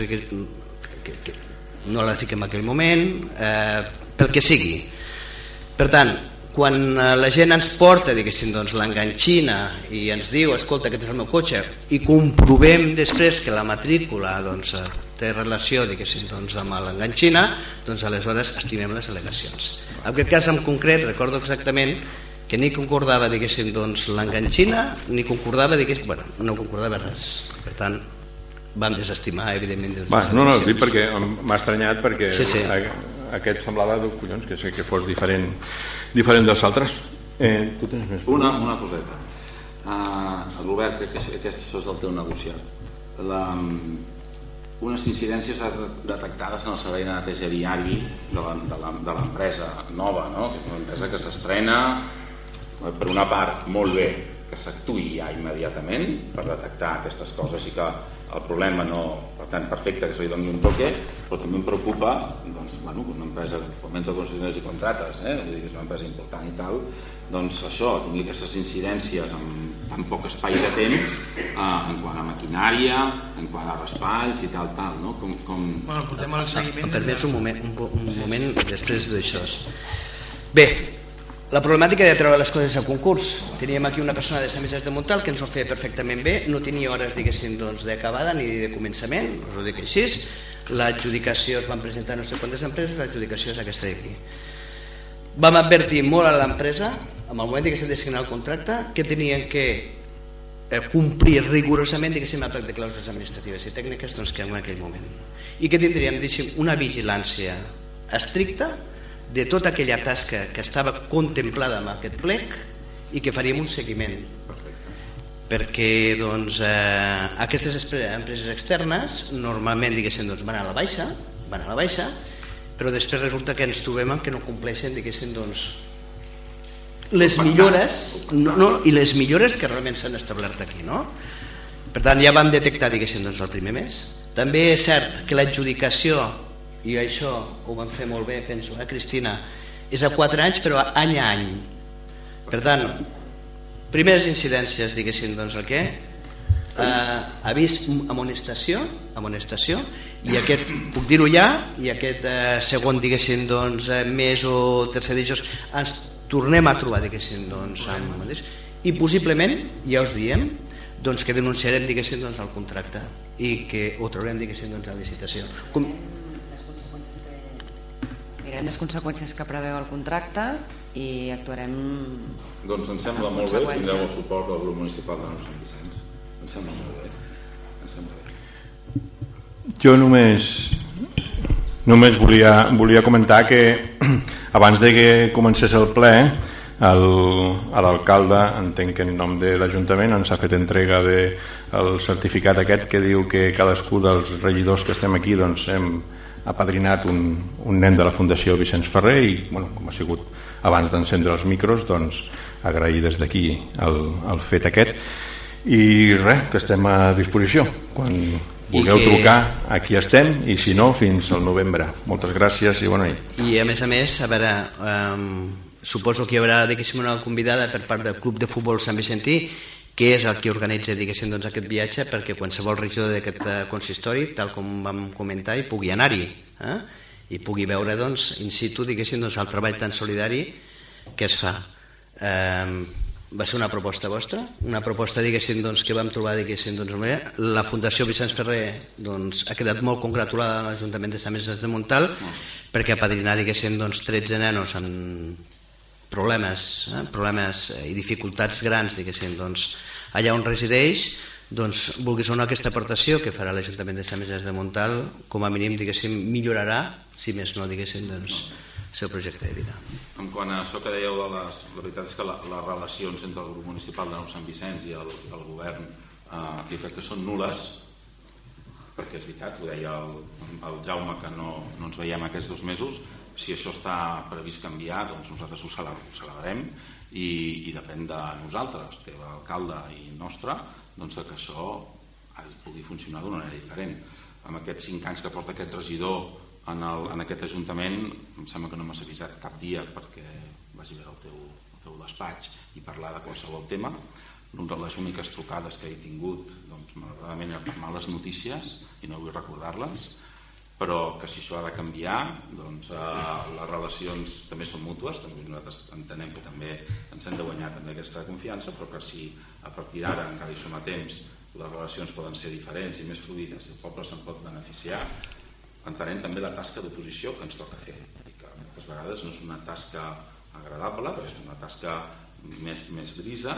no la fica en aquell moment, pel que sigui. Per tant, quan la gent ens porta l'enganxina i ens diu: escolta, aquest és el meu cotxe, i comprovem després que la matrícula té relació amb l'enganxina, aleshores estimem les al·legacions. En aquest cas en concret recordo exactament que ni concordava l'enganxina, ni concordava no concordava res. Per tant, vam desestimar, evidentment. No, dic perquè m'ha estranyat, perquè aquest semblava que fos diferent dels altres. Tu tens més? Una coseta. Robert, crec que això és el teu negociat. Unes incidències detectades en el servei de neteja viari de l'empresa nova, que és una empresa que s'estrena, per una part molt bé que s'actuï ja immediatament per detectar aquestes coses, i que el problema no, per tant, perfecte que se li doni un toque, però també em preocupa una empresa que fomenta concessionaris i contractes, que és una empresa important i tal, això, tingui aquestes incidències en tan poc espai de temps, en quant a maquinària, en quant a raspalls i tal, no? Portem al seguiment... Permets un moment després d'això. Bé, la problemàtica de treure les coses a concurs. Teníem aquí una persona de Sant Vicenç de Montalt que ens ho feia perfectament bé, no tenia hores d'acabada ni de començament, us ho dic així. L'adjudicació, es van presentar no sé quantes empreses, l'adjudicació és aquesta d'aquí. Vam advertir molt a l'empresa, en el moment que s'ha de signar el contracte, que tenien que complir rigorosament el plec de clàusules administratives i tècniques que en aquell moment, i que tindríem una vigilància estricta de tota aquella tasca que estava contemplada en aquest plec, i que faríem un seguiment. perquè doncs, aquestes empreses externes normalment van a la baixa, però després resulta que ens trobem que no compleixen doncs, les millores i les millores que realment s'han establert aquí, no? Per tant, ja vam detectar doncs, el primer mes. També és cert que l'adjudicació, i això ho vam fer molt bé, penso, Cristina, és a 4 anys, però any a any. Per tant, primeres incidències, doncs el què? Avís, amonestació, i aquest, puc dir-ho ja, i aquest segon, doncs, mes o tercer dijous, ens tornem a trobar, doncs, amb el mateix, i possiblement, ja us diem, doncs que denunciarem, doncs, el contracte i que ho traurem, doncs, a licitació. Mirem les conseqüències que preveu el contracte i actuarem... Doncs em sembla molt bé, tindreu el suport del grup municipal de Nou Sant Vicenç. Em sembla molt bé. Jo només volia comentar que abans de que comencés el ple, l'alcalde, entenc que en nom de l'Ajuntament, ens ha fet entrega del certificat aquest que diu que cadascú dels regidors que estem aquí doncs, hem apadrinat un nen de la Fundació Vicenç Ferrer i, com ha sigut abans d'encendre els micros, doncs agrair des d'aquí el fet aquest i res, que estem a disposició quan vulgueu trucar, aquí estem, i si no, fins al novembre. Moltes gràcies i bona nit. I a més, a veure, suposo que hi haurà una convidada per part del Club de Futbol Sant Vicentí, que és el que organitza doncs, aquest viatge perquè qualsevol regidor d'aquest consistori, tal com vam comentar, hi pugui anar-hi i pugui veure doncs, in situ doncs, el treball tan solidari que es fa. Va ser una proposta vostra, una proposta doncs, que vam trobar doncs, la Fundació Vicenç Ferrer doncs, ha quedat molt congratulada a l'Ajuntament de Sant Vicenç de Montalt perquè ha padrinat doncs, 13 nenos amb problemes i dificultats grans doncs, allà on resideix, doncs, vulguis o no, aquesta aportació que farà l'Ajuntament de Sant Vicenç de Montalt com a mínim millorarà, si més no, doncs, el seu projecte de vida. En quant a això que dèieu, la veritat és que les relacions entre el grup municipal de Nou Sant Vicenç i el govern jo crec que són nules, perquè és veritat, ho deia el Jaume, que no ens veiem aquests 2 mesos. Si això està previst canviar, doncs nosaltres ho celebrarem i depèn de nosaltres, de l'alcalde i nostre, doncs que això pugui funcionar d'una manera diferent. Amb aquests 5 anys que porta aquest regidor en aquest Ajuntament, em sembla que no m'has avisat cap dia perquè vagi a veure el teu despatx i parlar de qualsevol tema. Les úniques trucades que he tingut, doncs, malauradament, per males notícies, i no vull recordar-les, però que si això ha de canviar, doncs les relacions també són mútues, nosaltres entenem que també ens hem de guanyar també aquesta confiança, però que si a partir d'ara, encara hi som a temps, les relacions poden ser diferents i més fluides i el poble se'n pot beneficiar, entenem també la tasca d'oposició que ens toca fer, i que moltes vegades no és una tasca agradable, però és una tasca més grisa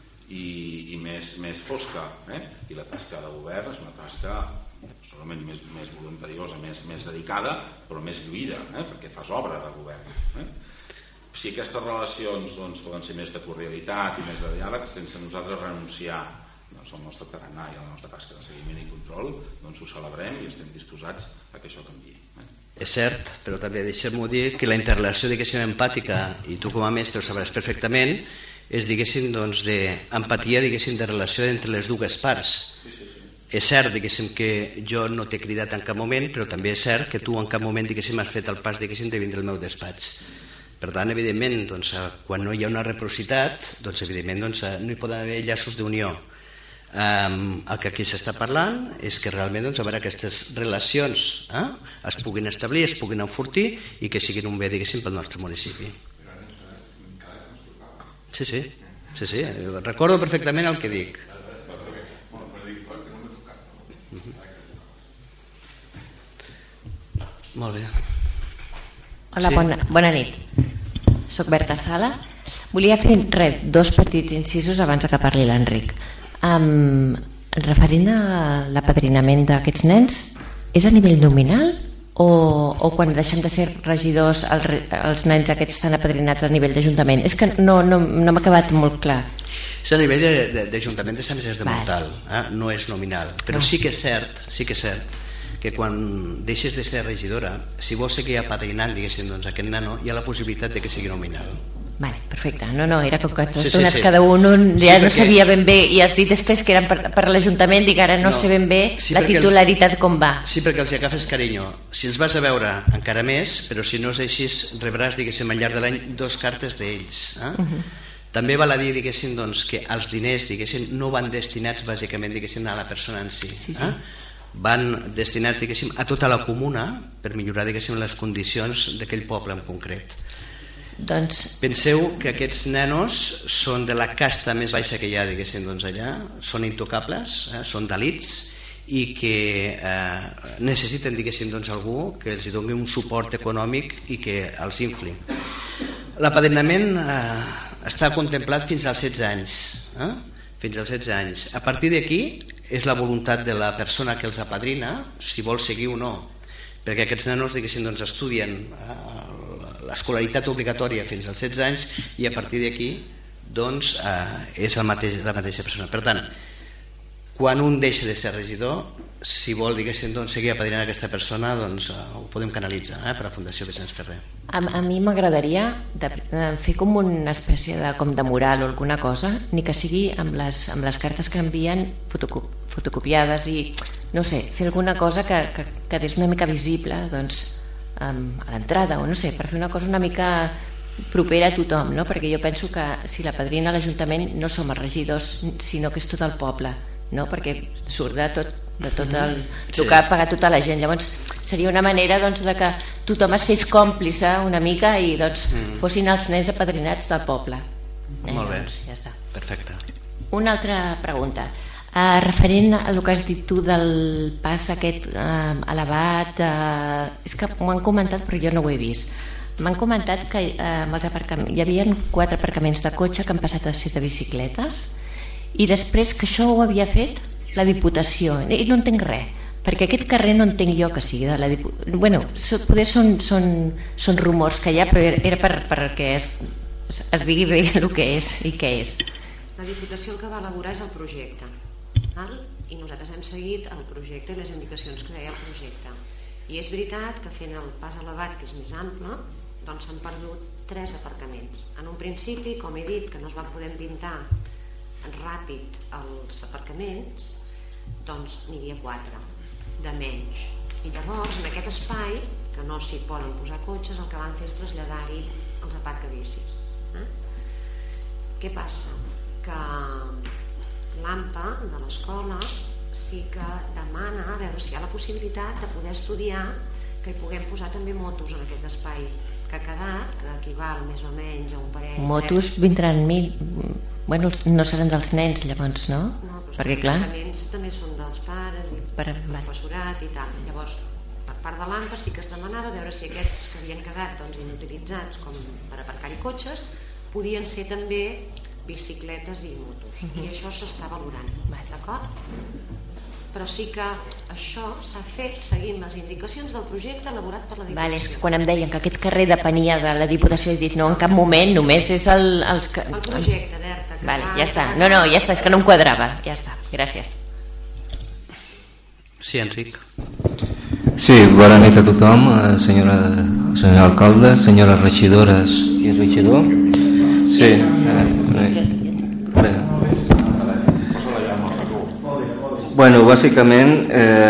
i més fosca, i la tasca de govern és una tasca solament més voluntariosa, més dedicada, però més lluïda, perquè fas obra de govern. Si aquestes relacions poden ser més de cordialitat i més de diàleg, sense nosaltres renunciar el nostre tarannà i la nostra tasca de seguiment i control, doncs ho celebrem i estem disposats a que això canviï. És cert, però també deixem-ho dir que la interrelació empàtica, i tu com a mestre ho sabràs perfectament, és d'empatia, de relació entre les dues parts. És cert que jo no t'he cridat en cap moment, però també és cert que tu en cap moment has fet el pas de vindre al meu despatx. Per tant, evidentment, quan no hi ha una reciprocitat, evidentment no hi poden haver llaços d'unió. El que aquí s'està parlant és que realment aquestes relacions es puguin establir, es puguin enfortir i que siguin un bé pel nostre municipi. Sí, recordo perfectament el que dic. Molt bé. Hola, bona nit. Soc Berta Sala. Volia fer 2 petits incisos abans que parli l'Enric. Referint a l'apadrinament d'aquests nens, és a nivell nominal o quan deixem de ser regidors els nens aquests estan apadrinats a nivell d'Ajuntament? És que no m'ha acabat molt clar. És a nivell d'Ajuntament de Sant Vicenç de Montalt, no és nominal, però sí que és cert que quan deixes de ser regidora, si vols seguir apadrinant, diguéssim, doncs aquest nano, hi ha la possibilitat de que sigui nominal. Vale, perfecte. No, era com que t'has donat cada un, ja no sabia ben bé, i has dit després que eren per l'Ajuntament, dic ara no sé ben bé la titularitat com va. Sí, perquè els hi agafes carinyo. Si els vas a veure encara més, però si no és així, rebràs, diguéssim, al llarg de l'any 2 cartes d'ells. També val a dir, diguéssim, que els diners, diguéssim, no van destinats bàsicament, diguéssim, a la persona en si. Van destinats, diguéssim, a tota la comuna per millorar, diguéssim, les condicions d'aquell poble en concret. Penseu que aquests nenos són de la casta més baixa que hi ha, diguéssim, allà, són intocables, són d'elits i que necessiten, diguéssim, algú que els doni un suport econòmic i que els infli. L'apadrinament està contemplat fins als 16 anys. Fins als 16 anys. A partir d'aquí és la voluntat de la persona que els apadrina si vol seguir o no, perquè aquests nanos, diguéssim, estudien l'escolaritat obligatòria fins als 16 anys i a partir d'aquí és la mateixa persona. Per tant, quan un deixa de ser regidor, si vol, diguéssim, seguir apadrinant aquesta persona, ho podem canalitzar per a Fundació Vicenç Ferrer. A mi m'agradaria fer com una espècie de mural o alguna cosa, ni que sigui amb les cartes que envien fotocopiades i, no sé, fer alguna cosa que és una mica visible a l'entrada, o no sé, per fer una cosa una mica propera a tothom, no? Perquè jo penso que si l'apadrina l'Ajuntament no som els regidors, sinó que és tot el poble, no? Perquè surt de tot el que ha pagat tota la gent. Llavors seria una manera de que tothom es fes còmplice una mica i fossin els nens apadrinats del poble. Molt bé, ja està. Perfecte. Una altra pregunta. Referent al que has dit tu del pas aquest elevat, és que m'ho han comentat però jo no ho he vist. M'han comentat que hi havia 4 aparcaments de cotxe que han passat a ser de bicicletes i després que això ho havia fet la Diputació, i no entenc res, perquè aquest carrer no entenc jo que sigui de la Diputació. Bueno, poder són rumors que hi ha, però era perquè es digui bé el que és i què és. La Diputació el que va elaborar és el projecte, i nosaltres hem seguit el projecte i les indicacions que deia el projecte. I és veritat que fent el pas elevat, que és més ample, s'han perdut 3 aparcaments. En un principi, com he dit, que no es van poder pintar ràpid els aparcaments, n'hi havia 4 de menys. I llavors, en aquest espai, que no s'hi poden posar cotxes, el que van fer és traslladar-hi els aparcabicis. Què passa? Que l'AMPA de l'escola sí que demana a veure si hi ha la possibilitat de poder estudiar que hi puguem posar també motos en aquest espai que ha quedat, que equival més o menys a un parell. Motos vindran bueno, no seran dels nens llavors, no? No, però perquè clar, els aparcaments també són dels pares i professorat i tal. Llavors, per part de l'AMPA sí que es demanava veure si aquests que havien quedat inutilitzats com per aparcar-hi cotxes podien ser també bicicletes i motos, i això s'està valorant, d'acord? Però sí que això s'ha fet seguint les indicacions del projecte elaborat per la Diputació. És que quan em deien que aquest carrer depenia de la Diputació he dit no, en cap moment, només és el projecte d'ERTA. Ja està, no, ja està, és que no em quadrava, ja està, gràcies. Sí, Enric. Sí, bona nit a tothom, senyor alcalde, senyores regidores i regidor. Sí, bueno, bàsicament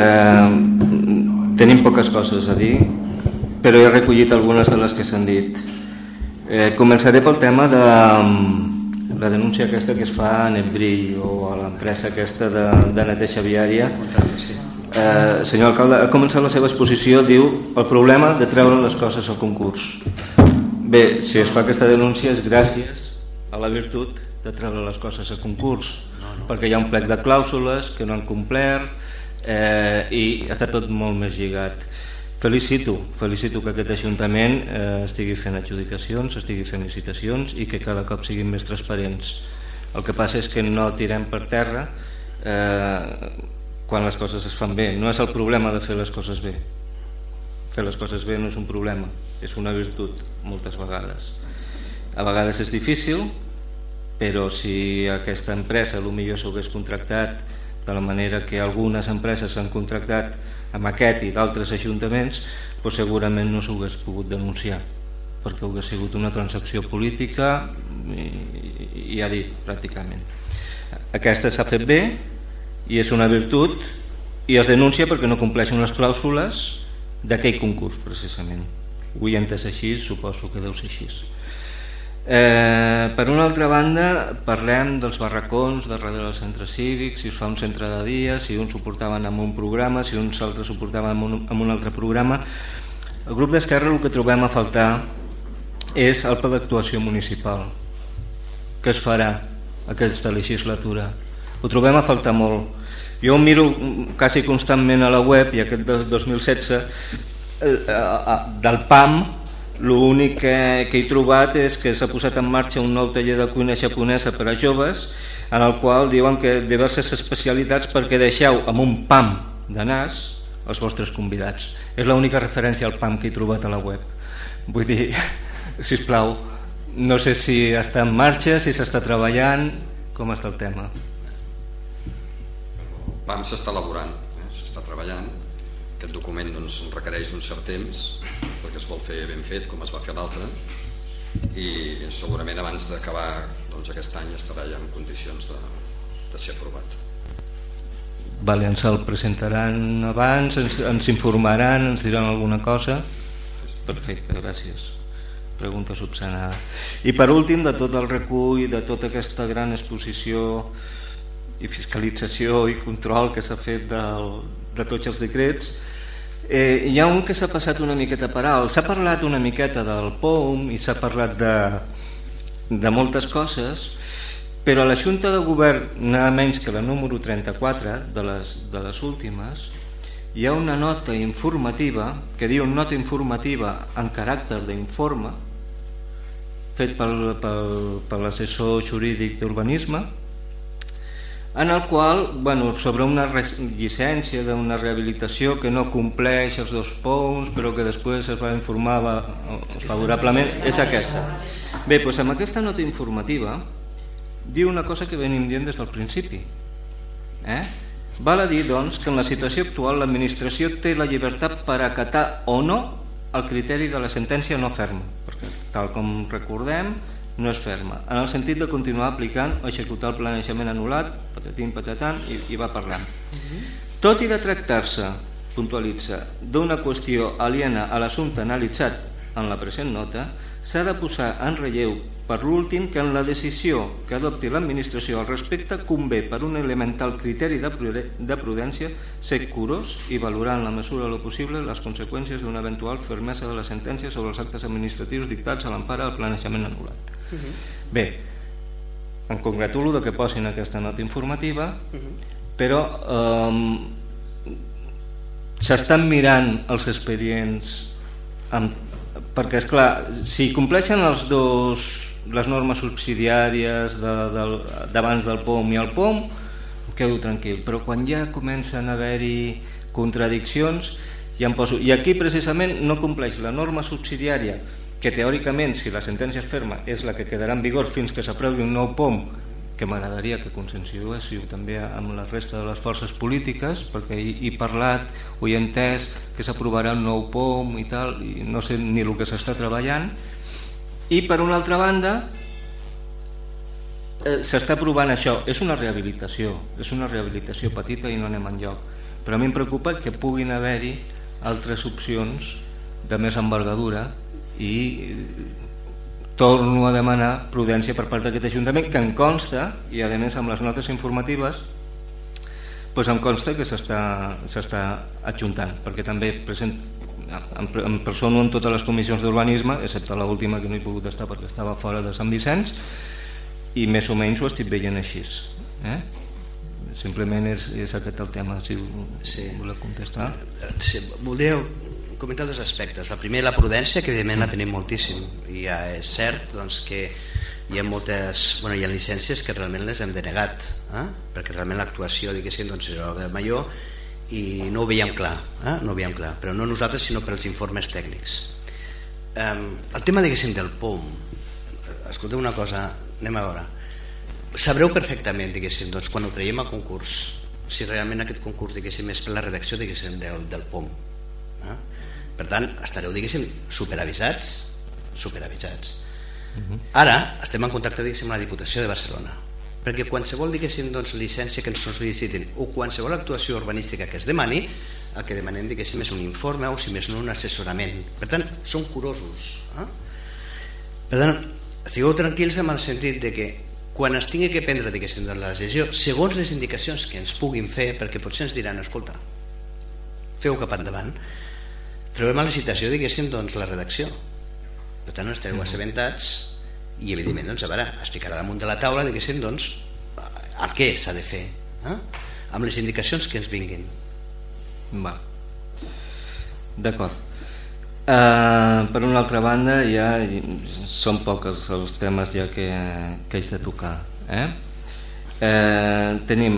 tenim poques coses a dir, però he recollit algunes de les que s'han dit. Començaré pel tema de la denúncia aquesta que es fa a Netbrill o a l'empresa aquesta de neteja viària. Senyor alcalde, ha començat la seva exposició, diu el problema de treure les coses al concurs. Bé, si es fa aquesta denúncia és gràcies a la virtut de treure les coses a concurs, perquè hi ha un plec de clàusules que no han complert i està tot molt més lligat. Felicito que aquest Ajuntament estigui fent adjudicacions, estigui fent licitacions i que cada cop siguin més transparents. El que passa és que no tirem per terra quan les coses es fan bé. No és el problema de fer les coses bé. Fer les coses bé no és un problema, és una virtut moltes vegades. A vegades és difícil, però si aquesta empresa potser s'hagués contractat de la manera que algunes empreses s'han contractat amb aquest i d'altres ajuntaments, doncs segurament no s'hagués pogut denunciar, perquè hauria sigut una transacció política i ja dit pràcticament. Aquesta s'ha fet bé i és una virtut i es denuncia perquè no compleixen les clàusules d'aquell concurs precisament. Ho he entès així, suposo que deu ser així. Per una altra banda, parlem dels barracons darrere dels centres cívics, si es fa un centre de dia, si uns ho portaven amb un programa, si uns altres ho portaven amb un altre programa. El grup d'Esquerra el que trobem a faltar és el pla d'actuació municipal que es farà aquesta legislatura. Ho trobem a faltar molt. Jo miro quasi constantment a la web i aquest de 2016 del PAM l'únic que he trobat és que s'ha posat en marxa un nou taller de cuina japonesa per a joves en el qual diuen que diverses especialitats perquè deixeu amb un PAM de nas els vostres convidats. És l'única referència al PAM que he trobat a la web. Vull dir, sisplau, no sé si està en marxa, si s'està treballant, com està el tema. PAM s'està elaborant, s'està treballant. Aquest document requereix un cert temps perquè es vol fer ben fet com es va fer l'altre i segurament abans d'acabar aquest any estarà ja en condicions de ser aprovat. Vale, ens el presentaran abans, ens informaran, ens diran alguna cosa. Perfecte, gràcies. Pregunta subsanada. I per últim, de tot el recull, de tota aquesta gran exposició i fiscalització i control que s'ha fet de tots els decrets, hi ha un que s'ha passat una miqueta per alt. S'ha parlat una miqueta del POUM i s'ha parlat de moltes coses, però a la Junta de Govern, nada menys que la número 34 de les últimes, hi ha una nota informativa que diu nota informativa en caràcter d'informe fet per l'assessor jurídic d'urbanisme, en el qual, sobre una llicència d'una rehabilitació que no compleix els 2 punts però que després es va informar favorablement, és aquesta. Bé, doncs amb aquesta nota informativa diu una cosa que venim dient des del principi. Val a dir, doncs, que en la situació actual l'administració té la llibertat per acatar o no el criteri de la sentència no ferma, perquè tal com recordem no és ferma, en el sentit de continuar aplicant o executar el planejament anul·lat, patatim, patatan, i va parlant. Tot i de tractar-se, puntualitza, d'una qüestió aliena a l'assumpte analitzat en la present nota, s'ha de posar en relleu per l'últim que en la decisió que adopti l'administració al respecte convé per un elemental criteri de prudència ser curós i valorar en la mesura de lo possible les conseqüències d'una eventual fermesa de la sentència sobre els actes administratius dictats a l'empara del planejament anul·lat. Bé, em congratulo de que posin aquesta nota informativa, però s'estan mirant els expedients perquè, esclar, si compleixen les normes subsidiàries d'abans del POM i el POM, quedo tranquil, però quan ja comencen a haver-hi contradiccions ja em poso, i aquí precisament no compleix la norma subsidiària que teòricament, si la sentència és ferma, és la que quedarà en vigor fins que s'aprovi un nou POM, que m'agradaria que consensuéssiu també amb la resta de les forces polítiques, perquè he parlat, ho he entès, que s'aprovarà un nou POM i tal, i no sé ni el que s'està treballant. I per una altra banda s'està provant això, és una rehabilitació petita i no anem enlloc, però a mi em preocupa que puguin haver-hi altres opcions de més envergadura i torno a demanar prudència per part d'aquest Ajuntament, que em consta, i a més amb les notes informatives doncs em consta que s'està adjuntant, perquè també en persona en totes les comissions d'urbanisme, excepte l'última que no he pogut estar perquè estava fora de Sant Vicenç, i més o menys ho estic veient així. Simplement és aquest el tema, si voleu contestar. Sí, voldria comentar 2 aspectes. El primer, la prudència, que evidentment la tenim moltíssim, i ja és cert que hi ha moltes hi ha llicències que realment les hem denegat, perquè realment l'actuació era de major i no ho veiem clar, però no nosaltres sinó pels informes tècnics. El tema del POM, escolteu una cosa, anem a veure, sabreu perfectament, diguéssim, doncs, quan ho traiem a concurs, si realment aquest concurs, diguéssim, és per la redacció, diguéssim, del POM. Per tant, estareu, diguéssim, superavisats. Ara estem en contacte, diguéssim, amb la Diputació de Barcelona, perquè qualsevol, diguéssim, doncs, llicència que ens sol·licitin o qualsevol actuació urbanística que es demani, el que demanem, diguéssim, és un informe o, si més no, un assessorament. Per tant, són curosos. Per tant, estigueu tranquils en el sentit de que quan es tingui que prendre, diguéssim, la decisió, segons les indicacions que ens puguin fer, perquè potser ens diran, escolta, feu cap endavant, trobem a la licitació, diguéssim, doncs, la redacció. Per tant, estareu assabentats i, evidentment, doncs, a veure, es ficarà damunt de la taula, diguéssim, doncs, el què s'ha de fer, amb les indicacions que ens vinguin. D'acord. Per una altra banda, ja són pocs els temes ja que haig de tocar. Tenim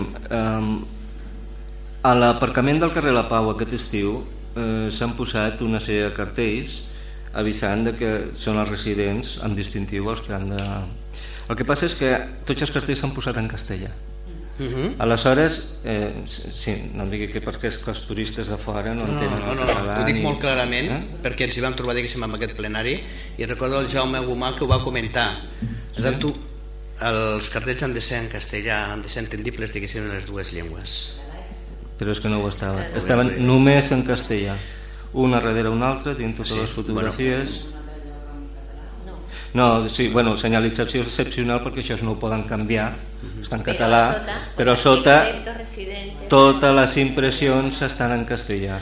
a l'aparcament del carrer La Pau aquest estiu s'han posat una sèrie de cartells avisant que són els residents amb distintiu els que han de... El que passa és que tots els cartells s'han posat en castellà. Aleshores, sí, no em digui que perquè els turistes de fora no entenen el català. Ho dic molt clarament, perquè ens hi vam trobar, diguéssim, amb aquest plenari, i recordo el Jaume Gomà que ho va comentar. Els cartells han de ser en castellà, han de ser entendibles, diguéssim, en les dues llengües. Però és que no ho estaven. Estaven només en castellà. Una darrere una altra, dins totes les fotografies. No, sí, bueno, senyalització excepcional perquè això no ho poden canviar, està en català, però sota totes les impressions estan en castellà.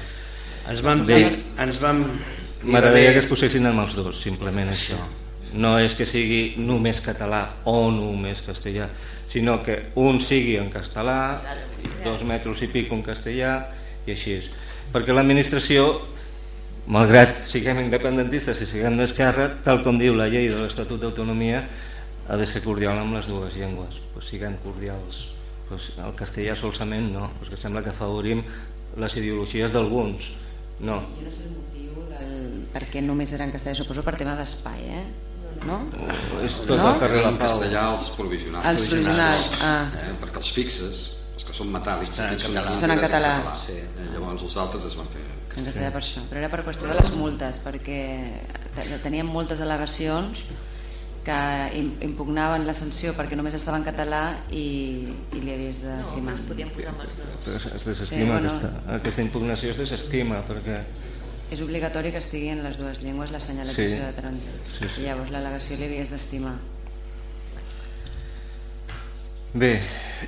M'agradaria que es posessin amb els dos, simplement això. No és que sigui només català o només castellà, sinó que un sigui en castellà, 2 metres i pico en castellà i així és. Perquè l'administració, malgrat siguem independentistes i siguem d'esquerra, tal com diu la llei de l'Estatut d'Autonomia, ha de ser cordial amb les dues llengües. Pues siguem cordials. Pues el castellà solament no, perquè sembla que afavorim les ideologies d'alguns. No. Jo no sé el motiu per què només era en castellà, suposo per tema d'espai, no? És tot el carrer La Pau. En castellà els provisionals. Els provisionals, perquè els fixes, els que són metàl·lics, són en català. Llavors els altres es van fer en castellà per això, però era per qüestió de les multes, perquè teníem moltes al·legacions que impugnaven la sanció perquè només estava en català i li havies d'estimar. No, podíem posar amb els dos. Es desestima, aquesta impugnació es desestima perquè... És obligatori que estigui en les dues llengües la senyalització de trànsit. I llavors l'al·legació li havies d'estimar. Bé,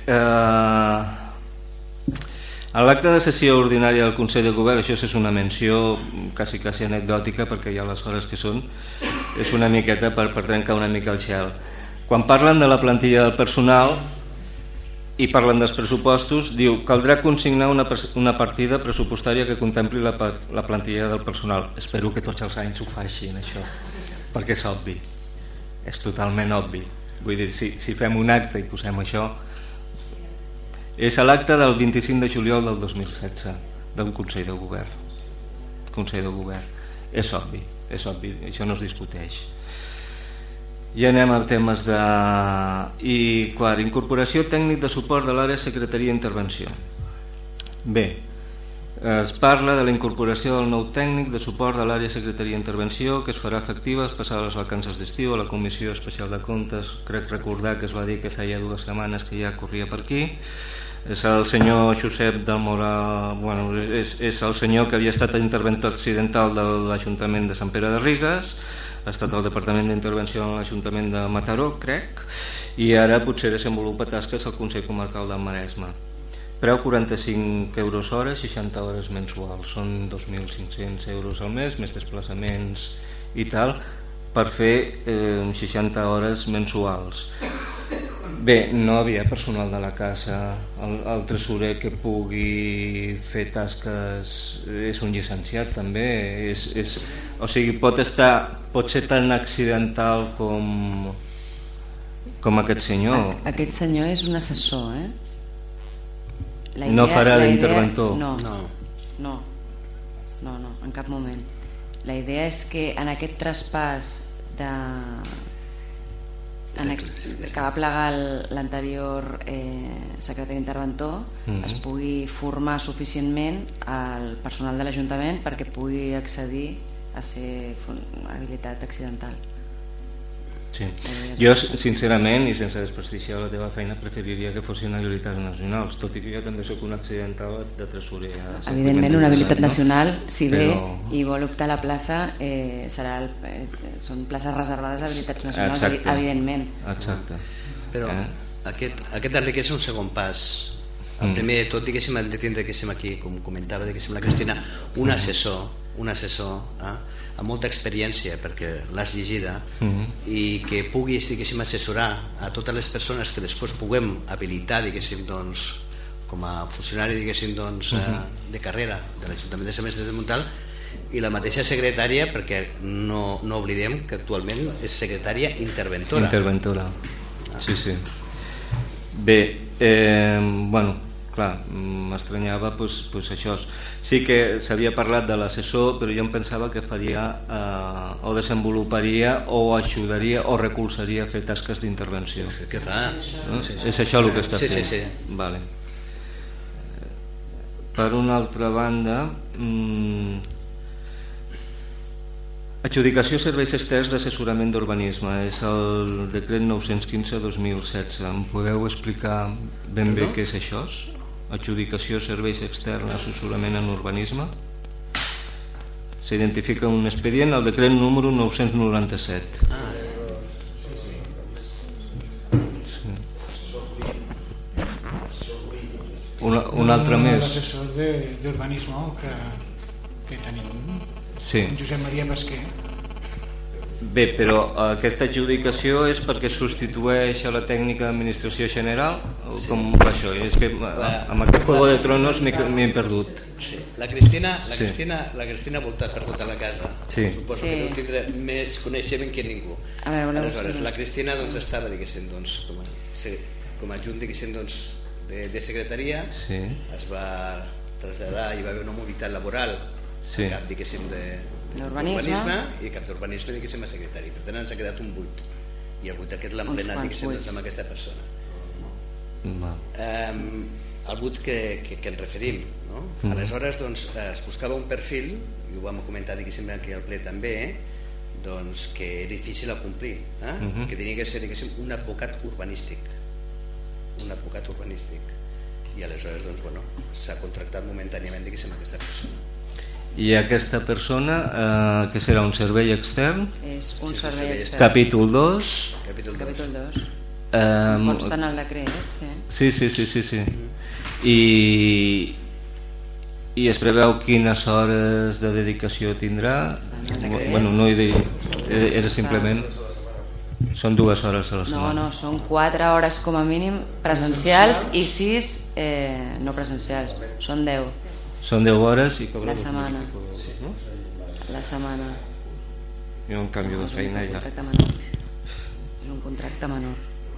a l'acte de sessió ordinària del Consell de Govern, això és una menció quasi anecdòtica perquè ja les hores que són, és una miqueta per trencar una mica el gel. Quan parlen de la plantilla del personal i parlen dels pressupostos, diu caldrà consignar una partida pressupostària que contempli la plantilla del personal. Espero que tots els anys ho facin això, perquè és obvi, és totalment obvi. Vull dir, si fem un acte i posem això, és a l'acte del 25 de juliol del 2016 del Consell de Govern. És obvi, això no es discuteix. I anem a temes de... I quart, incorporació tècnic de suport de l'àrea secretaria d'intervenció. Bé, es parla de la incorporació del nou tècnic de suport de l'àrea secretaria d'intervenció que es farà efectiva passades les vacances d'estiu a la Comissió Especial de Comptes. Crec recordar que es va dir que feia 2 setmanes que ja corria per aquí. És el senyor Josep del Moral, bueno, és el senyor que havia estat interventor accidental de l'Ajuntament de Sant Pere de Rigues, ha estat al Departament d'Intervenció en l'Ajuntament de Mataró, crec, i ara potser desenvolupa tasques al Consell Comarcal del Maresme. Preu 45 euros hora, 60 hores mensuals, són 2.500 euros al mes, més desplaçaments i tal, per fer 60 hores mensuals. Bé, no havia personal de la casa, el tresorer que pugui fer tasques és un llicenciat també, o sigui, pot ser tan accidental com aquest senyor. Aquest senyor és un assessor, no farà d'interventor. No, en cap moment. La idea és que en aquest traspàs de que va plegar l'anterior secretari interventor es pugui formar suficientment al personal de l'Ajuntament perquè pugui accedir a ser habilitat accidental. Sí. Jo, sincerament, i sense desprestigiar la teva feina, preferiria que fossin habilitats nacionals, tot i que jo també soc un accidental de tresorer. Evidentment, una habilitat nacional, si ve i vol optar a la plaça, són places reservades a habilitats nacionals, evidentment. Exacte. Però aquest enriqueix un segon pas. El primer de tot, diguéssim, hem de tindre aquí, com comentava la Cristina, un assessor amb molta experiència, perquè l'has llegida, i que pugui assessorar a totes les persones que després puguem habilitar, com a funcionari de carrera de l'Ajuntament de Sant Vicenç de Montalt, i la mateixa secretària, perquè no oblidem que actualment és secretària interventora. Interventora, sí. Bé, bueno, clar, m'estranyava això. Sí que s'havia parlat de l'assessor, però jo em pensava que faria o desenvoluparia o ajudaria o recolzaria a fer tasques d'intervenció. Què fa? És això el que està fent? Sí. Vale. Per una altra banda, adjudicació serveis externs d'assessorament d'urbanisme, és el decret 915/2016. Em podeu explicar ben bé què és això? Adjudicació serveis externs d'assessorament en urbanisme. S'identifica un expedient al decret número 997. Un altre més. L'assessor d'urbanisme que tenim, Josep Maria Basquer. Bé, però aquesta adjudicació és perquè substitueix a la tècnica d'administració general o com va això? És que amb aquest Juego de Tronos m'he perdut. La Cristina ha voltat per tota la casa. Suposo que deu tindre més coneixement que ningú. Aleshores, la Cristina estava com a adjunt de secretaria, es va traslladar, hi va haver una mobilitat laboral cap d'urbanisme i cap d'urbanisme a secretari. Per tant ens ha quedat un buit i el buit aquest l'hem plenat amb aquesta persona. El buit que ens referim, aleshores es buscava un perfil, i ho vam comentar aquí al ple també, que era difícil a complir, que tenia que ser un advocat urbanístic, i aleshores s'ha contractat momentàniament aquesta persona. I aquesta persona, que serà un servei extern? És un servei extern. Capítol 2. Consta en el decret, sí. I es preveu quines hores de dedicació tindrà? Bueno, no he dit, era simplement... Són 2 hores a la setmana. No, són 4 hores com a mínim presencials i 6 no presencials, són 10. Són 10 hores i la setmana. La setmana. I un canvi de feina ja. És un contracte menor.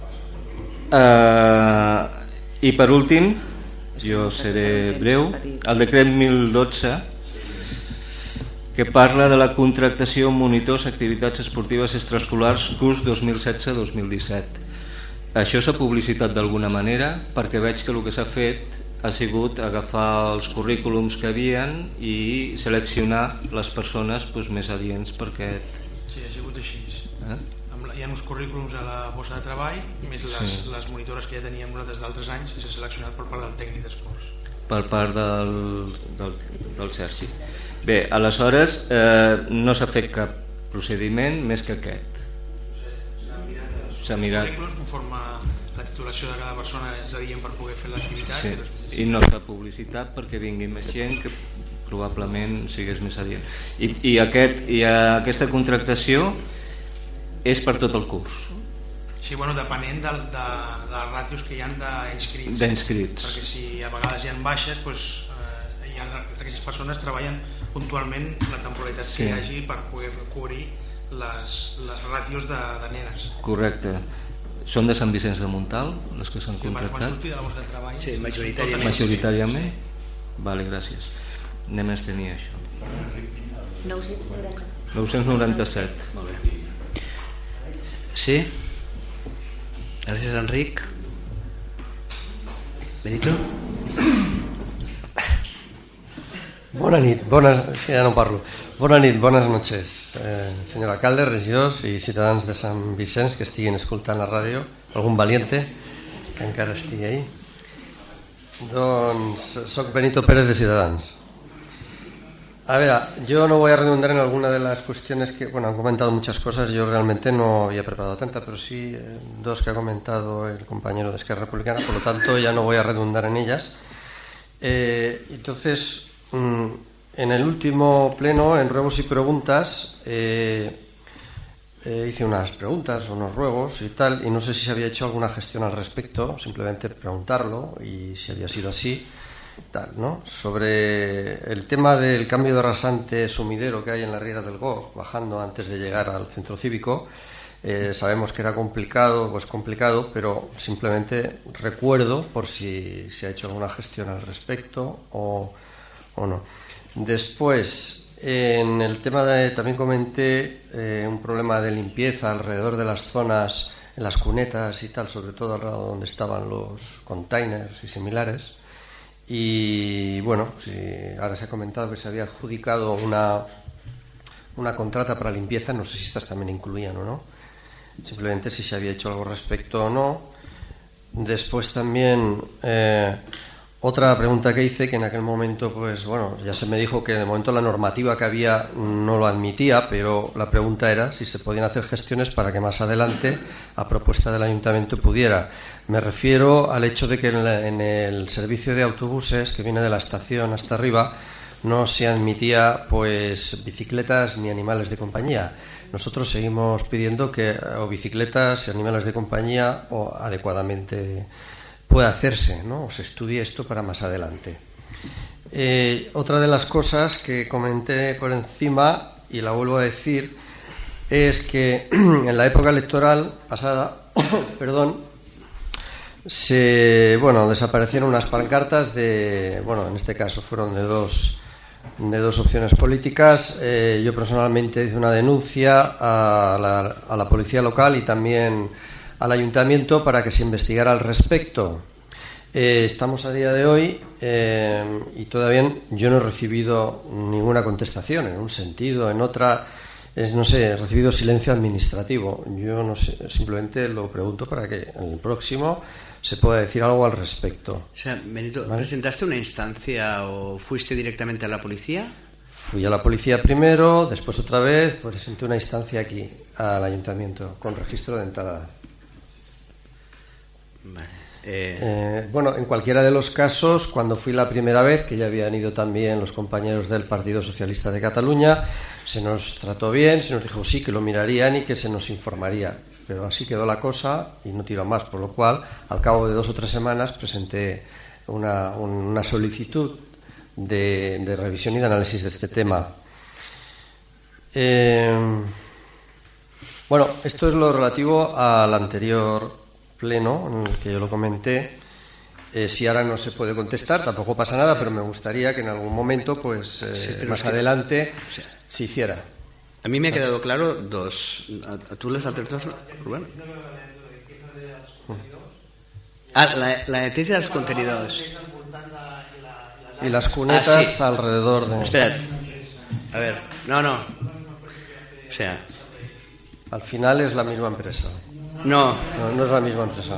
I per últim, jo seré breu, el decret 1012 que parla de la contractació de monitors activitats esportives extraescolars curs 2016-2017. Això s'ha publicitat d'alguna manera perquè veig que el que s'ha fet ha sigut agafar els currículums que havien i seleccionar les persones més adients per aquest... Sí, ha sigut així. Hi ha uns currículums a la bossa de treball, més les monitores que ja teníem nosaltres d'altres anys, i s'ha seleccionat per part del tècnic d'esports. Per part del Sergi. Bé, aleshores no s'ha fet cap procediment més que aquest. S'ha mirat... Els currículums conforme la titulació de cada persona ens adient per poder fer l'activitat. I no s'ha publicitat perquè vingui més gent que probablement sigués més adient. I aquesta contractació és per tot el curs? Sí, depenent de les ràtios que hi ha d'inscrits. Perquè si a vegades hi ha baixes, aquestes persones treballen puntualment la temporalitat que hi hagi per poder cobrir les ràtios de nenes. Correcte. Són de Sant Vicenç de Montalt les que s'han contractat? Van sortir de la bossa de treball. Sí, majoritàriament. Majoritàriament? Vale, gràcies. Anem a tenir això. 997. 997. Molt bé. Sí? Gràcies, Enric. Benito? Bona nit, ja no parlo. Bona nit, bones noches, senyor alcalde, regidors i ciutadans de Sant Vicenç que estiguin escoltant la ràdio, algun valiente que encara estigui ahí. Doncs soc Benito Pérez de Ciudadanos. A ver, yo no voy a redundar en alguna de las cuestiones que, bueno, han comentado muchas cosas, yo realmente no había preparado tantas, pero sí dos que ha comentado el compañero de Esquerra Republicana, por lo tanto ya no voy a redundar en ellas. Entonces, en el último pleno, en ruegos y preguntas, hice unas preguntas, unos ruegos y tal, y no sé si se había hecho alguna gestión al respecto, simplemente preguntarlo y si había sido así. Tal, ¿no? Sobre el tema del cambio de rasante sumidero que hay en la Riera del Goj, bajando antes de llegar al centro cívico, sabemos que era complicado, pues complicado, pero simplemente recuerdo por si se ha hecho alguna gestión al respecto o no. Después, en el tema también comenté un problema de limpieza alrededor de las zonas, en las cunetas y tal, sobre todo al lado donde estaban los containers y similares. Y bueno, ahora se ha comentado que se había adjudicado una contrata para limpieza, no sé si estas también incluían o no, simplemente si se había hecho algo respecto o no. Después también otra pregunta que hice, que en aquel momento, pues bueno, ya se me dijo que de momento la normativa que había no lo admitía, pero la pregunta era si se podían hacer gestiones para que más adelante, a propuesta del ayuntamiento, pudiera. Me refiero al hecho de que en el servicio de autobuses que viene de la estación hasta arriba no se admitía pues bicicletas ni animales de compañía. Nosotros seguimos pidiendo que o bicicletas y animales de compañía o adecuadamente pueda hacerse, ¿no? O se estudie esto para más adelante. Otra de las cosas que comenté por encima, y la vuelvo a decir, es que en la época electoral pasada, desaparecieron unas pancartas en este caso fueron de dos opciones políticas. Yo personalmente hice una denuncia a la policía local y también al ayuntamiento para que se investigara al respecto. Estamos a día de hoy y todavía yo no he recibido ninguna contestación en un sentido, en otra, no sé, he recibido silencio administrativo. Yo no sé, simplemente lo pregunto para que en el próximo se pueda decir algo al respecto. O sea, Benito, ¿vale? ¿Presentaste una instancia o fuiste directamente a la policía? Fui a la policía primero, después otra vez, presenté una instancia aquí, al ayuntamiento, con registro de entrada. Vale. En cualquiera de los casos, cuando fui la primera vez, que ya habían ido también los compañeros del Partido Socialista de Cataluña, se nos trató bien, se nos dijo sí, que lo mirarían y que se nos informaría. Pero así quedó la cosa y no tiró más, por lo cual, al cabo de 2 o 3 semanas, presenté una solicitud de revisión y de análisis de este tema. Esto es lo relativo al anterior pleno en el que yo lo comenté. Si ahora no se puede contestar, tampoco pasa nada, pero me gustaría que en algún momento, pues más adelante, se hiciera. A mí me ha quedado claro dos. ¿A tú les altres dos, Rubén? La neteja dels contenidors. Y las cunetas alrededor de... Espera't. A ver, no. O sea... Al final es la misma empresa. No es la misma empresa.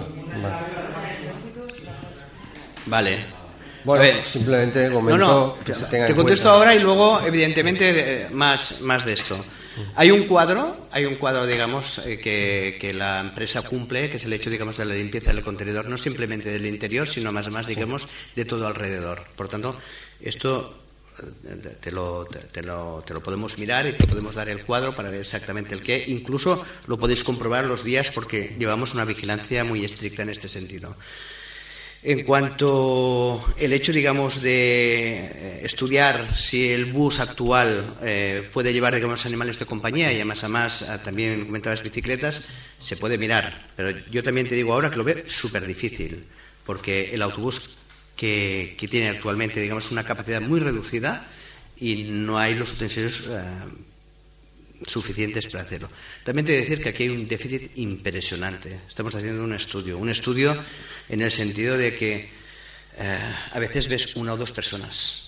Vale. Bueno, simplemente comento que se tenga en cuenta. Te contesto ahora y luego, evidentemente, más de esto. Hay un cuadro, digamos, que la empresa cumple, que es el hecho, digamos, de la limpieza del contenedor, no simplemente del interior, sino más, digamos, de todo alrededor. Por tanto, esto te lo podemos mirar y te podemos dar el cuadro para ver exactamente el qué. Incluso lo podéis comprobar los días porque llevamos una vigilancia muy estricta en este sentido. En cuanto al hecho, digamos, de estudiar si el bus actual puede llevar, digamos, animales de compañía y además también comentabas bicicletas, se puede mirar. Pero yo también te digo ahora que lo veo súper difícil, porque el autobús que tiene actualmente, digamos, una capacidad muy reducida y no hay los utensilios suficientes para hacerlo. También te he de decir que aquí hay un déficit impresionante. Estamos haciendo un estudio en el sentido de que a veces ves una o dos personas.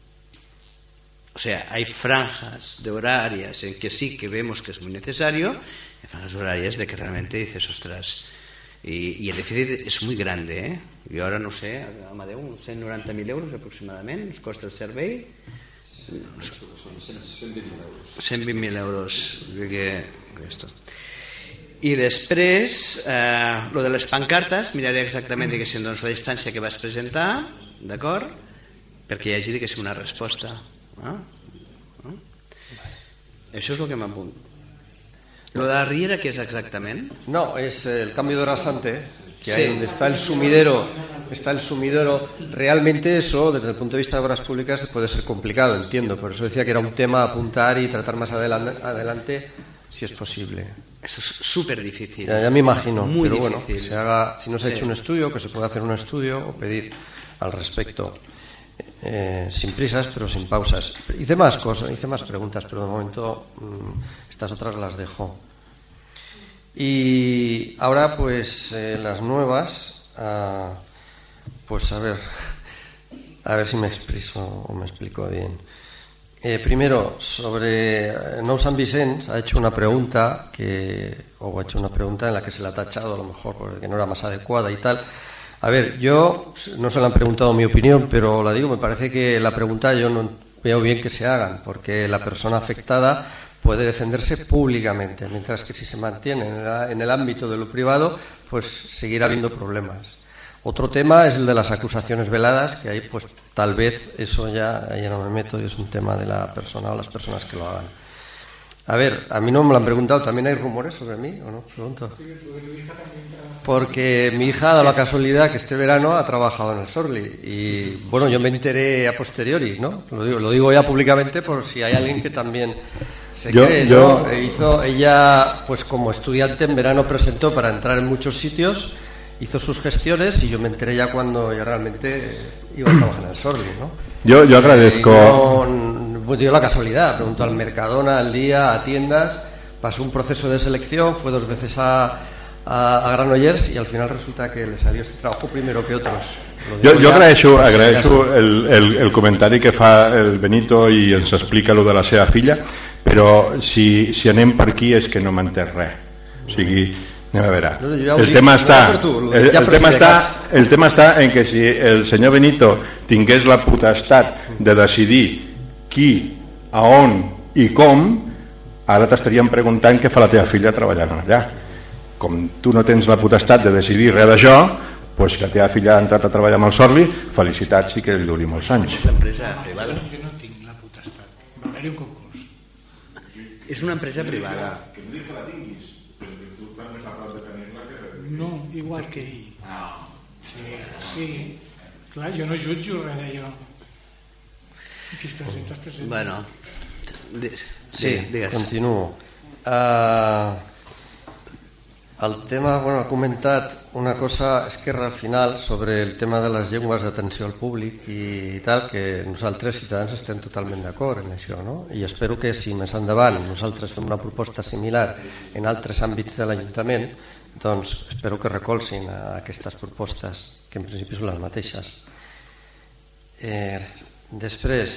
O sea, hay franjas de horarias en que sí que vemos que es muy necesario, hay franjas horarias de que realmente dices, ostras, y el déficit és muy grande, eh? Jo ara no sé, Amadeu, uns 190.000 euros aproximadament, ens costa el servei. Són 120.000 euros. 120.000 euros. I després, lo de les pancartes, miraré exactament, diguéssim, doncs, la distància que vas presentar, d'acord? Perquè hi hagi, diguéssim, una resposta. Eso es lo que me apunto. ¿Lo de la riera qué es exactamente? No, es el cambio de rasante, que Sí. ahí donde está el sumidero, realmente eso, desde el punto de vista de obras públicas, puede ser complicado, entiendo. Por eso decía que era un tema a apuntar y tratar más adelante si es posible. Eso es súper difícil. Ya me imagino, Muy pero difícil. bueno, que se haga, si no se ha hecho Sí. un estudio, que se pueda hacer un estudio o pedir al respecto. Sin prisas, pero sin pausas. Hice más cosas, hice más preguntas, pero de momento estas otras las dejo. Y ahora, pues las nuevas, pues a ver si me expreso o me explico bien. Primero, sobre Nou Sant Vicenç, ha hecho una pregunta en la que se le ha tachado a lo mejor porque no era más adecuada y tal. A ver, yo no se le han preguntado mi opinión, pero la digo, me parece que la pregunta yo no veo bien que se hagan, porque la persona afectada puede defenderse públicamente, mientras que si se mantiene en el ámbito de lo privado, pues seguirá habiendo problemas. Otro tema es el de las acusaciones veladas, que ahí pues tal vez eso ya no me meto y es un tema de la persona o las personas que lo hagan. A ver, a mí no me lo han preguntado, ¿también hay rumores sobre mí o no? Pregunto. Porque mi hija ha dado la casualidad que este verano ha trabajado en el Sorli y bueno, yo me enteré a posteriori, ¿no? Lo digo ya públicamente por si hay alguien que también se cree, ¿no? Ella, pues como estudiante en verano presentó para entrar en muchos sitios, hizo sus gestiones y yo me enteré ya cuando ya realmente iba a trabajar en el Sorli, ¿no? Yo agradezco... Pues dio la casualidad, preguntó al Mercadona, al Día, a tiendas, pasó un proceso de selección, fue 2 veces a Granollers y al final resulta que le salió este trabajo primero que otros. Jo agraeixo el comentari que fa el Benito i ens explica lo de la seva filla, però si anem per aquí és que no m'ha entès res. O sigui, anem a veure. El tema està en que si el senyor Benito tingués la potestat de decidir qui, a on i com, ara t'estaríem preguntant què fa la teva filla treballant allà. Com tu no tens la potestat de decidir res d'això, doncs si la teva filla ha entrat a treballar amb el Sorli, felicitats i que li duri molts anys. Jo no tinc la potestat. Va haver-hi un concurs. És una empresa privada. Que no dic que la tinguis, però tu també és la prou de tenir-la que... No, igual que ell. Sí. Clar, jo no jutjo res d'allò. Qui es presenta, es presenta. Bueno, sí, digues. Continuo. El tema, bueno, ha comentat una cosa, Esquerra, al final, sobre el tema de les llengües d'atenció al públic i tal, que nosaltres, ciutadans, estem totalment d'acord en això, no? I espero que si més endavant nosaltres fem una proposta similar en altres àmbits de l'Ajuntament, doncs espero que recolzin aquestes propostes, que en principi són les mateixes. Després,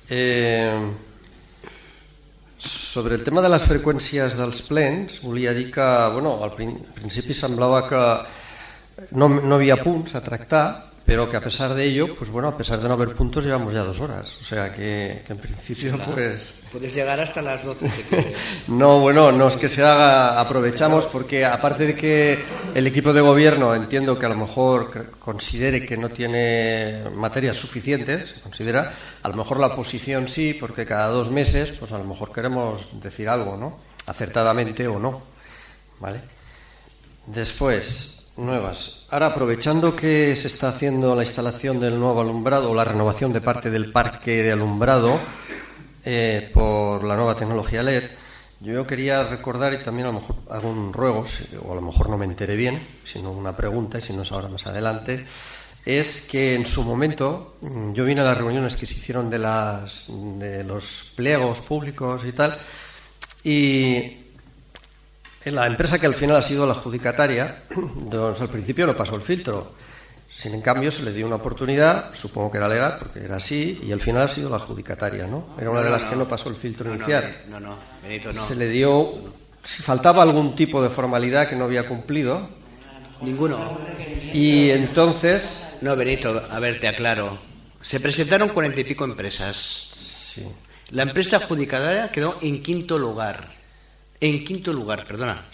sobre el tema de les freqüències dels plens, volia dir que, bueno, al principi semblava que no havia punts a tractar, pero que a pesar de ello, pues bueno, a pesar de no haber puntos, llevamos ya 2 horas. O sea que en principio, pues... Puedes llegar hasta las 12 si quieres. No, bueno, no es que se haga, aprovechamos porque aparte de que el equipo de gobierno entiendo que a lo mejor considere que no tiene materias suficientes, se considera, a lo mejor la oposición sí, porque cada 2 meses, pues a lo mejor queremos decir algo, ¿no? Acertadamente o no, ¿vale? Después... nuevas. Ahora, aprovechando que se está haciendo la instalación del nuevo alumbrado o la renovación de parte del parque de alumbrado por la nueva tecnología LED, yo quería recordar, y también a lo mejor hago un ruego, o a lo mejor no me enteré bien, sino una pregunta, y si no es ahora más adelante, es que en su momento yo vine a las reuniones que se hicieron de los pliegos públicos y tal, Y la empresa que al final ha sido la adjudicataria, al principio no pasó el filtro. Sin en cambio se le dio una oportunidad, supongo que era legal, porque era así, y al final ha sido la adjudicataria, ¿no? Era una de las que no pasó el filtro inicial. No, Benito, no. Se le dio, si faltaba algún tipo de formalidad que no había cumplido. Ninguno. Y entonces... No, Benito, a ver, te aclaro. Se presentaron 40 y pico empresas. Sí. La empresa adjudicataria quedó en quinto lugar. En quinto lugar.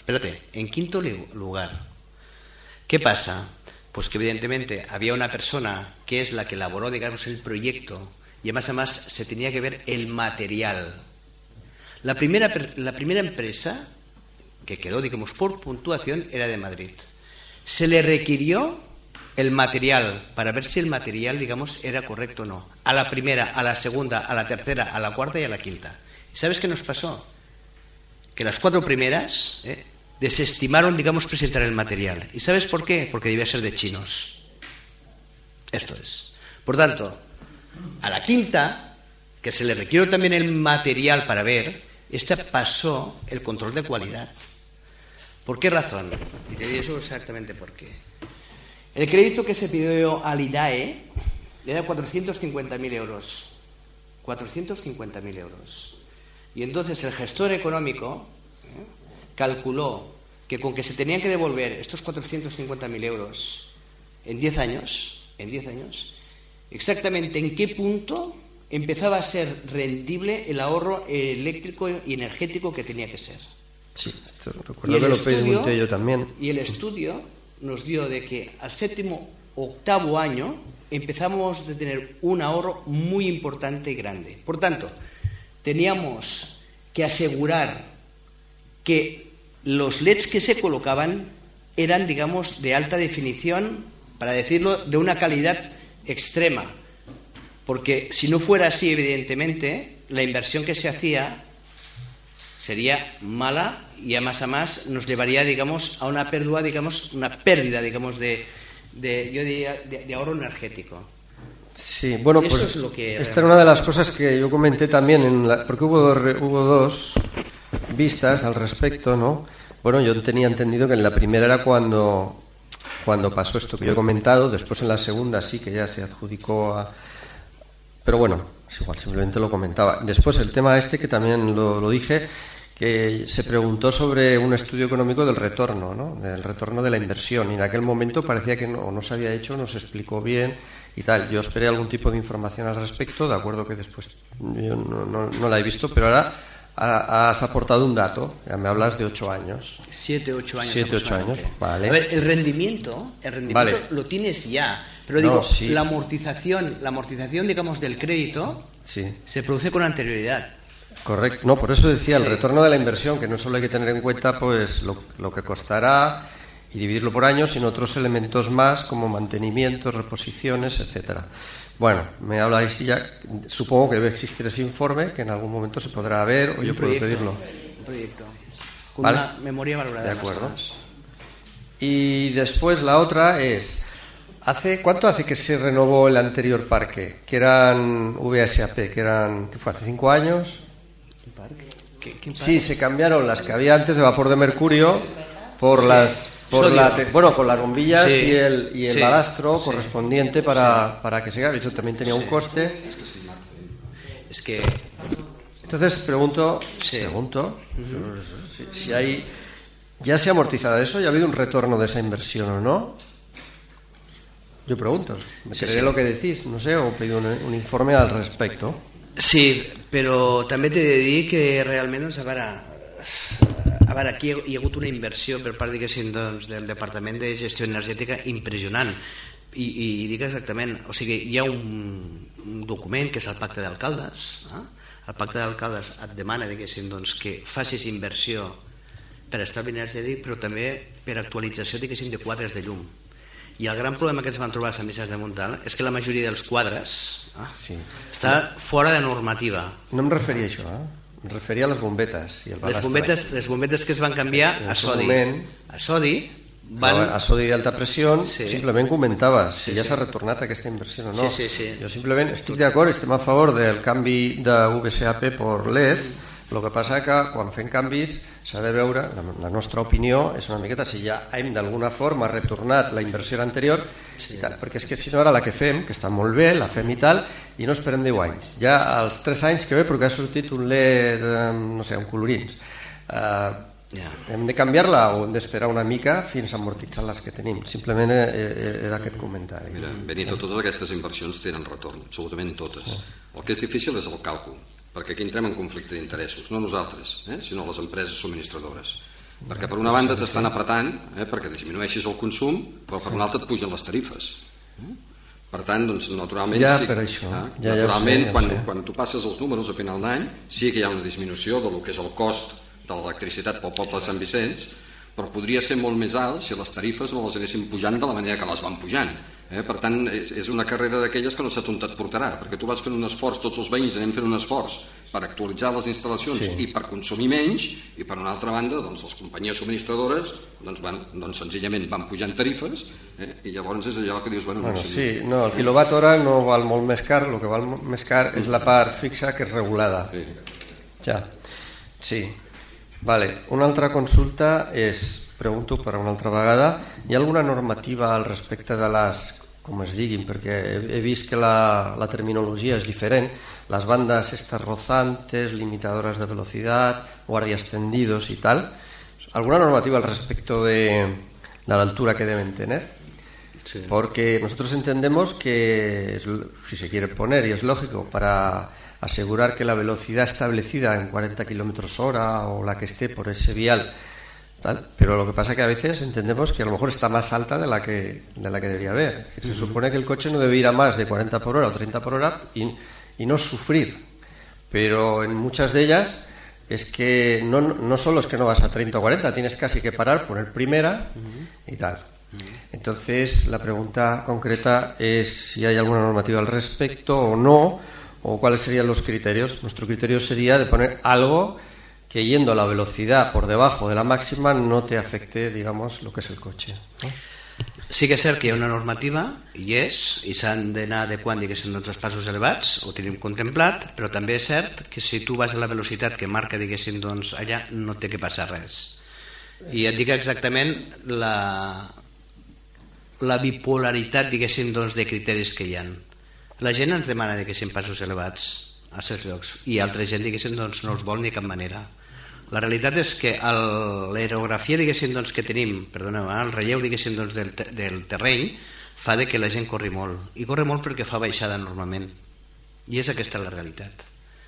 ¿Qué pasa? Pues que evidentemente había una persona que es la que elaboró, digamos, el proyecto, y además se tenía que ver el material. La primera empresa que quedó, digamos, por puntuación era de Madrid. Se le requirió el material para ver si el material, digamos, era correcto o no. A la primera, a la segunda, a la tercera, a la cuarta y a la quinta. ¿Y sabes qué nos pasó? Que las 4 primeras desestimaron, digamos, presentar el material. ¿Y sabes por qué? Porque debía ser de chinos. Esto es. Por tanto, a la quinta, que se le requirió también el material para ver, esta pasó el control de calidad. ¿Por qué razón? Y te diré eso exactamente por qué. El crédito que se pidió al IDAE era 450.000 euros. 450.000 euros. Y entonces el gestor económico calculó que con que se tenían que devolver estos 450.000 euros en 10 años, exactamente en qué punto empezaba a ser rendible el ahorro eléctrico y energético que tenía que ser. Sí, esto recuerdo que lo pregunté yo también. Y el estudio nos dio de que al 7º, 8º año empezamos a tener un ahorro muy importante y grande. Por tanto, teníamos que asegurar que los LEDs que se colocaban eran, digamos, de alta definición, para decirlo, de una calidad extrema. Porque si no fuera así, evidentemente, la inversión que se hacía sería mala y a más nos llevaría, digamos, a una pérdida, digamos, de ahorro energético. Sí, bueno, eso pues es lo que esta era una de las cosas que yo comenté también, porque hubo dos vistas al respecto, ¿no? Bueno, yo tenía entendido que en la primera era cuando pasó esto que yo he comentado, después en la segunda sí que ya se adjudicó a... Pero bueno, es igual, simplemente lo comentaba. Después el tema que también lo dije, que se preguntó sobre un estudio económico del retorno, ¿no? Del retorno de la inversión, y en aquel momento parecía que no se había hecho, no se explicó bien y tal. Yo esperé algún tipo de información al respecto, de acuerdo que después yo no la he visto, pero ahora has aportado un dato, ya me hablas de 8 años. 7, 8 años. 7, 8 años, vale. A ver, el rendimiento vale. Lo tienes ya, pero digo, sí. la amortización, digamos, del crédito sí. se produce con anterioridad. Correcto, no, por eso decía el retorno de la inversión, que no solo hay que tener en cuenta pues lo que costará y dividirlo por años, sino otros elementos más como mantenimiento, reposiciones, etcétera. Bueno, me habláis y ya, supongo que debe existir ese informe, que en algún momento se podrá ver o yo puedo pedirlo. Un proyecto, con ¿vale? Una memoria valorada. De acuerdo. Y después la otra es, ¿cuánto hace que se renovó el anterior parque? Que eran VSAP, ¿qué fue? ¿Hace 5 años? ¿Qué sí, se cambiaron las que había antes de vapor de mercurio por las con las bombillas sí, y el balastro correspondiente para que se haga. Eso también tenía un coste. Es que entonces pregunto si hay, ya se ha amortizado eso, ya ha habido un retorno de esa inversión o no. Yo pregunto, me creeré lo que decís, no sé, o pido un informe al respecto. Sí, però també t'he de dir que realment doncs, a veure, aquí hi ha hagut una inversió per part, diguéssim, doncs, del Departament de Gestió Energètica impressionant i dic exactament, o sigui, hi ha un document que és el Pacte d'Alcaldes, el Pacte d'Alcaldes et demana, diguéssim, doncs, que facis inversió per estalvi energètic, però també per actualització, diguéssim, de quadres de llum. I el gran problema que ens vam trobar a Sant Vicenç de Montalt és que la majoria dels quadres està fora de normativa. No em referia a això, em referia a les bombetes i el balastre. Les bombetes que es van canviar a sodi. A sodi d'alta pressió, simplement comentava si ja s'ha retornat aquesta inversió o no. Jo simplement estic d'acord, estem a favor del canvi de VSAP per LEDs, El que passa que quan fem canvis s'ha de veure, la nostra opinió és una miqueta si ja hem d'alguna forma retornat la inversió anterior, perquè és que si no ara la que fem, que està molt bé, la fem i tal, i no esperem 10 anys. Ja als 3 anys que ve perquè ha sortit un LED, no sé, un colorins. Hem de canviar-la o hem d'esperar una mica fins a amortitzar les que tenim. Simplement era aquest comentari. Mira, Benito, totes aquestes inversions tenen retorn, absolutament totes. El que és difícil és el càlcul, perquè aquí entrem en conflicte d'interessos, no nosaltres, sinó les empreses subministradores. Perquè per una banda t'estan apretant perquè disminueixis el consum, però per una altra et pugen les tarifes. Per tant, doncs, naturalment, quan tu passes els números a final d'any, sí que hi ha una disminució del que és el cost de l'electricitat pel poble de Sant Vicenç, però podria ser molt més alt si les tarifes no les anessin pujant de la manera que les van pujant. Per tant, és una carrera d'aquelles que no saps on et portarà, perquè tu vas fent un esforç, tots els veïns anem fent un esforç per actualitzar les instal·lacions i per consumir menys, i per una altra banda, doncs, les companyies subministradores senzillament van pujant tarifes, i llavors és allò que dius... el quilowatt hora no val molt més car, el que val més car és la part fixa que és regulada. Una altra consulta és, pregunto per una altra vegada, hi ha alguna normativa al respecte de les, com es diguin, perquè he vist que la terminologia és diferent, les bandes estas rozantes, limitadoras de velocidad, guardias tendidos y tal, ¿alguna normativa al respecto de la altura que deben tener? Sí. Porque nosotros entendemos que, si se quiere poner, y es lógico, para asegurar que la velocidad establecida en 40 km/h o la que esté por ese vial, pero lo que pasa es que a veces entendemos que a lo mejor está más alta de la que debería haber. Se supone que el coche no debe ir a más de 40 por hora o 30 por hora y no sufrir, pero en muchas de ellas es que no solo es que no vas a 30 o 40, tienes casi que parar, poner primera y tal. Entonces la pregunta concreta es si hay alguna normativa al respecto o no, o cuáles serían los criterios. Nuestro criterio sería de poner algo que yendo a la velocidad por debajo de la máxima no te afecte, digamos, lo que es el coche. Sí que és cert que hi ha una normativa, i s'han d'anar adequant, diguéssim, els passos elevats, ho tenim contemplat, però també és cert que si tu vas a la velocitat que marca, diguéssim, doncs allà no té que passar res. I et dic exactament la bipolaritat, diguéssim, doncs, de criteris que hi ha. La gent ens demana, diguéssim, passos elevats a certs llocs, i altra gent, diguéssim, doncs no els vol ni de cap manera. La realitat és que l'aerografia, diguéssim, doncs, que tenim, perdoneu, el relleu, diguéssim, doncs, del terreny fa que la gent corri molt, i corre molt perquè fa baixada normalment, i és aquesta la realitat.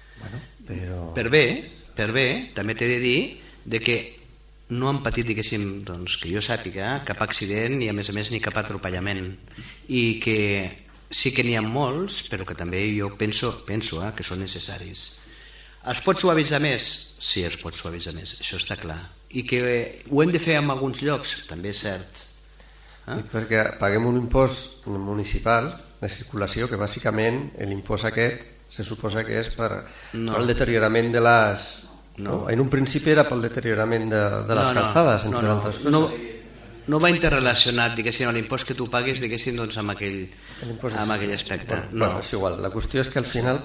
Per bé, també t'he de dir que no han patit, diguéssim, doncs, que jo sàpiga, cap accident i a més ni cap atropellament, i que sí que n'hi ha molts, però que també jo penso que són necessaris. Es pot suavitzar més? Sí, es pot suavitzar més, això està clar. I que ho hem de fer en alguns llocs? També és cert. Perquè paguem un impost municipal de circulació que bàsicament l'impost aquest se suposa que és per el deteriorament de les... En un principi era pel deteriorament de les calçades, entre altres coses. No va interrelacionat, diguéssim, l'impost que tu pagues, diguéssim, doncs, amb aquell aspecte. No, és igual. La qüestió és que al final,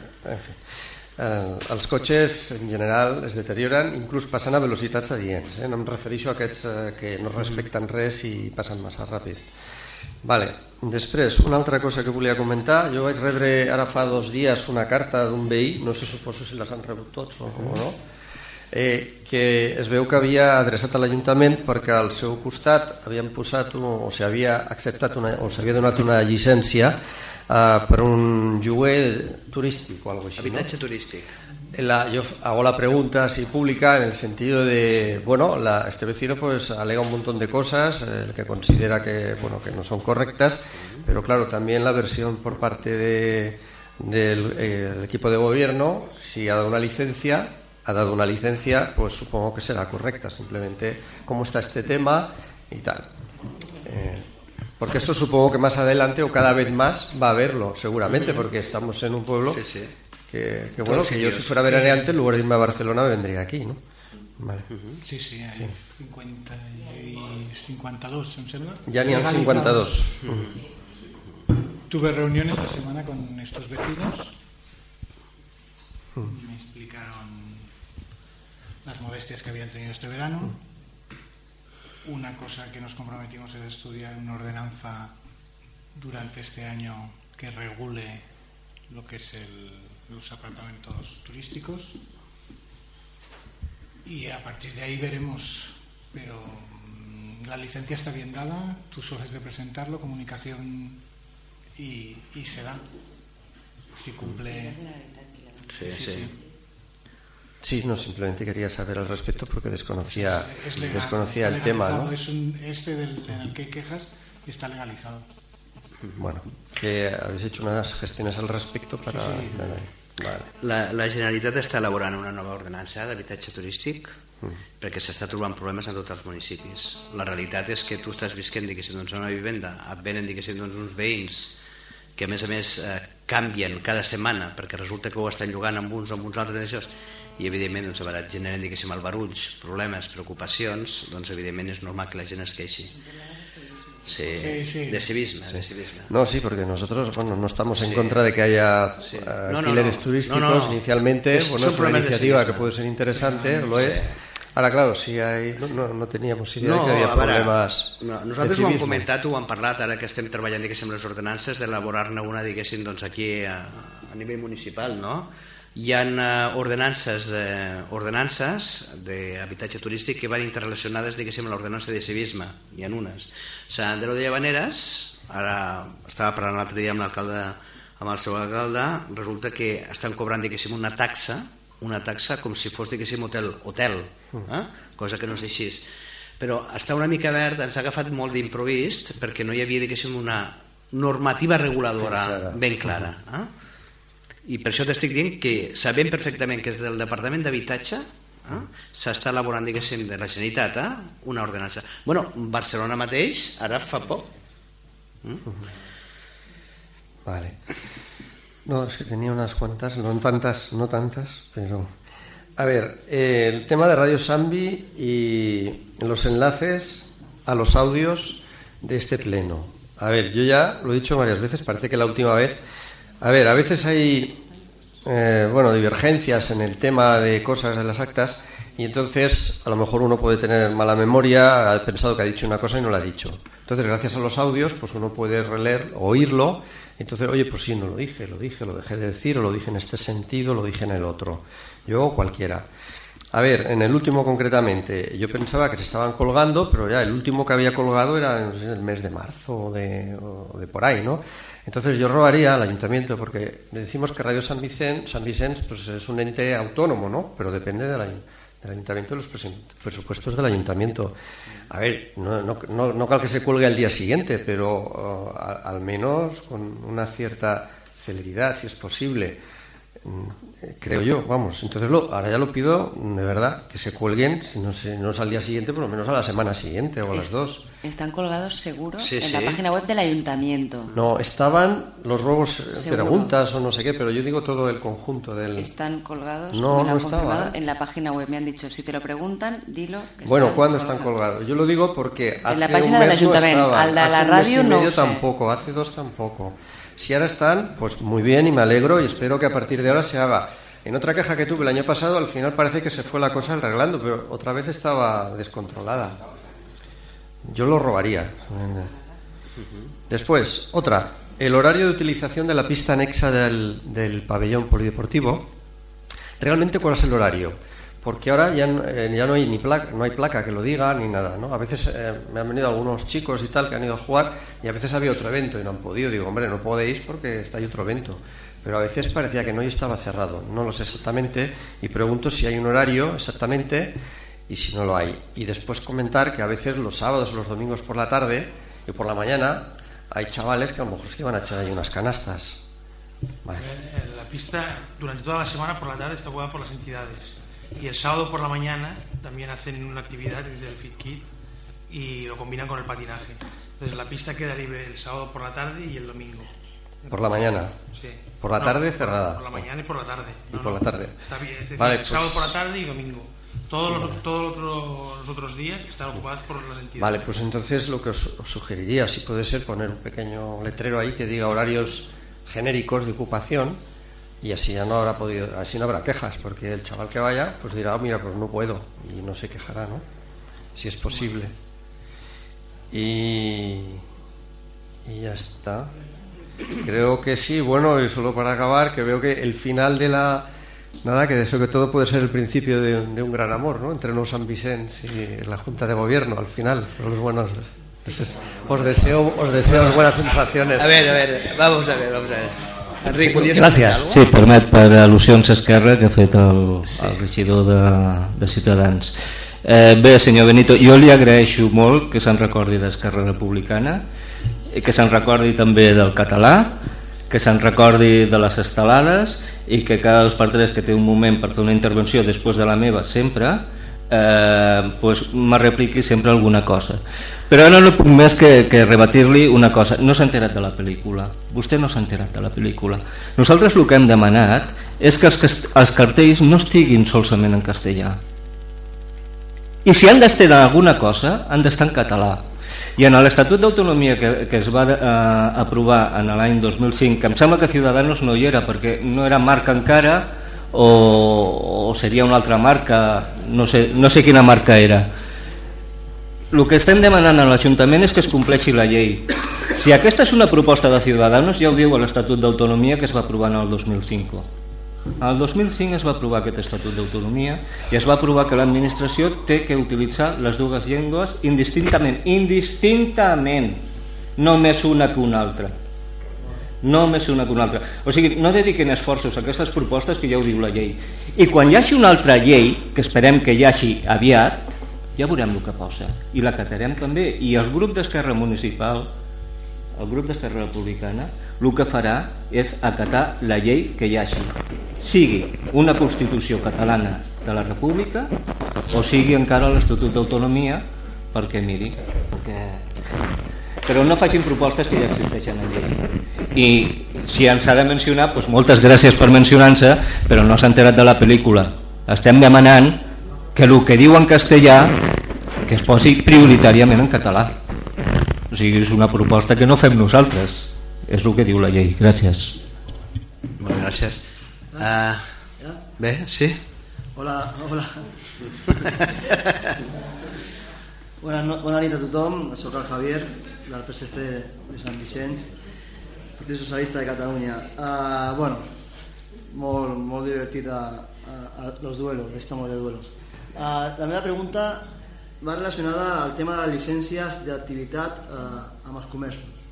els cotxes en general es deterioren, inclús passant a velocitats adients. No em refereixo a aquests que no respecten res i passen massa ràpid. Després, una altra cosa que volia comentar. Jo vaig rebre ara fa 2 dies una carta d'un veí, no sé, suposo si les han rebut tots o no, que es veu que havia adreçat a l'Ajuntament perquè al seu costat havien posat o s'havia acceptat o s'havia donat una llicència per un lloguer turístic o algo així. Habitatge turístic. Yo hago la pregunta así pública en el sentido de, este vecino pues alega un montón de cosas que considera que no son correctas, pero claro, también la versión por parte del equipo de gobierno, si ha dado una licencia, pues supongo que será correcta, simplemente cómo está este tema y tal. Porque eso supongo que más adelante o cada vez más va a haberlo, seguramente, porque estamos en un pueblo que yo si fuera veraneante en lugar de irme a Barcelona me vendría aquí, ¿no? Vale. Sí, hay 50 y 52, ¿em sembla? Ya ni han 52. Tuve reunión esta semana con estos vecinos. Me explicaron las molestias que habían tenido este verano. Una cosa que nos comprometimos es estudiar una ordenanza durante este año que regule lo que es los apartamentos turísticos, y a partir de ahí veremos, pero la licencia está bien dada, tú solo has de presentarlo, comunicación y se da si cumple. Sí, no, simplemente quería saber al respecto porque desconocía el tema, ¿no? Es en el que hay quejas y está legalizado. Bueno, que habéis hecho unas gestiones al respecto para... Sí. Vale. La Generalitat està elaborant una nova ordenança d'habitatge turístic perquè s'està trobant problemes en tots els municipis. La realitat és que tu estàs visquent, diguéssim, doncs, una vivenda, et venen, diguéssim, doncs, uns veïns que a més canvien cada setmana perquè resulta que ho estan llogant amb uns o amb uns altres d'això, i evidentment doncs, et generen, diguéssim, albarulls, problemes, preocupacions, doncs evidentment és normal que la gent es queixi. Sí, de civisme. No, sí, porque nosotros no estamos en contra de que haya alquileres turísticos. Inicialmente, es una iniciativa que puede ser interesante, lo es. Ahora, claro, si hay... No teníamos idea de que había problemas nosaltres ho hem comentat, ho hem parlat, ara que estem treballant, diguéssim, les ordenances, d'elaborar-ne una, diguéssim, doncs aquí a nivell municipal, no? Hi ha ordenances d'habitatge turístic que van interrelacionades, diguéssim, amb l'ordenança de civisme. Hi ha unes. Sant Andreu de Llavaneres, ara estava parlant l'altre dia amb el seu alcalde, resulta que estan cobrant, diguéssim, una taxa com si fos, diguéssim, hotel, cosa que no és així. Però està una mica verd, ens ha agafat molt d'improvist perquè no hi havia, diguéssim, una normativa reguladora ben clara. I per això t'estic dient que sabem perfectament que des del Departament d'Habitatge s'està elaborant, diguéssim, de la Generalitat una ordenança. Bueno, Barcelona mateix ara fa poc. Vale. No, es que tenía unas cuantas, no tantas, pero... A ver, el tema de Radio Sambi y los enlaces a los audios de este pleno. A ver, yo ya lo he dicho varias veces, parece que la última vez... A ver, a veces hay divergencias en el tema de cosas de las actas y entonces a lo mejor uno puede tener mala memoria, ha pensado que ha dicho una cosa y no la ha dicho. Entonces, gracias a los audios, pues uno puede releer, oírlo, entonces, oye, pues sí, no lo dije, lo dejé de decir, o lo dije en este sentido, lo dije en el otro. Yo cualquiera. A ver, en el último concretamente, yo pensaba que se estaban colgando, pero ya el último que había colgado era, no sé, el mes de marzo o de por ahí, ¿no? Entonces yo rogaría al ayuntamiento, porque decimos que Radio San Vicens pues es un ente autónomo, ¿no? Pero depende del ayuntamiento, de los presupuestos del ayuntamiento. A ver, no cal que se cuelgue al día siguiente, pero al menos con una cierta celeridad, si es posible, creo yo, vamos. Entonces ahora ya lo pido, de verdad, que se cuelguen, si no es al día siguiente, por lo menos a la semana siguiente o a las dos. Están colgados seguro en la página web del ayuntamiento. No, estaban los ruegos, preguntas o no sé qué, pero yo digo todo el conjunto del... Están colgados, no estaba, en la página web. Me han dicho, si te lo preguntan, dilo. Bueno, ¿cuándo están colgados? Yo lo digo porque hace en la página un mes del ayuntamiento, no estaban, al de la radio no sé. Tampoco, hace 2 tampoco. Si ahora están, pues muy bien y me alegro y espero que a partir de ahora se haga. En otra queja que tuve el año pasado, al final parece que se fue la cosa arreglando, pero otra vez estaba descontrolada. Yo lo robaría. Después, otra. El horario de utilización de la pista anexa del pabellón polideportivo. ¿Realmente cuál es el horario? Porque ahora ya no hay no hay placa que lo diga ni nada, ¿no? A veces me han venido algunos chicos y tal que han ido a jugar y a veces había otro evento y no han podido. Digo, hombre, no podéis porque está ahí otro evento. Pero a veces parecía que no y estaba cerrado. No lo sé exactamente y pregunto si hay un horario exactamente y si no lo hay. Y después comentar que a veces los sábados o los domingos por la tarde y por la mañana hay chavales que a lo mejor se van a echar ahí unas canastas. Vale. La pista durante toda la semana por la tarde está jugada por las entidades y el sábado por la mañana también hacen una actividad que es el Fit Kit y lo combinan con el patinaje. Entonces la pista queda libre el sábado por la tarde y el domingo. ¿Por la mañana? Sí. ¿Por la tarde cerrada? Por la mañana y por la tarde. Y por la tarde. Está bien, es decir, vale, pues... sábado por la tarde y domingo. Todos los otros días están ocupados por las entidades. Vale, pues entonces lo que os sugeriría, si puede ser, poner un pequeño letrero ahí que diga horarios genéricos de ocupación y así ya no habrá quejas, porque el chaval que vaya pues dirá, mira, pues no puedo, y no se quejará, ¿no? Si es posible. Y ya está. Creo que sí. Bueno, y solo para acabar, que veo que el final de nada, que deseo que todo puede ser el principio de un gran amor, ¿no? Entre los Sant Vicenç y la Junta de Gobierno, al final. Los buenos, os deseo buenas sensaciones. A ver, vamos a ver. Enric, volies Gràcies. Sí, permet per al·lusions a Esquerra que ha fet el regidor de Ciutadans. Bé, senyor Benito, jo li agraeixo molt que se'n recordi d'Esquerra Republicana, que se'n recordi també del català, que se'n recordi de les estelades i que cada 2 per 3 que té un moment per fer una intervenció després de la meva sempre me repliqui sempre alguna cosa. Però ara no puc més que rebatir-li una cosa. No s'ha enterat de la pel·lícula. Vostè no s'ha enterat de la pel·lícula. Nosaltres el que hem demanat és que els cartells no estiguin solament en castellà. I si han d'estar en alguna cosa, han d'estar en català. I en l'Estatut d'Autonomia que es va aprovar en l'any 2005, que em sembla que Ciudadanos no hi era perquè no era marca encara, o seria una altra marca, no sé quina marca era. El que estem demanant a l'Ajuntament és que es compleixi la llei. Si aquesta és una proposta de Ciudadanos, ja ho diu l'Estatut d'Autonomia que es va aprovar en el 2005. El 2005 es va aprovar aquest Estatut d'Autonomia i es va aprovar que l'administració té que utilitzar les dues llengües indistintament, no més una que una altra. O sigui, no dediquen esforços a aquestes propostes que ja ho diu la llei. I quan hi hagi una altra llei, que esperem que hi hagi aviat, ja veurem el que posa i l'acatarem també. I el grup d'Esquerra Municipal, el grup d'Esquerra Republicana, el que farà és acatar la llei que hi hagi, sigui una Constitució catalana de la República o sigui encara l'Estatut d'Autonomia, perquè miri, però no facin propostes que ja existeixen en llei. I si ens ha de mencionar, doncs moltes gràcies per mencionar-se, però no s'ha enterat de la pel·lícula. Estem demanant que el que diu en castellà que es posi prioritàriament en català. O sigui, és una proposta que no fem nosaltres, és el que diu la llei. Gràcies. Molt bé, gràcies. Bé, sí? Hola. Bona nit a tothom, soc el Javier del PSC de Sant Vicenç, Partit Socialista de Catalunya. Molt divertit los duelos, estamos de duelos. La meva pregunta va relacionada al tema de les llicències d'activitat amb els comerços.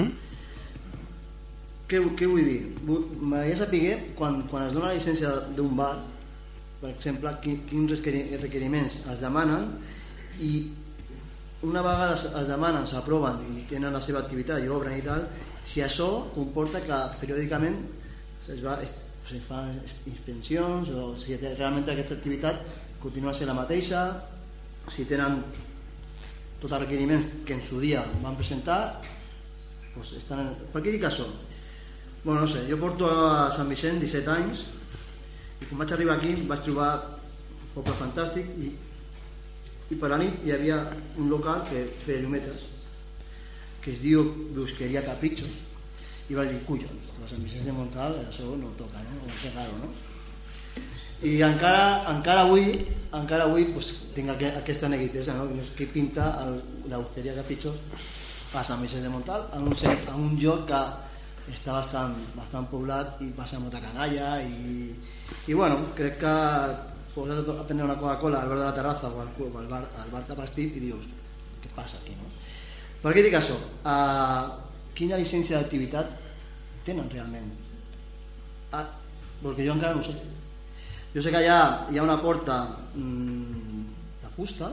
Què vull dir? M'agradaria saber quan es dona la llicència d'un bar, per exemple, quins requeriments es demanen, i una vegada es demanen, s'aproven i tenen la seva activitat i obren i tal, si això comporta que periòdicament se fan inspeccions o si realment aquesta activitat continua sent la mateixa, si tenen tots els requeriments que en su dia van presentar, doncs estan en... Per què dic això? Bueno, no sé, jo porto a Sant Vicent 17 anys i quan vaig arribar aquí vaig trobar un poble fantàstic i per la nit hi havia un local que feia llumetes que es diu Brusqueria Capricho i vaig dir, collons, a Sant Vicenç de Montal això no toca, no? Que raro, no? I encara avui pues, tinc aquesta neguitesa, no? Que pinta la Brusqueria Capricho a Sant Vicenç de Montal en un lloc que està bastant poblat i passa molta canalla i bueno, crec que pots a prendre una Coca-Cola al bar de la terrassa o al bar Tapastip i dius, què passa aquí, no? Per què dic això? Quina llicència d'activitat tenen realment? Perquè jo encara no ho sé. Jo sé que hi ha una porta de fusta,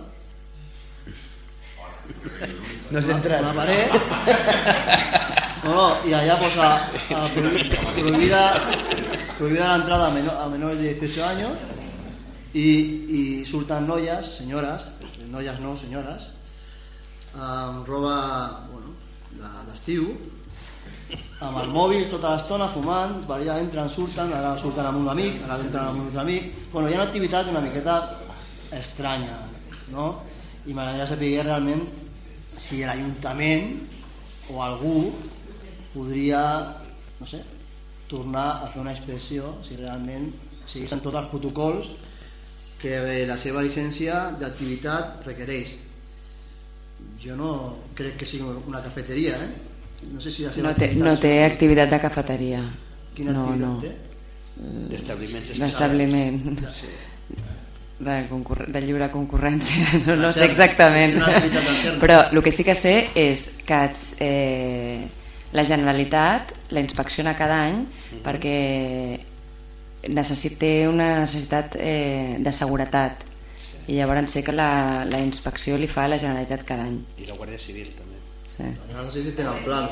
no has entrat, una paret. No, i allà posa prohibida l'entrada a menores de 18 anys i surten noies, senyores, amb roba d'estiu, amb el mòbil tota l'estona fumant, per allà entren, surten, ara surten amb un amic, ara entren amb un altre amic. Bueno, hi ha una activitat una miqueta estranya, no? I m'agradaria saber realment si l'Ajuntament o algú podria, no sé, tornar a fer una inspecció si realment segueixen tots els protocols que la seva llicència d'activitat requereix. Jo no crec que sigui una cafeteria, no sé si la seva no té activitat de cafeteria. Quina activitat té? D'establiment de lliure concurrència, no sé exactament, però el que sí que sé és que la Generalitat la inspecciona cada any perquè té una necessitat de seguretat i llavors sé que la inspecció li fa a la Generalitat cada any. I la Guàrdia Civil també. No sé si tenen plan.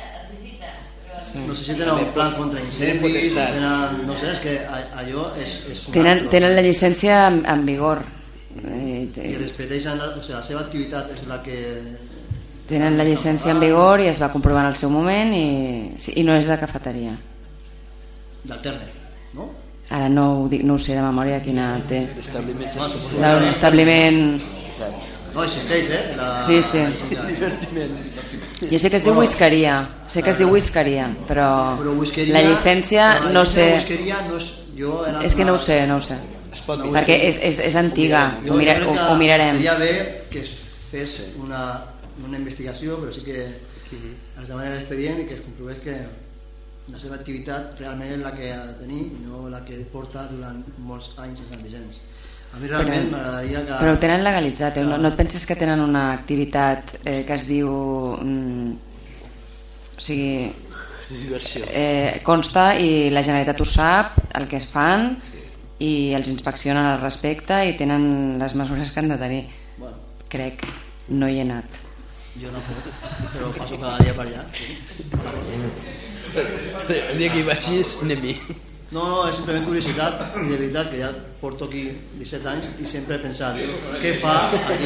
No sé si tenen un plan contra incendis, no sé, és que allò és... Tenen la llicència en vigor. I respecteixen, la seva activitat és la que... Tenen la llicència en vigor i es va comprovar en el seu moment i no és de cafeteria. Del Terme, no? Ara no ho sé de memòria quina té. L'establiment... No, existeix, Sí. Jo sé que es diu whiskeria, però la llicència no sé... És que no ho sé, perquè és antiga, ho mirarem. Estaria bé que es fes una investigació, però sí que es demana l'expedient i que es comprovés que la seva activitat realment és la que ha de tenir i no la que porta durant molts anys a Sant Vicenç. A mi realment m'agradaria que... Però ho tenen legalitzat, no et penses que tenen una activitat que es diu... O sigui... Consta i la Generalitat ho sap, el que fan, i els inspeccionen al respecte i tenen les mesures que han de tenir. Crec, no hi he anat. Jo no puc, però passo cada dia per allà. El dia que hi vagis, anem-hi. No, és simplement curiositat i de veritat que ja porto aquí 17 anys i sempre he pensat què fa aquí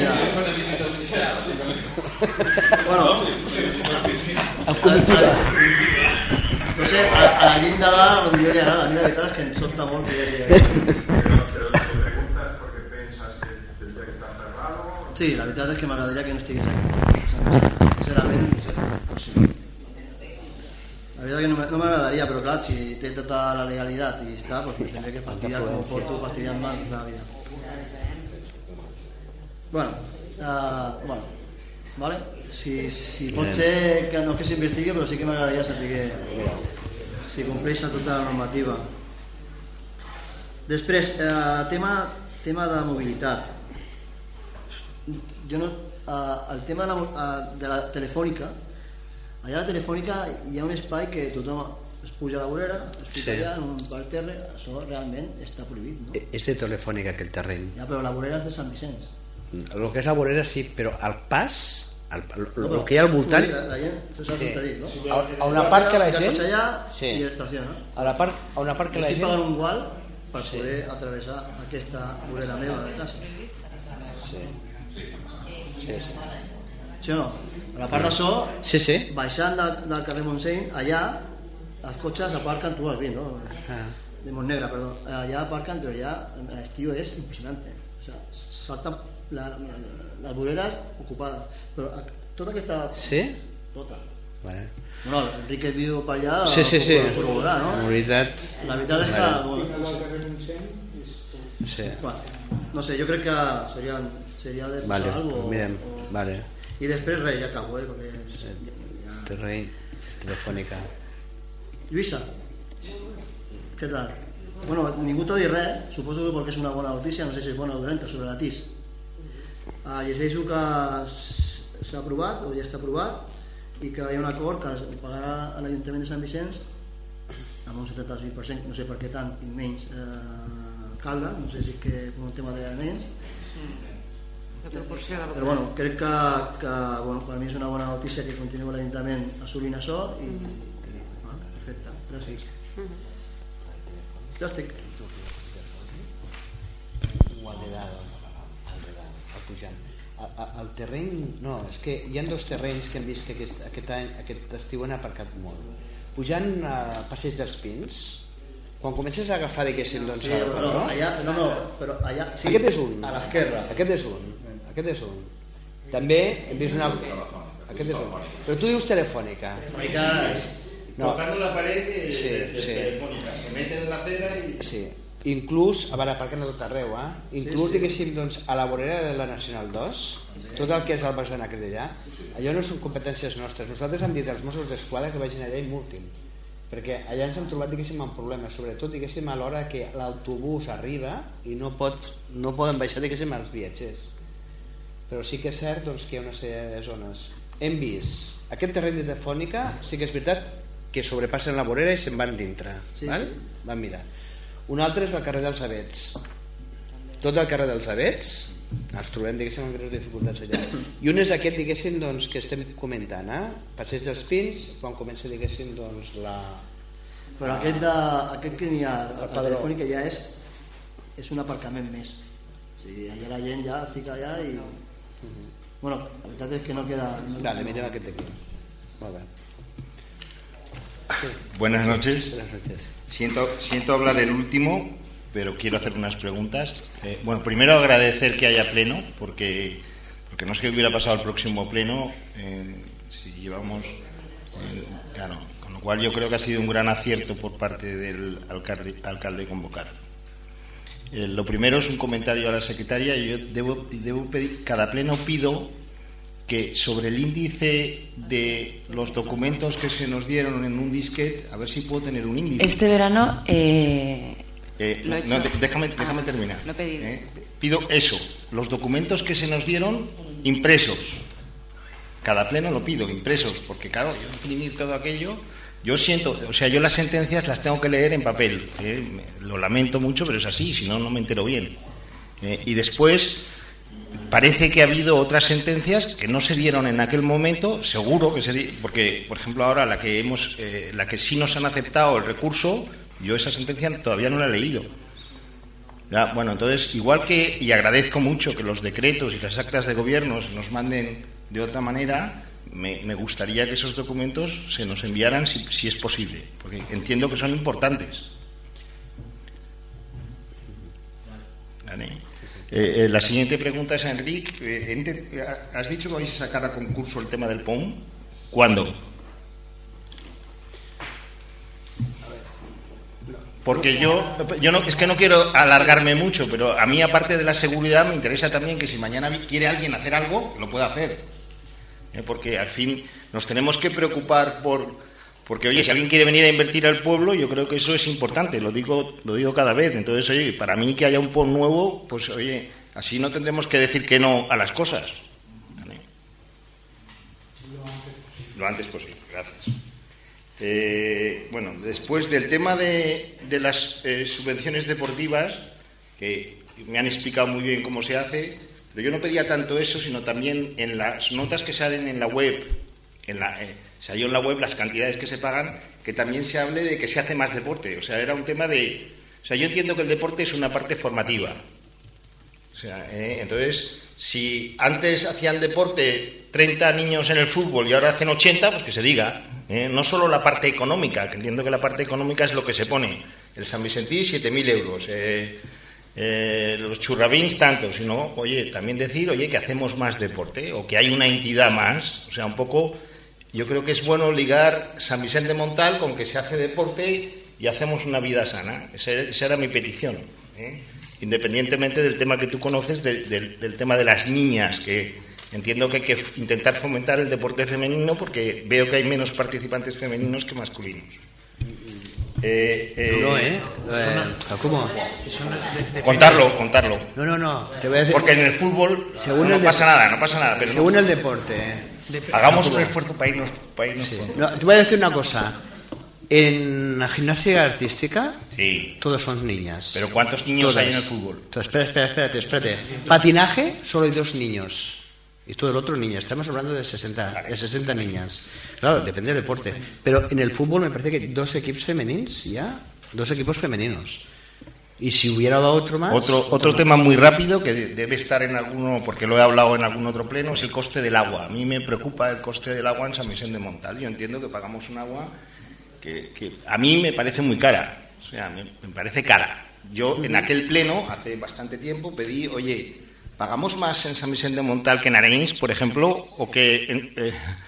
el comitiva. No sé, a la gent de dalt potser li agrada, a mi la veritat és que em sobta molt que hi hagi Però te preguntes perquè penses que tendria que estar cerrado. Sí, la veritat és que m'agradaria que no estigués aquí, sincerament, però sí. La veritat que no m'agradaria, però clar, si té tota la legalitat i està, doncs me tendré que fastidiar com porto fastidiant-me la vida. Bueno, vale? Si pot ser que no que s'investigui, però sí que m'agradaria saber si compleix tota la normativa. Després, tema de mobilitat. El tema de la telefònica, allà a la telefònica hi ha un espai que tothom es puja a la vorera, es fica allà en un parterre, això realment està prohibit, no? És de telefònica aquell terreny. Ja, però la vorera és de Sant Vicenç. El que és la vorera sí, però el pas, el que hi ha al voltant... La gent, això s'ha tot a dir, no? A una part que la gent... I estaciona. A una part que la gent... Estic pagant un gual per poder atravessar aquesta vorera meva de casa. Sí. Sí o no? A la part d'això, baixant del carrer Montseny, allà els cotxes aparquen, tu has vist, no? De Montnegra, perdó. Allà aparquen, però allà l'estiu és impressionant. O sigui, salten les voreres ocupades. Però tota aquesta... Sí? Tota. Bueno, Enrique viu per allà, sí. ho veurà, no? La veritat és que... No sé, jo crec que seria de posar alguna cosa. I després res, ja acabo, perquè... Terreny, telefònica. Lluïsa, què tal? Bueno, ningú t'ha dit res, suposo que perquè és una bona notícia, no sé si és bona o dolenta, sobre la TIS. Llegeixo que s'ha aprovat, o ja està aprovat, i que hi ha un acord que es pagarà a l'Ajuntament de Sant Vicenç amb un 75%, no sé per què tant, i menys Calda, no sé si és que per un tema de nens. Però bueno, crec que per mi és una bona notícia que continuï l'Ajuntament assolint això i perfecte, gràcies. Ja estic. El terreny, no, és que hi ha dos terrenys que hem vist que aquest estiu han aparcat molt. Pujant a Passeig dels Pins, quan comences a agafar diguéssim, doncs... Però allà... Aquest és un. A l'esquerra. Aquest és un. També hem vist una... Aquest és un. Però tu dius telefònica. Telefònica tocando la pared de Telefònica, se meten en la acera i... Sí. Inclús, a veure, aparquen a tot arreu, inclús, diguéssim, doncs, a la vorera de la Nacional 2, tot el que és el Besant aquest d'allà, allò no són competències nostres. Nosaltres hem dit als Mossos d'Esquadra que vagin allà i multin, perquè allà ens hem trobat, diguéssim, amb problemes, sobretot, diguéssim, a l'hora que l'autobús arriba i no poden baixar, diguéssim, els viatgers. Però sí que és cert, doncs, que hi ha una sèrie de zones. Hem vist, aquest terreny de Telefònica, sí que és veritat que sobrepassen la vorera i se'n van dintre, val? Van mirar. Un altre és el carrer dels Avets. Tot el carrer dels Avets ens trobem, diguéssim, amb greus dificultats allà. I un és aquest, diguéssim, doncs, que estem comentant, Passeig dels Pins, quan comença, diguéssim, doncs, la... Però aquest que n'hi ha a Telefònica ja és un aparcament més. O sigui, allà la gent ja fica allà i... Bueno, la veritat és que no queda... Vale, mirem aquest d'aquí. Molt bé. Sí. Buenas noches. Siento hablar el último, pero quiero hacer unas preguntas. Bueno, primero agradecer que haya pleno, porque no sé qué hubiera pasado el próximo pleno si llevamos... claro, con lo cual yo creo que ha sido un gran acierto por parte del alcalde convocar. Lo primero es un comentario a la secretaria. Yo debo pedir, cada pleno pido que sobre el índice de los documentos que se nos dieron en un disquete, a ver si puedo tener un índice. Este verano lo he hecho. No, déjame terminar. Lo he pedido. Pido eso, los documentos que se nos dieron impresos. Cada pleno lo pido, impresos, porque claro, yo imprimir todo aquello, yo siento, o sea, yo las sentencias las tengo que leer en papel. Lo lamento mucho, pero es así, si no, no me entero bien. Y después... Parece que ha habido otras sentencias que no se dieron en aquel momento, seguro que porque, por ejemplo, ahora la que sí nos han aceptado el recurso, yo esa sentencia todavía no la he leído. Ya, bueno, entonces, igual que, y agradezco mucho que los decretos y las actas de gobierno se nos manden de otra manera, me gustaría que esos documentos se nos enviaran si es posible, porque entiendo que son importantes. ¿Vale? La siguiente pregunta es a Enrique. ¿Has dicho que vais a sacar a concurso el tema del POM? ¿Cuándo? Porque yo no, es que no quiero alargarme mucho, pero a mí, aparte de la seguridad, me interesa también que si mañana quiere alguien hacer algo, lo pueda hacer. Porque al fin nos tenemos que preocupar porque, oye, si alguien quiere venir a invertir al pueblo, yo creo que eso es importante, lo digo cada vez. Entonces, oye, para mí que haya un POM nuevo, pues, oye, así no tendremos que decir que no a las cosas. ¿Vale? Lo antes posible, gracias. Bueno, después del tema de las subvenciones deportivas, que me han explicado muy bien cómo se hace, pero yo no pedía tanto eso, sino también en las notas que salen en la web, se halló en la web las cantidades que se pagan, que también se hable de que se hace más deporte. O sea, era un tema de... O sea, yo entiendo que el deporte es una parte formativa. O sea, entonces, si antes hacían deporte 30 niños en el fútbol y ahora hacen 80, pues que se diga. No solo la parte económica, que entiendo que la parte económica es lo que se pone. El San Vicentí, 7.000 euros. Los churrabins, tanto. Sino, oye, también decir, oye, que hacemos más deporte o que hay una entidad más. O sea, un poco... Yo creo que es bueno ligar San Vicente de Montal con que se hace deporte y hacemos una vida sana. Esa era mi petición. Independientemente del tema que tú conoces, del tema de las niñas, que entiendo que hay que intentar fomentar el deporte femenino porque veo que hay menos participantes femeninos que masculinos. ¿Cómo? Contarlo. No. Te voy a decir, porque en el fútbol no pasa nada. Pero según el deporte. Hagamos un esfuerzo para irnos. Sí. No, te voy a decir una cosa. En la gimnasia artística, sí, todos son niñas. ¿Pero cuántos niños hay en el fútbol? Entonces, espérate. Patinaje, solo hay 2 niños. Y todo el otro niñas. Estamos hablando de 60 niñas. Claro, depende del deporte. Pero en el fútbol me parece que hay 2 equipos femeninos ya. 2 equipos femeninos. Y si hubiera otro más... Otro tema muy rápido que debe estar en alguno, porque lo he hablado en algún otro pleno, es el coste del agua. A mí me preocupa el coste del agua en San Vicente de Montal. Yo entiendo que pagamos un agua que a mí me parece muy cara. O sea, me parece cara. Yo en aquel pleno, hace bastante tiempo, pedí, oye, ¿pagamos más en San Vicente de Montal que en Arenys, por ejemplo, o que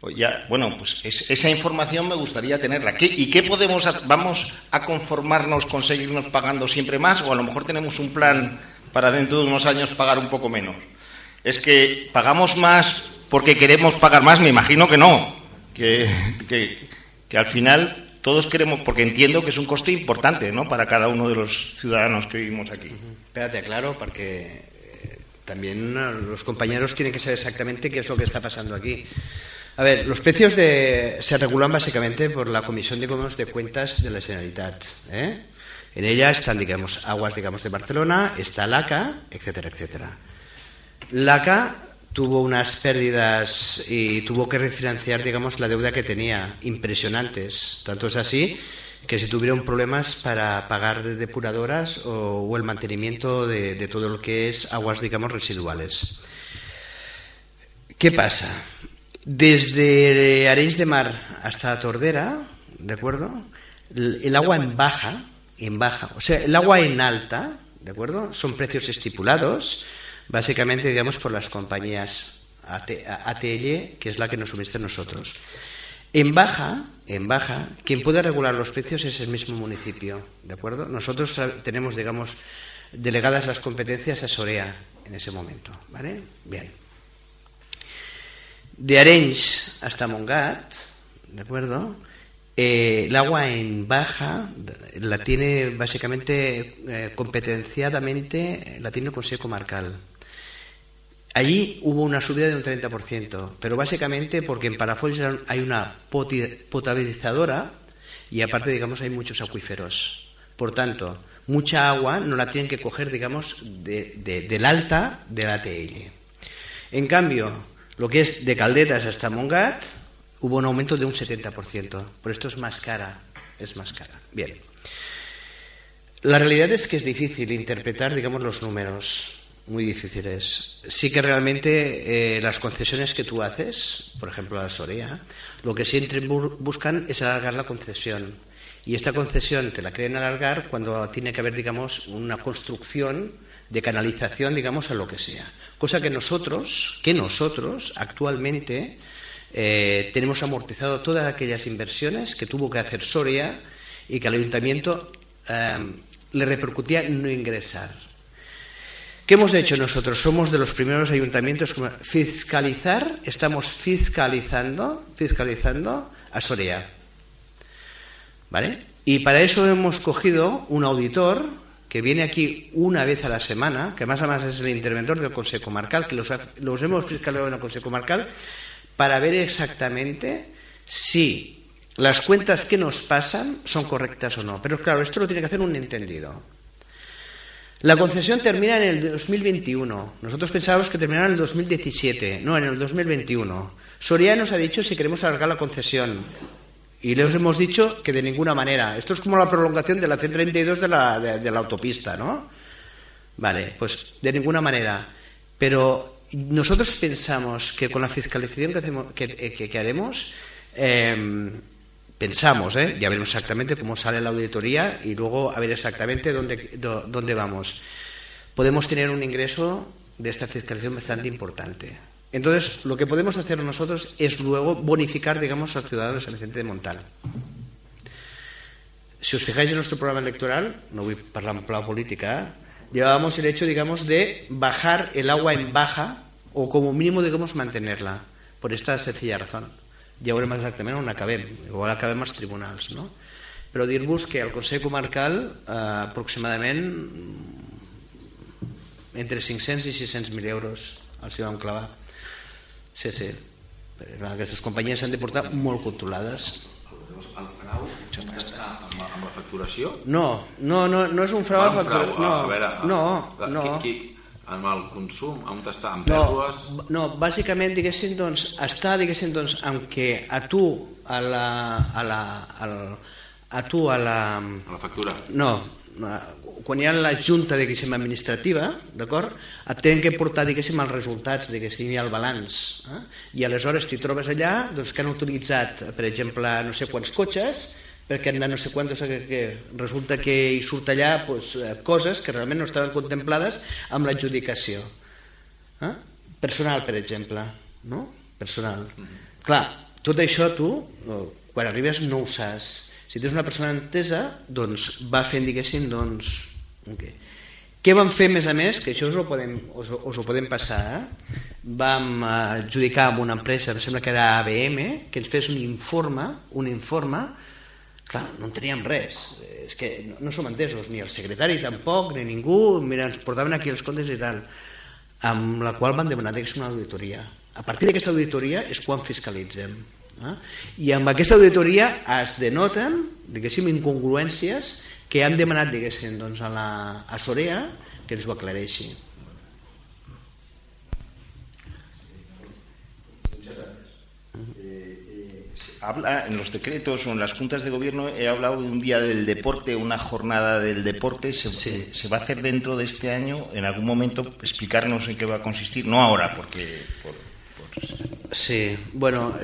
Bueno, pues esa información me gustaría tenerla. ¿Y qué vamos a conformarnos con seguirnos pagando siempre más, o a lo mejor tenemos un plan para dentro de unos años pagar un poco menos? ¿Es que pagamos más porque queremos pagar más? Me imagino que no, que al final todos queremos, porque entiendo que es un coste importante, ¿no?, para cada uno de los ciudadanos que vivimos aquí. Espérate, claro, porque también los compañeros tienen que saber exactamente qué es lo que está pasando aquí. A ver, los precios se regulan básicamente por la Comisión de Cuentas de la Generalitat. En ella están, digamos, Aguas, digamos, de Barcelona, está l'ACA, etcétera, etcétera. L'ACA tuvo unas pérdidas y tuvo que refinanciar, digamos, la deuda que tenía, impresionantes. Tanto es así que se tuvieron problemas para pagar depuradoras o el mantenimiento de todo lo que es aguas, digamos, residuales. ¿Qué pasa? Desde Arenys de Mar hasta Tordera, ¿de acuerdo?, el agua en baja, o sea, el agua en alta, ¿de acuerdo?, son precios estipulados, básicamente, digamos, por las compañías ATL, que es la que nos suministra a nosotros. En baja, quien puede regular los precios es el mismo municipio, ¿de acuerdo? Nosotros tenemos, digamos, delegadas las competencias a Sorea en ese momento, ¿vale? Bien. De Arenys hasta Montgat, ¿de acuerdo?, el agua en baja la tiene básicamente competenciadamente, la tiene el Consejo Comarcal. Allí hubo una subida de un 30%, pero básicamente porque en Palafolls hay una potabilizadora y aparte, digamos, hay muchos acuíferos. Por tanto, mucha agua no la tienen que coger, digamos, del alta de la ATL. En cambio, lo que es de Caldetas hasta Montgat hubo un aumento de un 70%, por esto es más cara. Bien. La realidad es que es difícil interpretar, digamos, los números, muy difíciles. Sí que realmente las concesiones que tú haces, por ejemplo a Sorea, lo que siempre buscan es alargar la concesión. Y esta concesión te la quieren alargar cuando tiene que haber, digamos, una construcción de canalización, digamos, a lo que sea. Cosa que nosotros actualmente tenemos amortizado todas aquellas inversiones que tuvo que hacer Soria y que al ayuntamiento le repercutía no ingresar. ¿Qué hemos hecho nosotros? Somos de los primeros ayuntamientos que estamos fiscalizando a Soria, ¿vale? Y para eso hemos cogido un auditor que viene aquí una vez a la semana, que más o menos es el interventor del Consejo Comarcal, que los hemos fiscalizado en el Consejo Comarcal, para ver exactamente si las cuentas que nos pasan son correctas o no. Pero claro, esto lo tiene que hacer un entendido. La concesión termina en el 2021. Nosotros pensábamos que terminara en el 2017. No, en el 2021. Soria nos ha dicho si queremos alargar la concesión. Y les hemos dicho que de ninguna manera. Esto es como la prolongación de la C32 de la autopista, ¿no? Vale, pues de ninguna manera. Pero nosotros pensamos que con la fiscalización que haremos, pensamos, ya veremos exactamente cómo sale la auditoría y luego a ver exactamente dónde vamos. Podemos tener un ingreso de esta fiscalización bastante importante. Entonces, lo que podemos hacer nosotros es luego bonificar, digamos, al ciudadano de San Vicente de Montal. Si os fijáis en nuestro programa electoral, no voy a hablar en plan política, llevábamos el hecho, digamos, de bajar el agua en baja o como mínimo, digamos, mantenerla, por esta sencilla razón. Ja veurem exactament on acabem, igual acabem als tribunals, no? Però dir-vos que al Consell Comarcal aproximadament entre 500 i 600.000 euros els hi vam clavar. Sí. Aquestes companyies s'han de portar molt controlades. El frau està amb la facturació? No és un frau a facturació. No. Amb el consum, on està? Amb pèrdues? No, bàsicament, diguéssim, doncs, està, diguéssim, doncs, amb que a tu a la factura? No, quan hi ha la junta, diguéssim, administrativa, d'acord, et tenen que portar, diguéssim, els resultats, diguéssim, i el balanç. I aleshores t'hi trobes allà, doncs, que han utilitzat, per exemple, no sé quants cotxes, perquè han anat no sé quantos, que resulta que hi surt allà coses que realment no estaven contemplades amb l'adjudicació. Personal, per exemple. No? Personal. Clar, tot això tu, quan arribes no ho saps. Si tens una persona entesa, doncs va fent, diguéssim, doncs... Què vam fer, a més, que això us ho podem passar, vam adjudicar amb una empresa, em sembla que era ABM, que ens fes un informe, clar, no en teníem res, és que no som entesos, ni el secretari tampoc, ni ningú, mira, ens portaven aquí els comptes i tal, amb la qual van demanar una auditoria. A partir d'aquesta auditoria és quan fiscalitzem. I amb aquesta auditoria es denoten, diguéssim, incongruències que han demanat, diguéssim, doncs a Sorea que ens ho aclareixi. Habla en los decretos o en las juntas de gobierno, he hablado de un día del deporte, una jornada del deporte. ¿Se va a hacer dentro de este año? En algún momento explicarnos en qué va a consistir, no ahora, porque... Sí, bueno,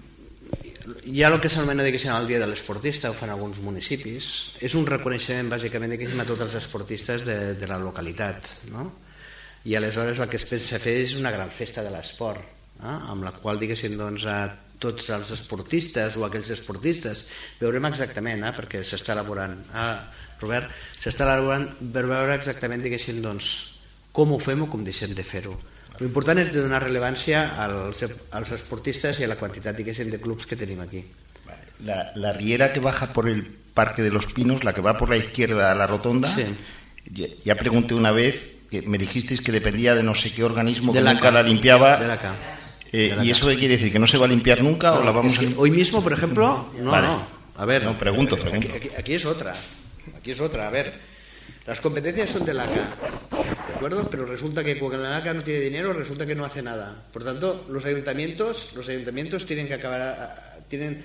hi ha el que s'anomena el dia de l'esportista, ho fan alguns municipis. És un reconeixement bàsicament a tots els esportistes de la localitat, no? I aleshores el que es pensa fer és una gran festa de l'esport, amb la qual, diguéssim, doncs, a tots els esportistes o aquells esportistes veurem exactament, perquè s'està elaborant, Robert, s'està elaborant per veure exactament, diguéssim, doncs, com ho fem o com deixem de fer-ho. L'important és donar rellevància als esportistes i a la quantitat, diguéssim, de clubs que tenim aquí. La riera que baja por el Parque de los Pinos, la que va por la izquierda a la rotonda, sí. Ya pregunté una vez, que me dijisteis que dependía de no sé qué organismo que nunca la limpiaba. De la CA. ¿Y eso qué quiere decir? ¿Que no se va a limpiar nunca? No, o la vamos a... Hoy mismo, por ejemplo, no, vale. No. A ver, no, pregunto. Aquí es otra. A ver, las competencias son de la CA, ¿de acuerdo? Pero resulta que cuando la CA no tiene dinero, resulta que no hace nada. Por tanto, los ayuntamientos tienen que acabar,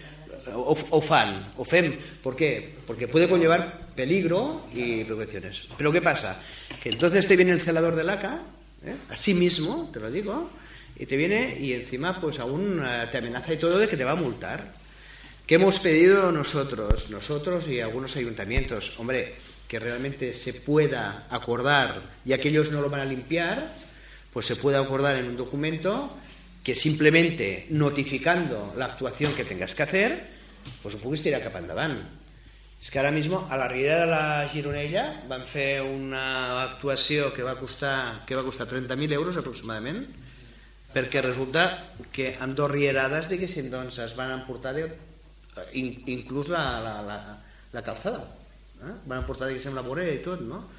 o fem. ¿Por qué? Porque puede conllevar peligro y preocupaciones. Pero ¿qué pasa? Que entonces te viene el celador de la CA, así mismo, te lo digo, y te viene y encima pues aún te amenaza y todo de que te va a multar. ¿Qué hemos pedido nosotros y algunos ayuntamientos? Hombre, que realmente se pueda acordar, ya que ellos no lo van a limpiar, pues se pueda acordar en un documento que simplemente notificando la actuación que tengas que hacer, pues ho puguis tirar cap endavant. És que ara mismo a la riera de la Gironella van fer una actuació que va costar 30.000 euros aproximadament, perquè resulta que amb dos rierades, diguéssim, doncs es van emportar inclús la calzada, van emportar, diguéssim, la vorera i tot, no?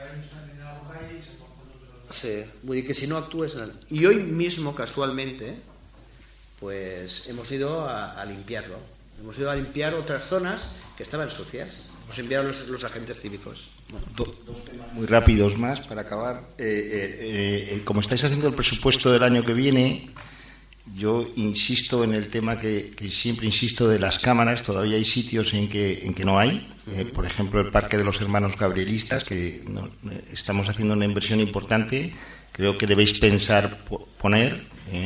Sí, vull dir que si no actúes... Y hoy mismo, casualmente, pues hemos ido a limpiarlo. Hemos ido a limpiar otras zonas que estaban sucias. Nos enviaron los agentes cívicos. Bueno. Dos temas muy rápidos más para acabar. Como estáis haciendo el presupuesto del año que viene, yo insisto en el tema que siempre insisto de las cámaras. Todavía hay sitios en que no hay. Por ejemplo, el Parque de los Hermanos Gabrielistas, que estamos haciendo una inversión importante. Creo que debéis pensar poner.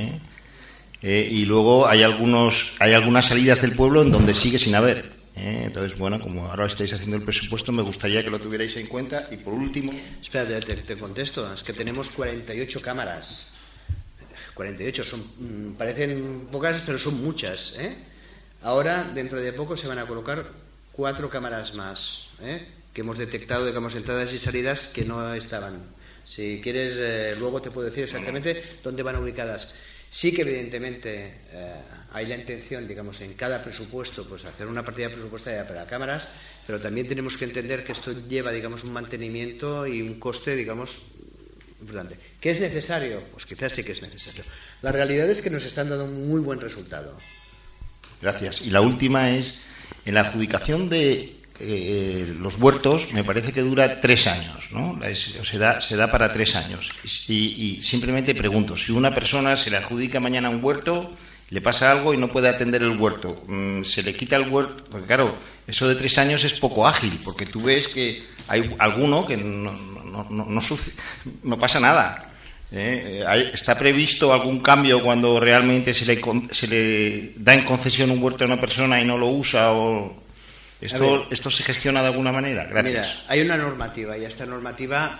Y luego hay algunas salidas del pueblo en donde sigue sin haber. Entonces, bueno, como ahora estáis haciendo el presupuesto, me gustaría que lo tuvierais en cuenta. Y por último... Espera, te contesto. Es que tenemos 48 cámaras. 48, parecen pocas, pero son muchas. Ahora, dentro de poco, se van a colocar 4 cámaras más, que hemos detectado, digamos, entradas y salidas que no estaban. Si quieres, luego te puedo decir exactamente dónde van ubicadas. Sí que evidentemente hay la intención, digamos, en cada presupuesto, pues hacer una partida presupuestaria para cámaras, pero también tenemos que entender que esto lleva, digamos, un mantenimiento y un coste, digamos, importante. ¿Qué es necesario? Pues quizás sí que es necesario. La realidad es que nos están dando un muy buen resultado. Gracias. Y la última es, en la adjudicación de los huertos, me parece que dura 3 años, ¿no? Se da para 3 años. Y simplemente pregunto, si una persona se le adjudica mañana un huerto, le pasa algo y no puede atender el huerto, se le quita el huerto, porque claro, eso de 3 años es poco ágil, porque tú ves que hay alguno que no pasa nada. ¿Está previsto algún cambio cuando realmente se le da en concesión un huerto a una persona y no lo usa? O ¿Esto se gestiona de alguna manera? Gracias. Mira, hay una normativa y esta normativa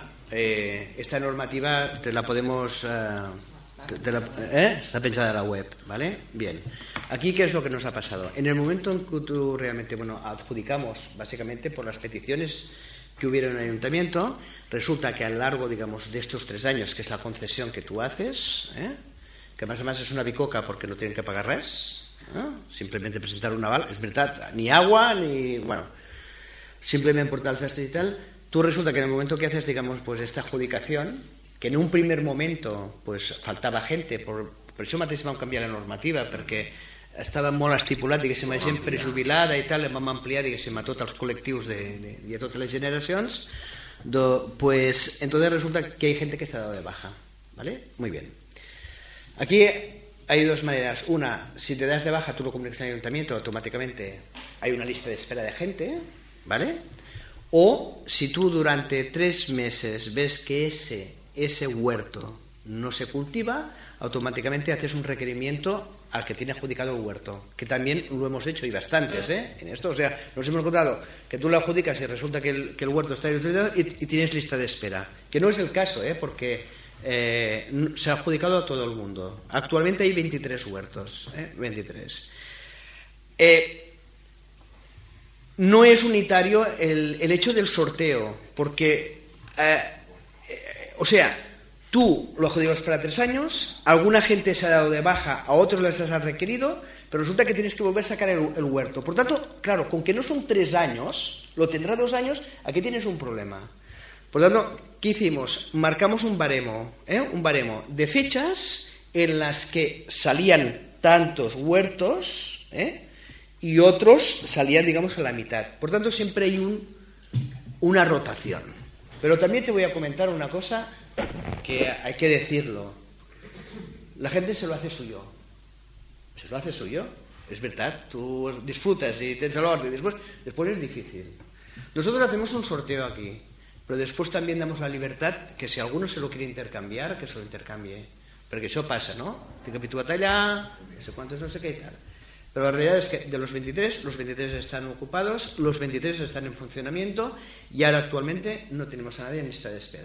te la podemos... está pensada en la web, ¿vale? Bien. aquí, ¿qué es lo que nos ha pasado? En el momento en que tú realmente, adjudicamos básicamente por las peticiones que hubiera en el ayuntamiento, resulta que a lo largo, digamos, de estos 3 años, que es la concesión que tú haces, que además es una bicoca porque no tienen que pagar res, simplemente presentar un aval, es verdad, ni agua, ni, simplemente portar el sastre y tal, tú resulta que en el momento que haces, digamos, pues esta adjudicación, que en un primer momento pues faltava gente, per això mateix vam canviar la normativa, perquè estava molt estipulat, diguéssim, a gent prejubilada i tal, vam ampliar, diguéssim, a tots els col·lectius i a totes les generacions, pues entonces resulta que hay gente que se ha dado de baja, ¿vale? Muy bien. Aquí hay 2 maneras. Una, si te das de baja, tú lo comunicas al ayuntamiento, automáticamente hay una lista de espera de gente, ¿vale? O si tú durante 3 meses ves que ese huerto no se cultiva, automáticamente haces un requerimiento al que tiene adjudicado el huerto, que también lo hemos hecho y bastantes, en esto, o sea, nos hemos encontrado que tú lo adjudicas y resulta que el huerto está y tienes lista de espera, que no es el caso, porque se ha adjudicado a todo el mundo. Actualmente hay 23 huertos, 23. No es unitario el hecho del sorteo, porque, o sea, tú lo adjudicas para 3 años, alguna gente se ha dado de baja, a otros les has requerido, pero resulta que tienes que volver a sacar el huerto. Por tanto, claro, con que no son 3 años, lo tendrá 2 años, aquí tienes un problema. Por tanto, ¿qué hicimos? Marcamos un baremo de fechas en las que salían tantos huertos, y otros salían, digamos, a la mitad. Por tanto, siempre hay una rotación. Pero también te voy a comentar una cosa que hay que decirlo. La gente se lo hace suyo. Se lo hace suyo. Es verdad, tú disfrutas y tienes el orden. Después es difícil. Nosotros hacemos un sorteo aquí, pero después también damos la libertad que si alguno se lo quiere intercambiar, que se lo intercambie. Porque eso pasa, ¿no? Te capitúa allá, no sé cuántos, no sé qué y tal. Pero la realidad es que de los 23 están ocupados, los 23 están en funcionamiento y ahora actualmente no tenemos a nadie en lista de espera.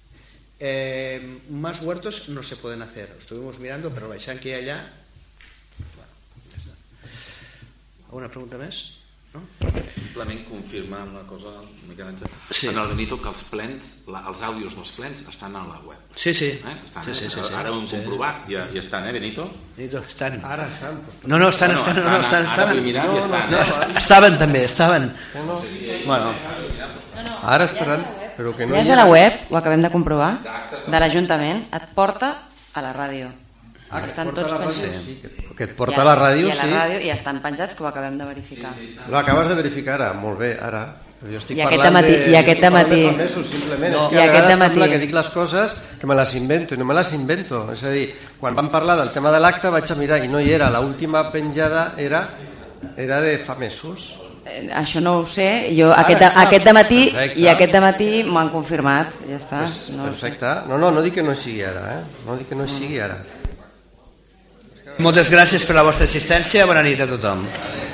Más huertos no se pueden hacer. Estuvimos mirando, pero baixant que hi ha allà... Bueno, ja està. Alguna pregunta més? No? Simplement confirmar una cosa, Miquel Àngel. Sí. En el Benito, que els plens, els àudios dels plens estan a la web. Sí. Estan, sí. Ara ho hem comprovat i estan, Benito? Benito, estan. Ara estan. No, estan. Ara ho he mirat i estan. Estaven també, estaven. Bueno. Ara estaran, però que no ja és de la web, ho acabem de comprovar, de l'Ajuntament, et porta a la ràdio. Estan tots penjats. Que et porta a la ràdio, sí. I a la ràdio i estan penjats, que ho acabem de verificar. Lo acabes de verificar ara, molt bé, ara. Però jo estic I parlant aquest dematí. Simplement, és que a vegades sembla que dic les coses que me les invento, i no me les invento. És a dir, quan vam parlar del tema de l'acte vaig a mirar i no hi era. L'última penjada era de fa mesos. Això no ho sé, jo aquest dematí m'ho han confirmat, ja està. Perfecte, no dic que no sigui ara, no dic que no sigui ara. Moltes gràcies per la vostra assistència, bona nit a tothom.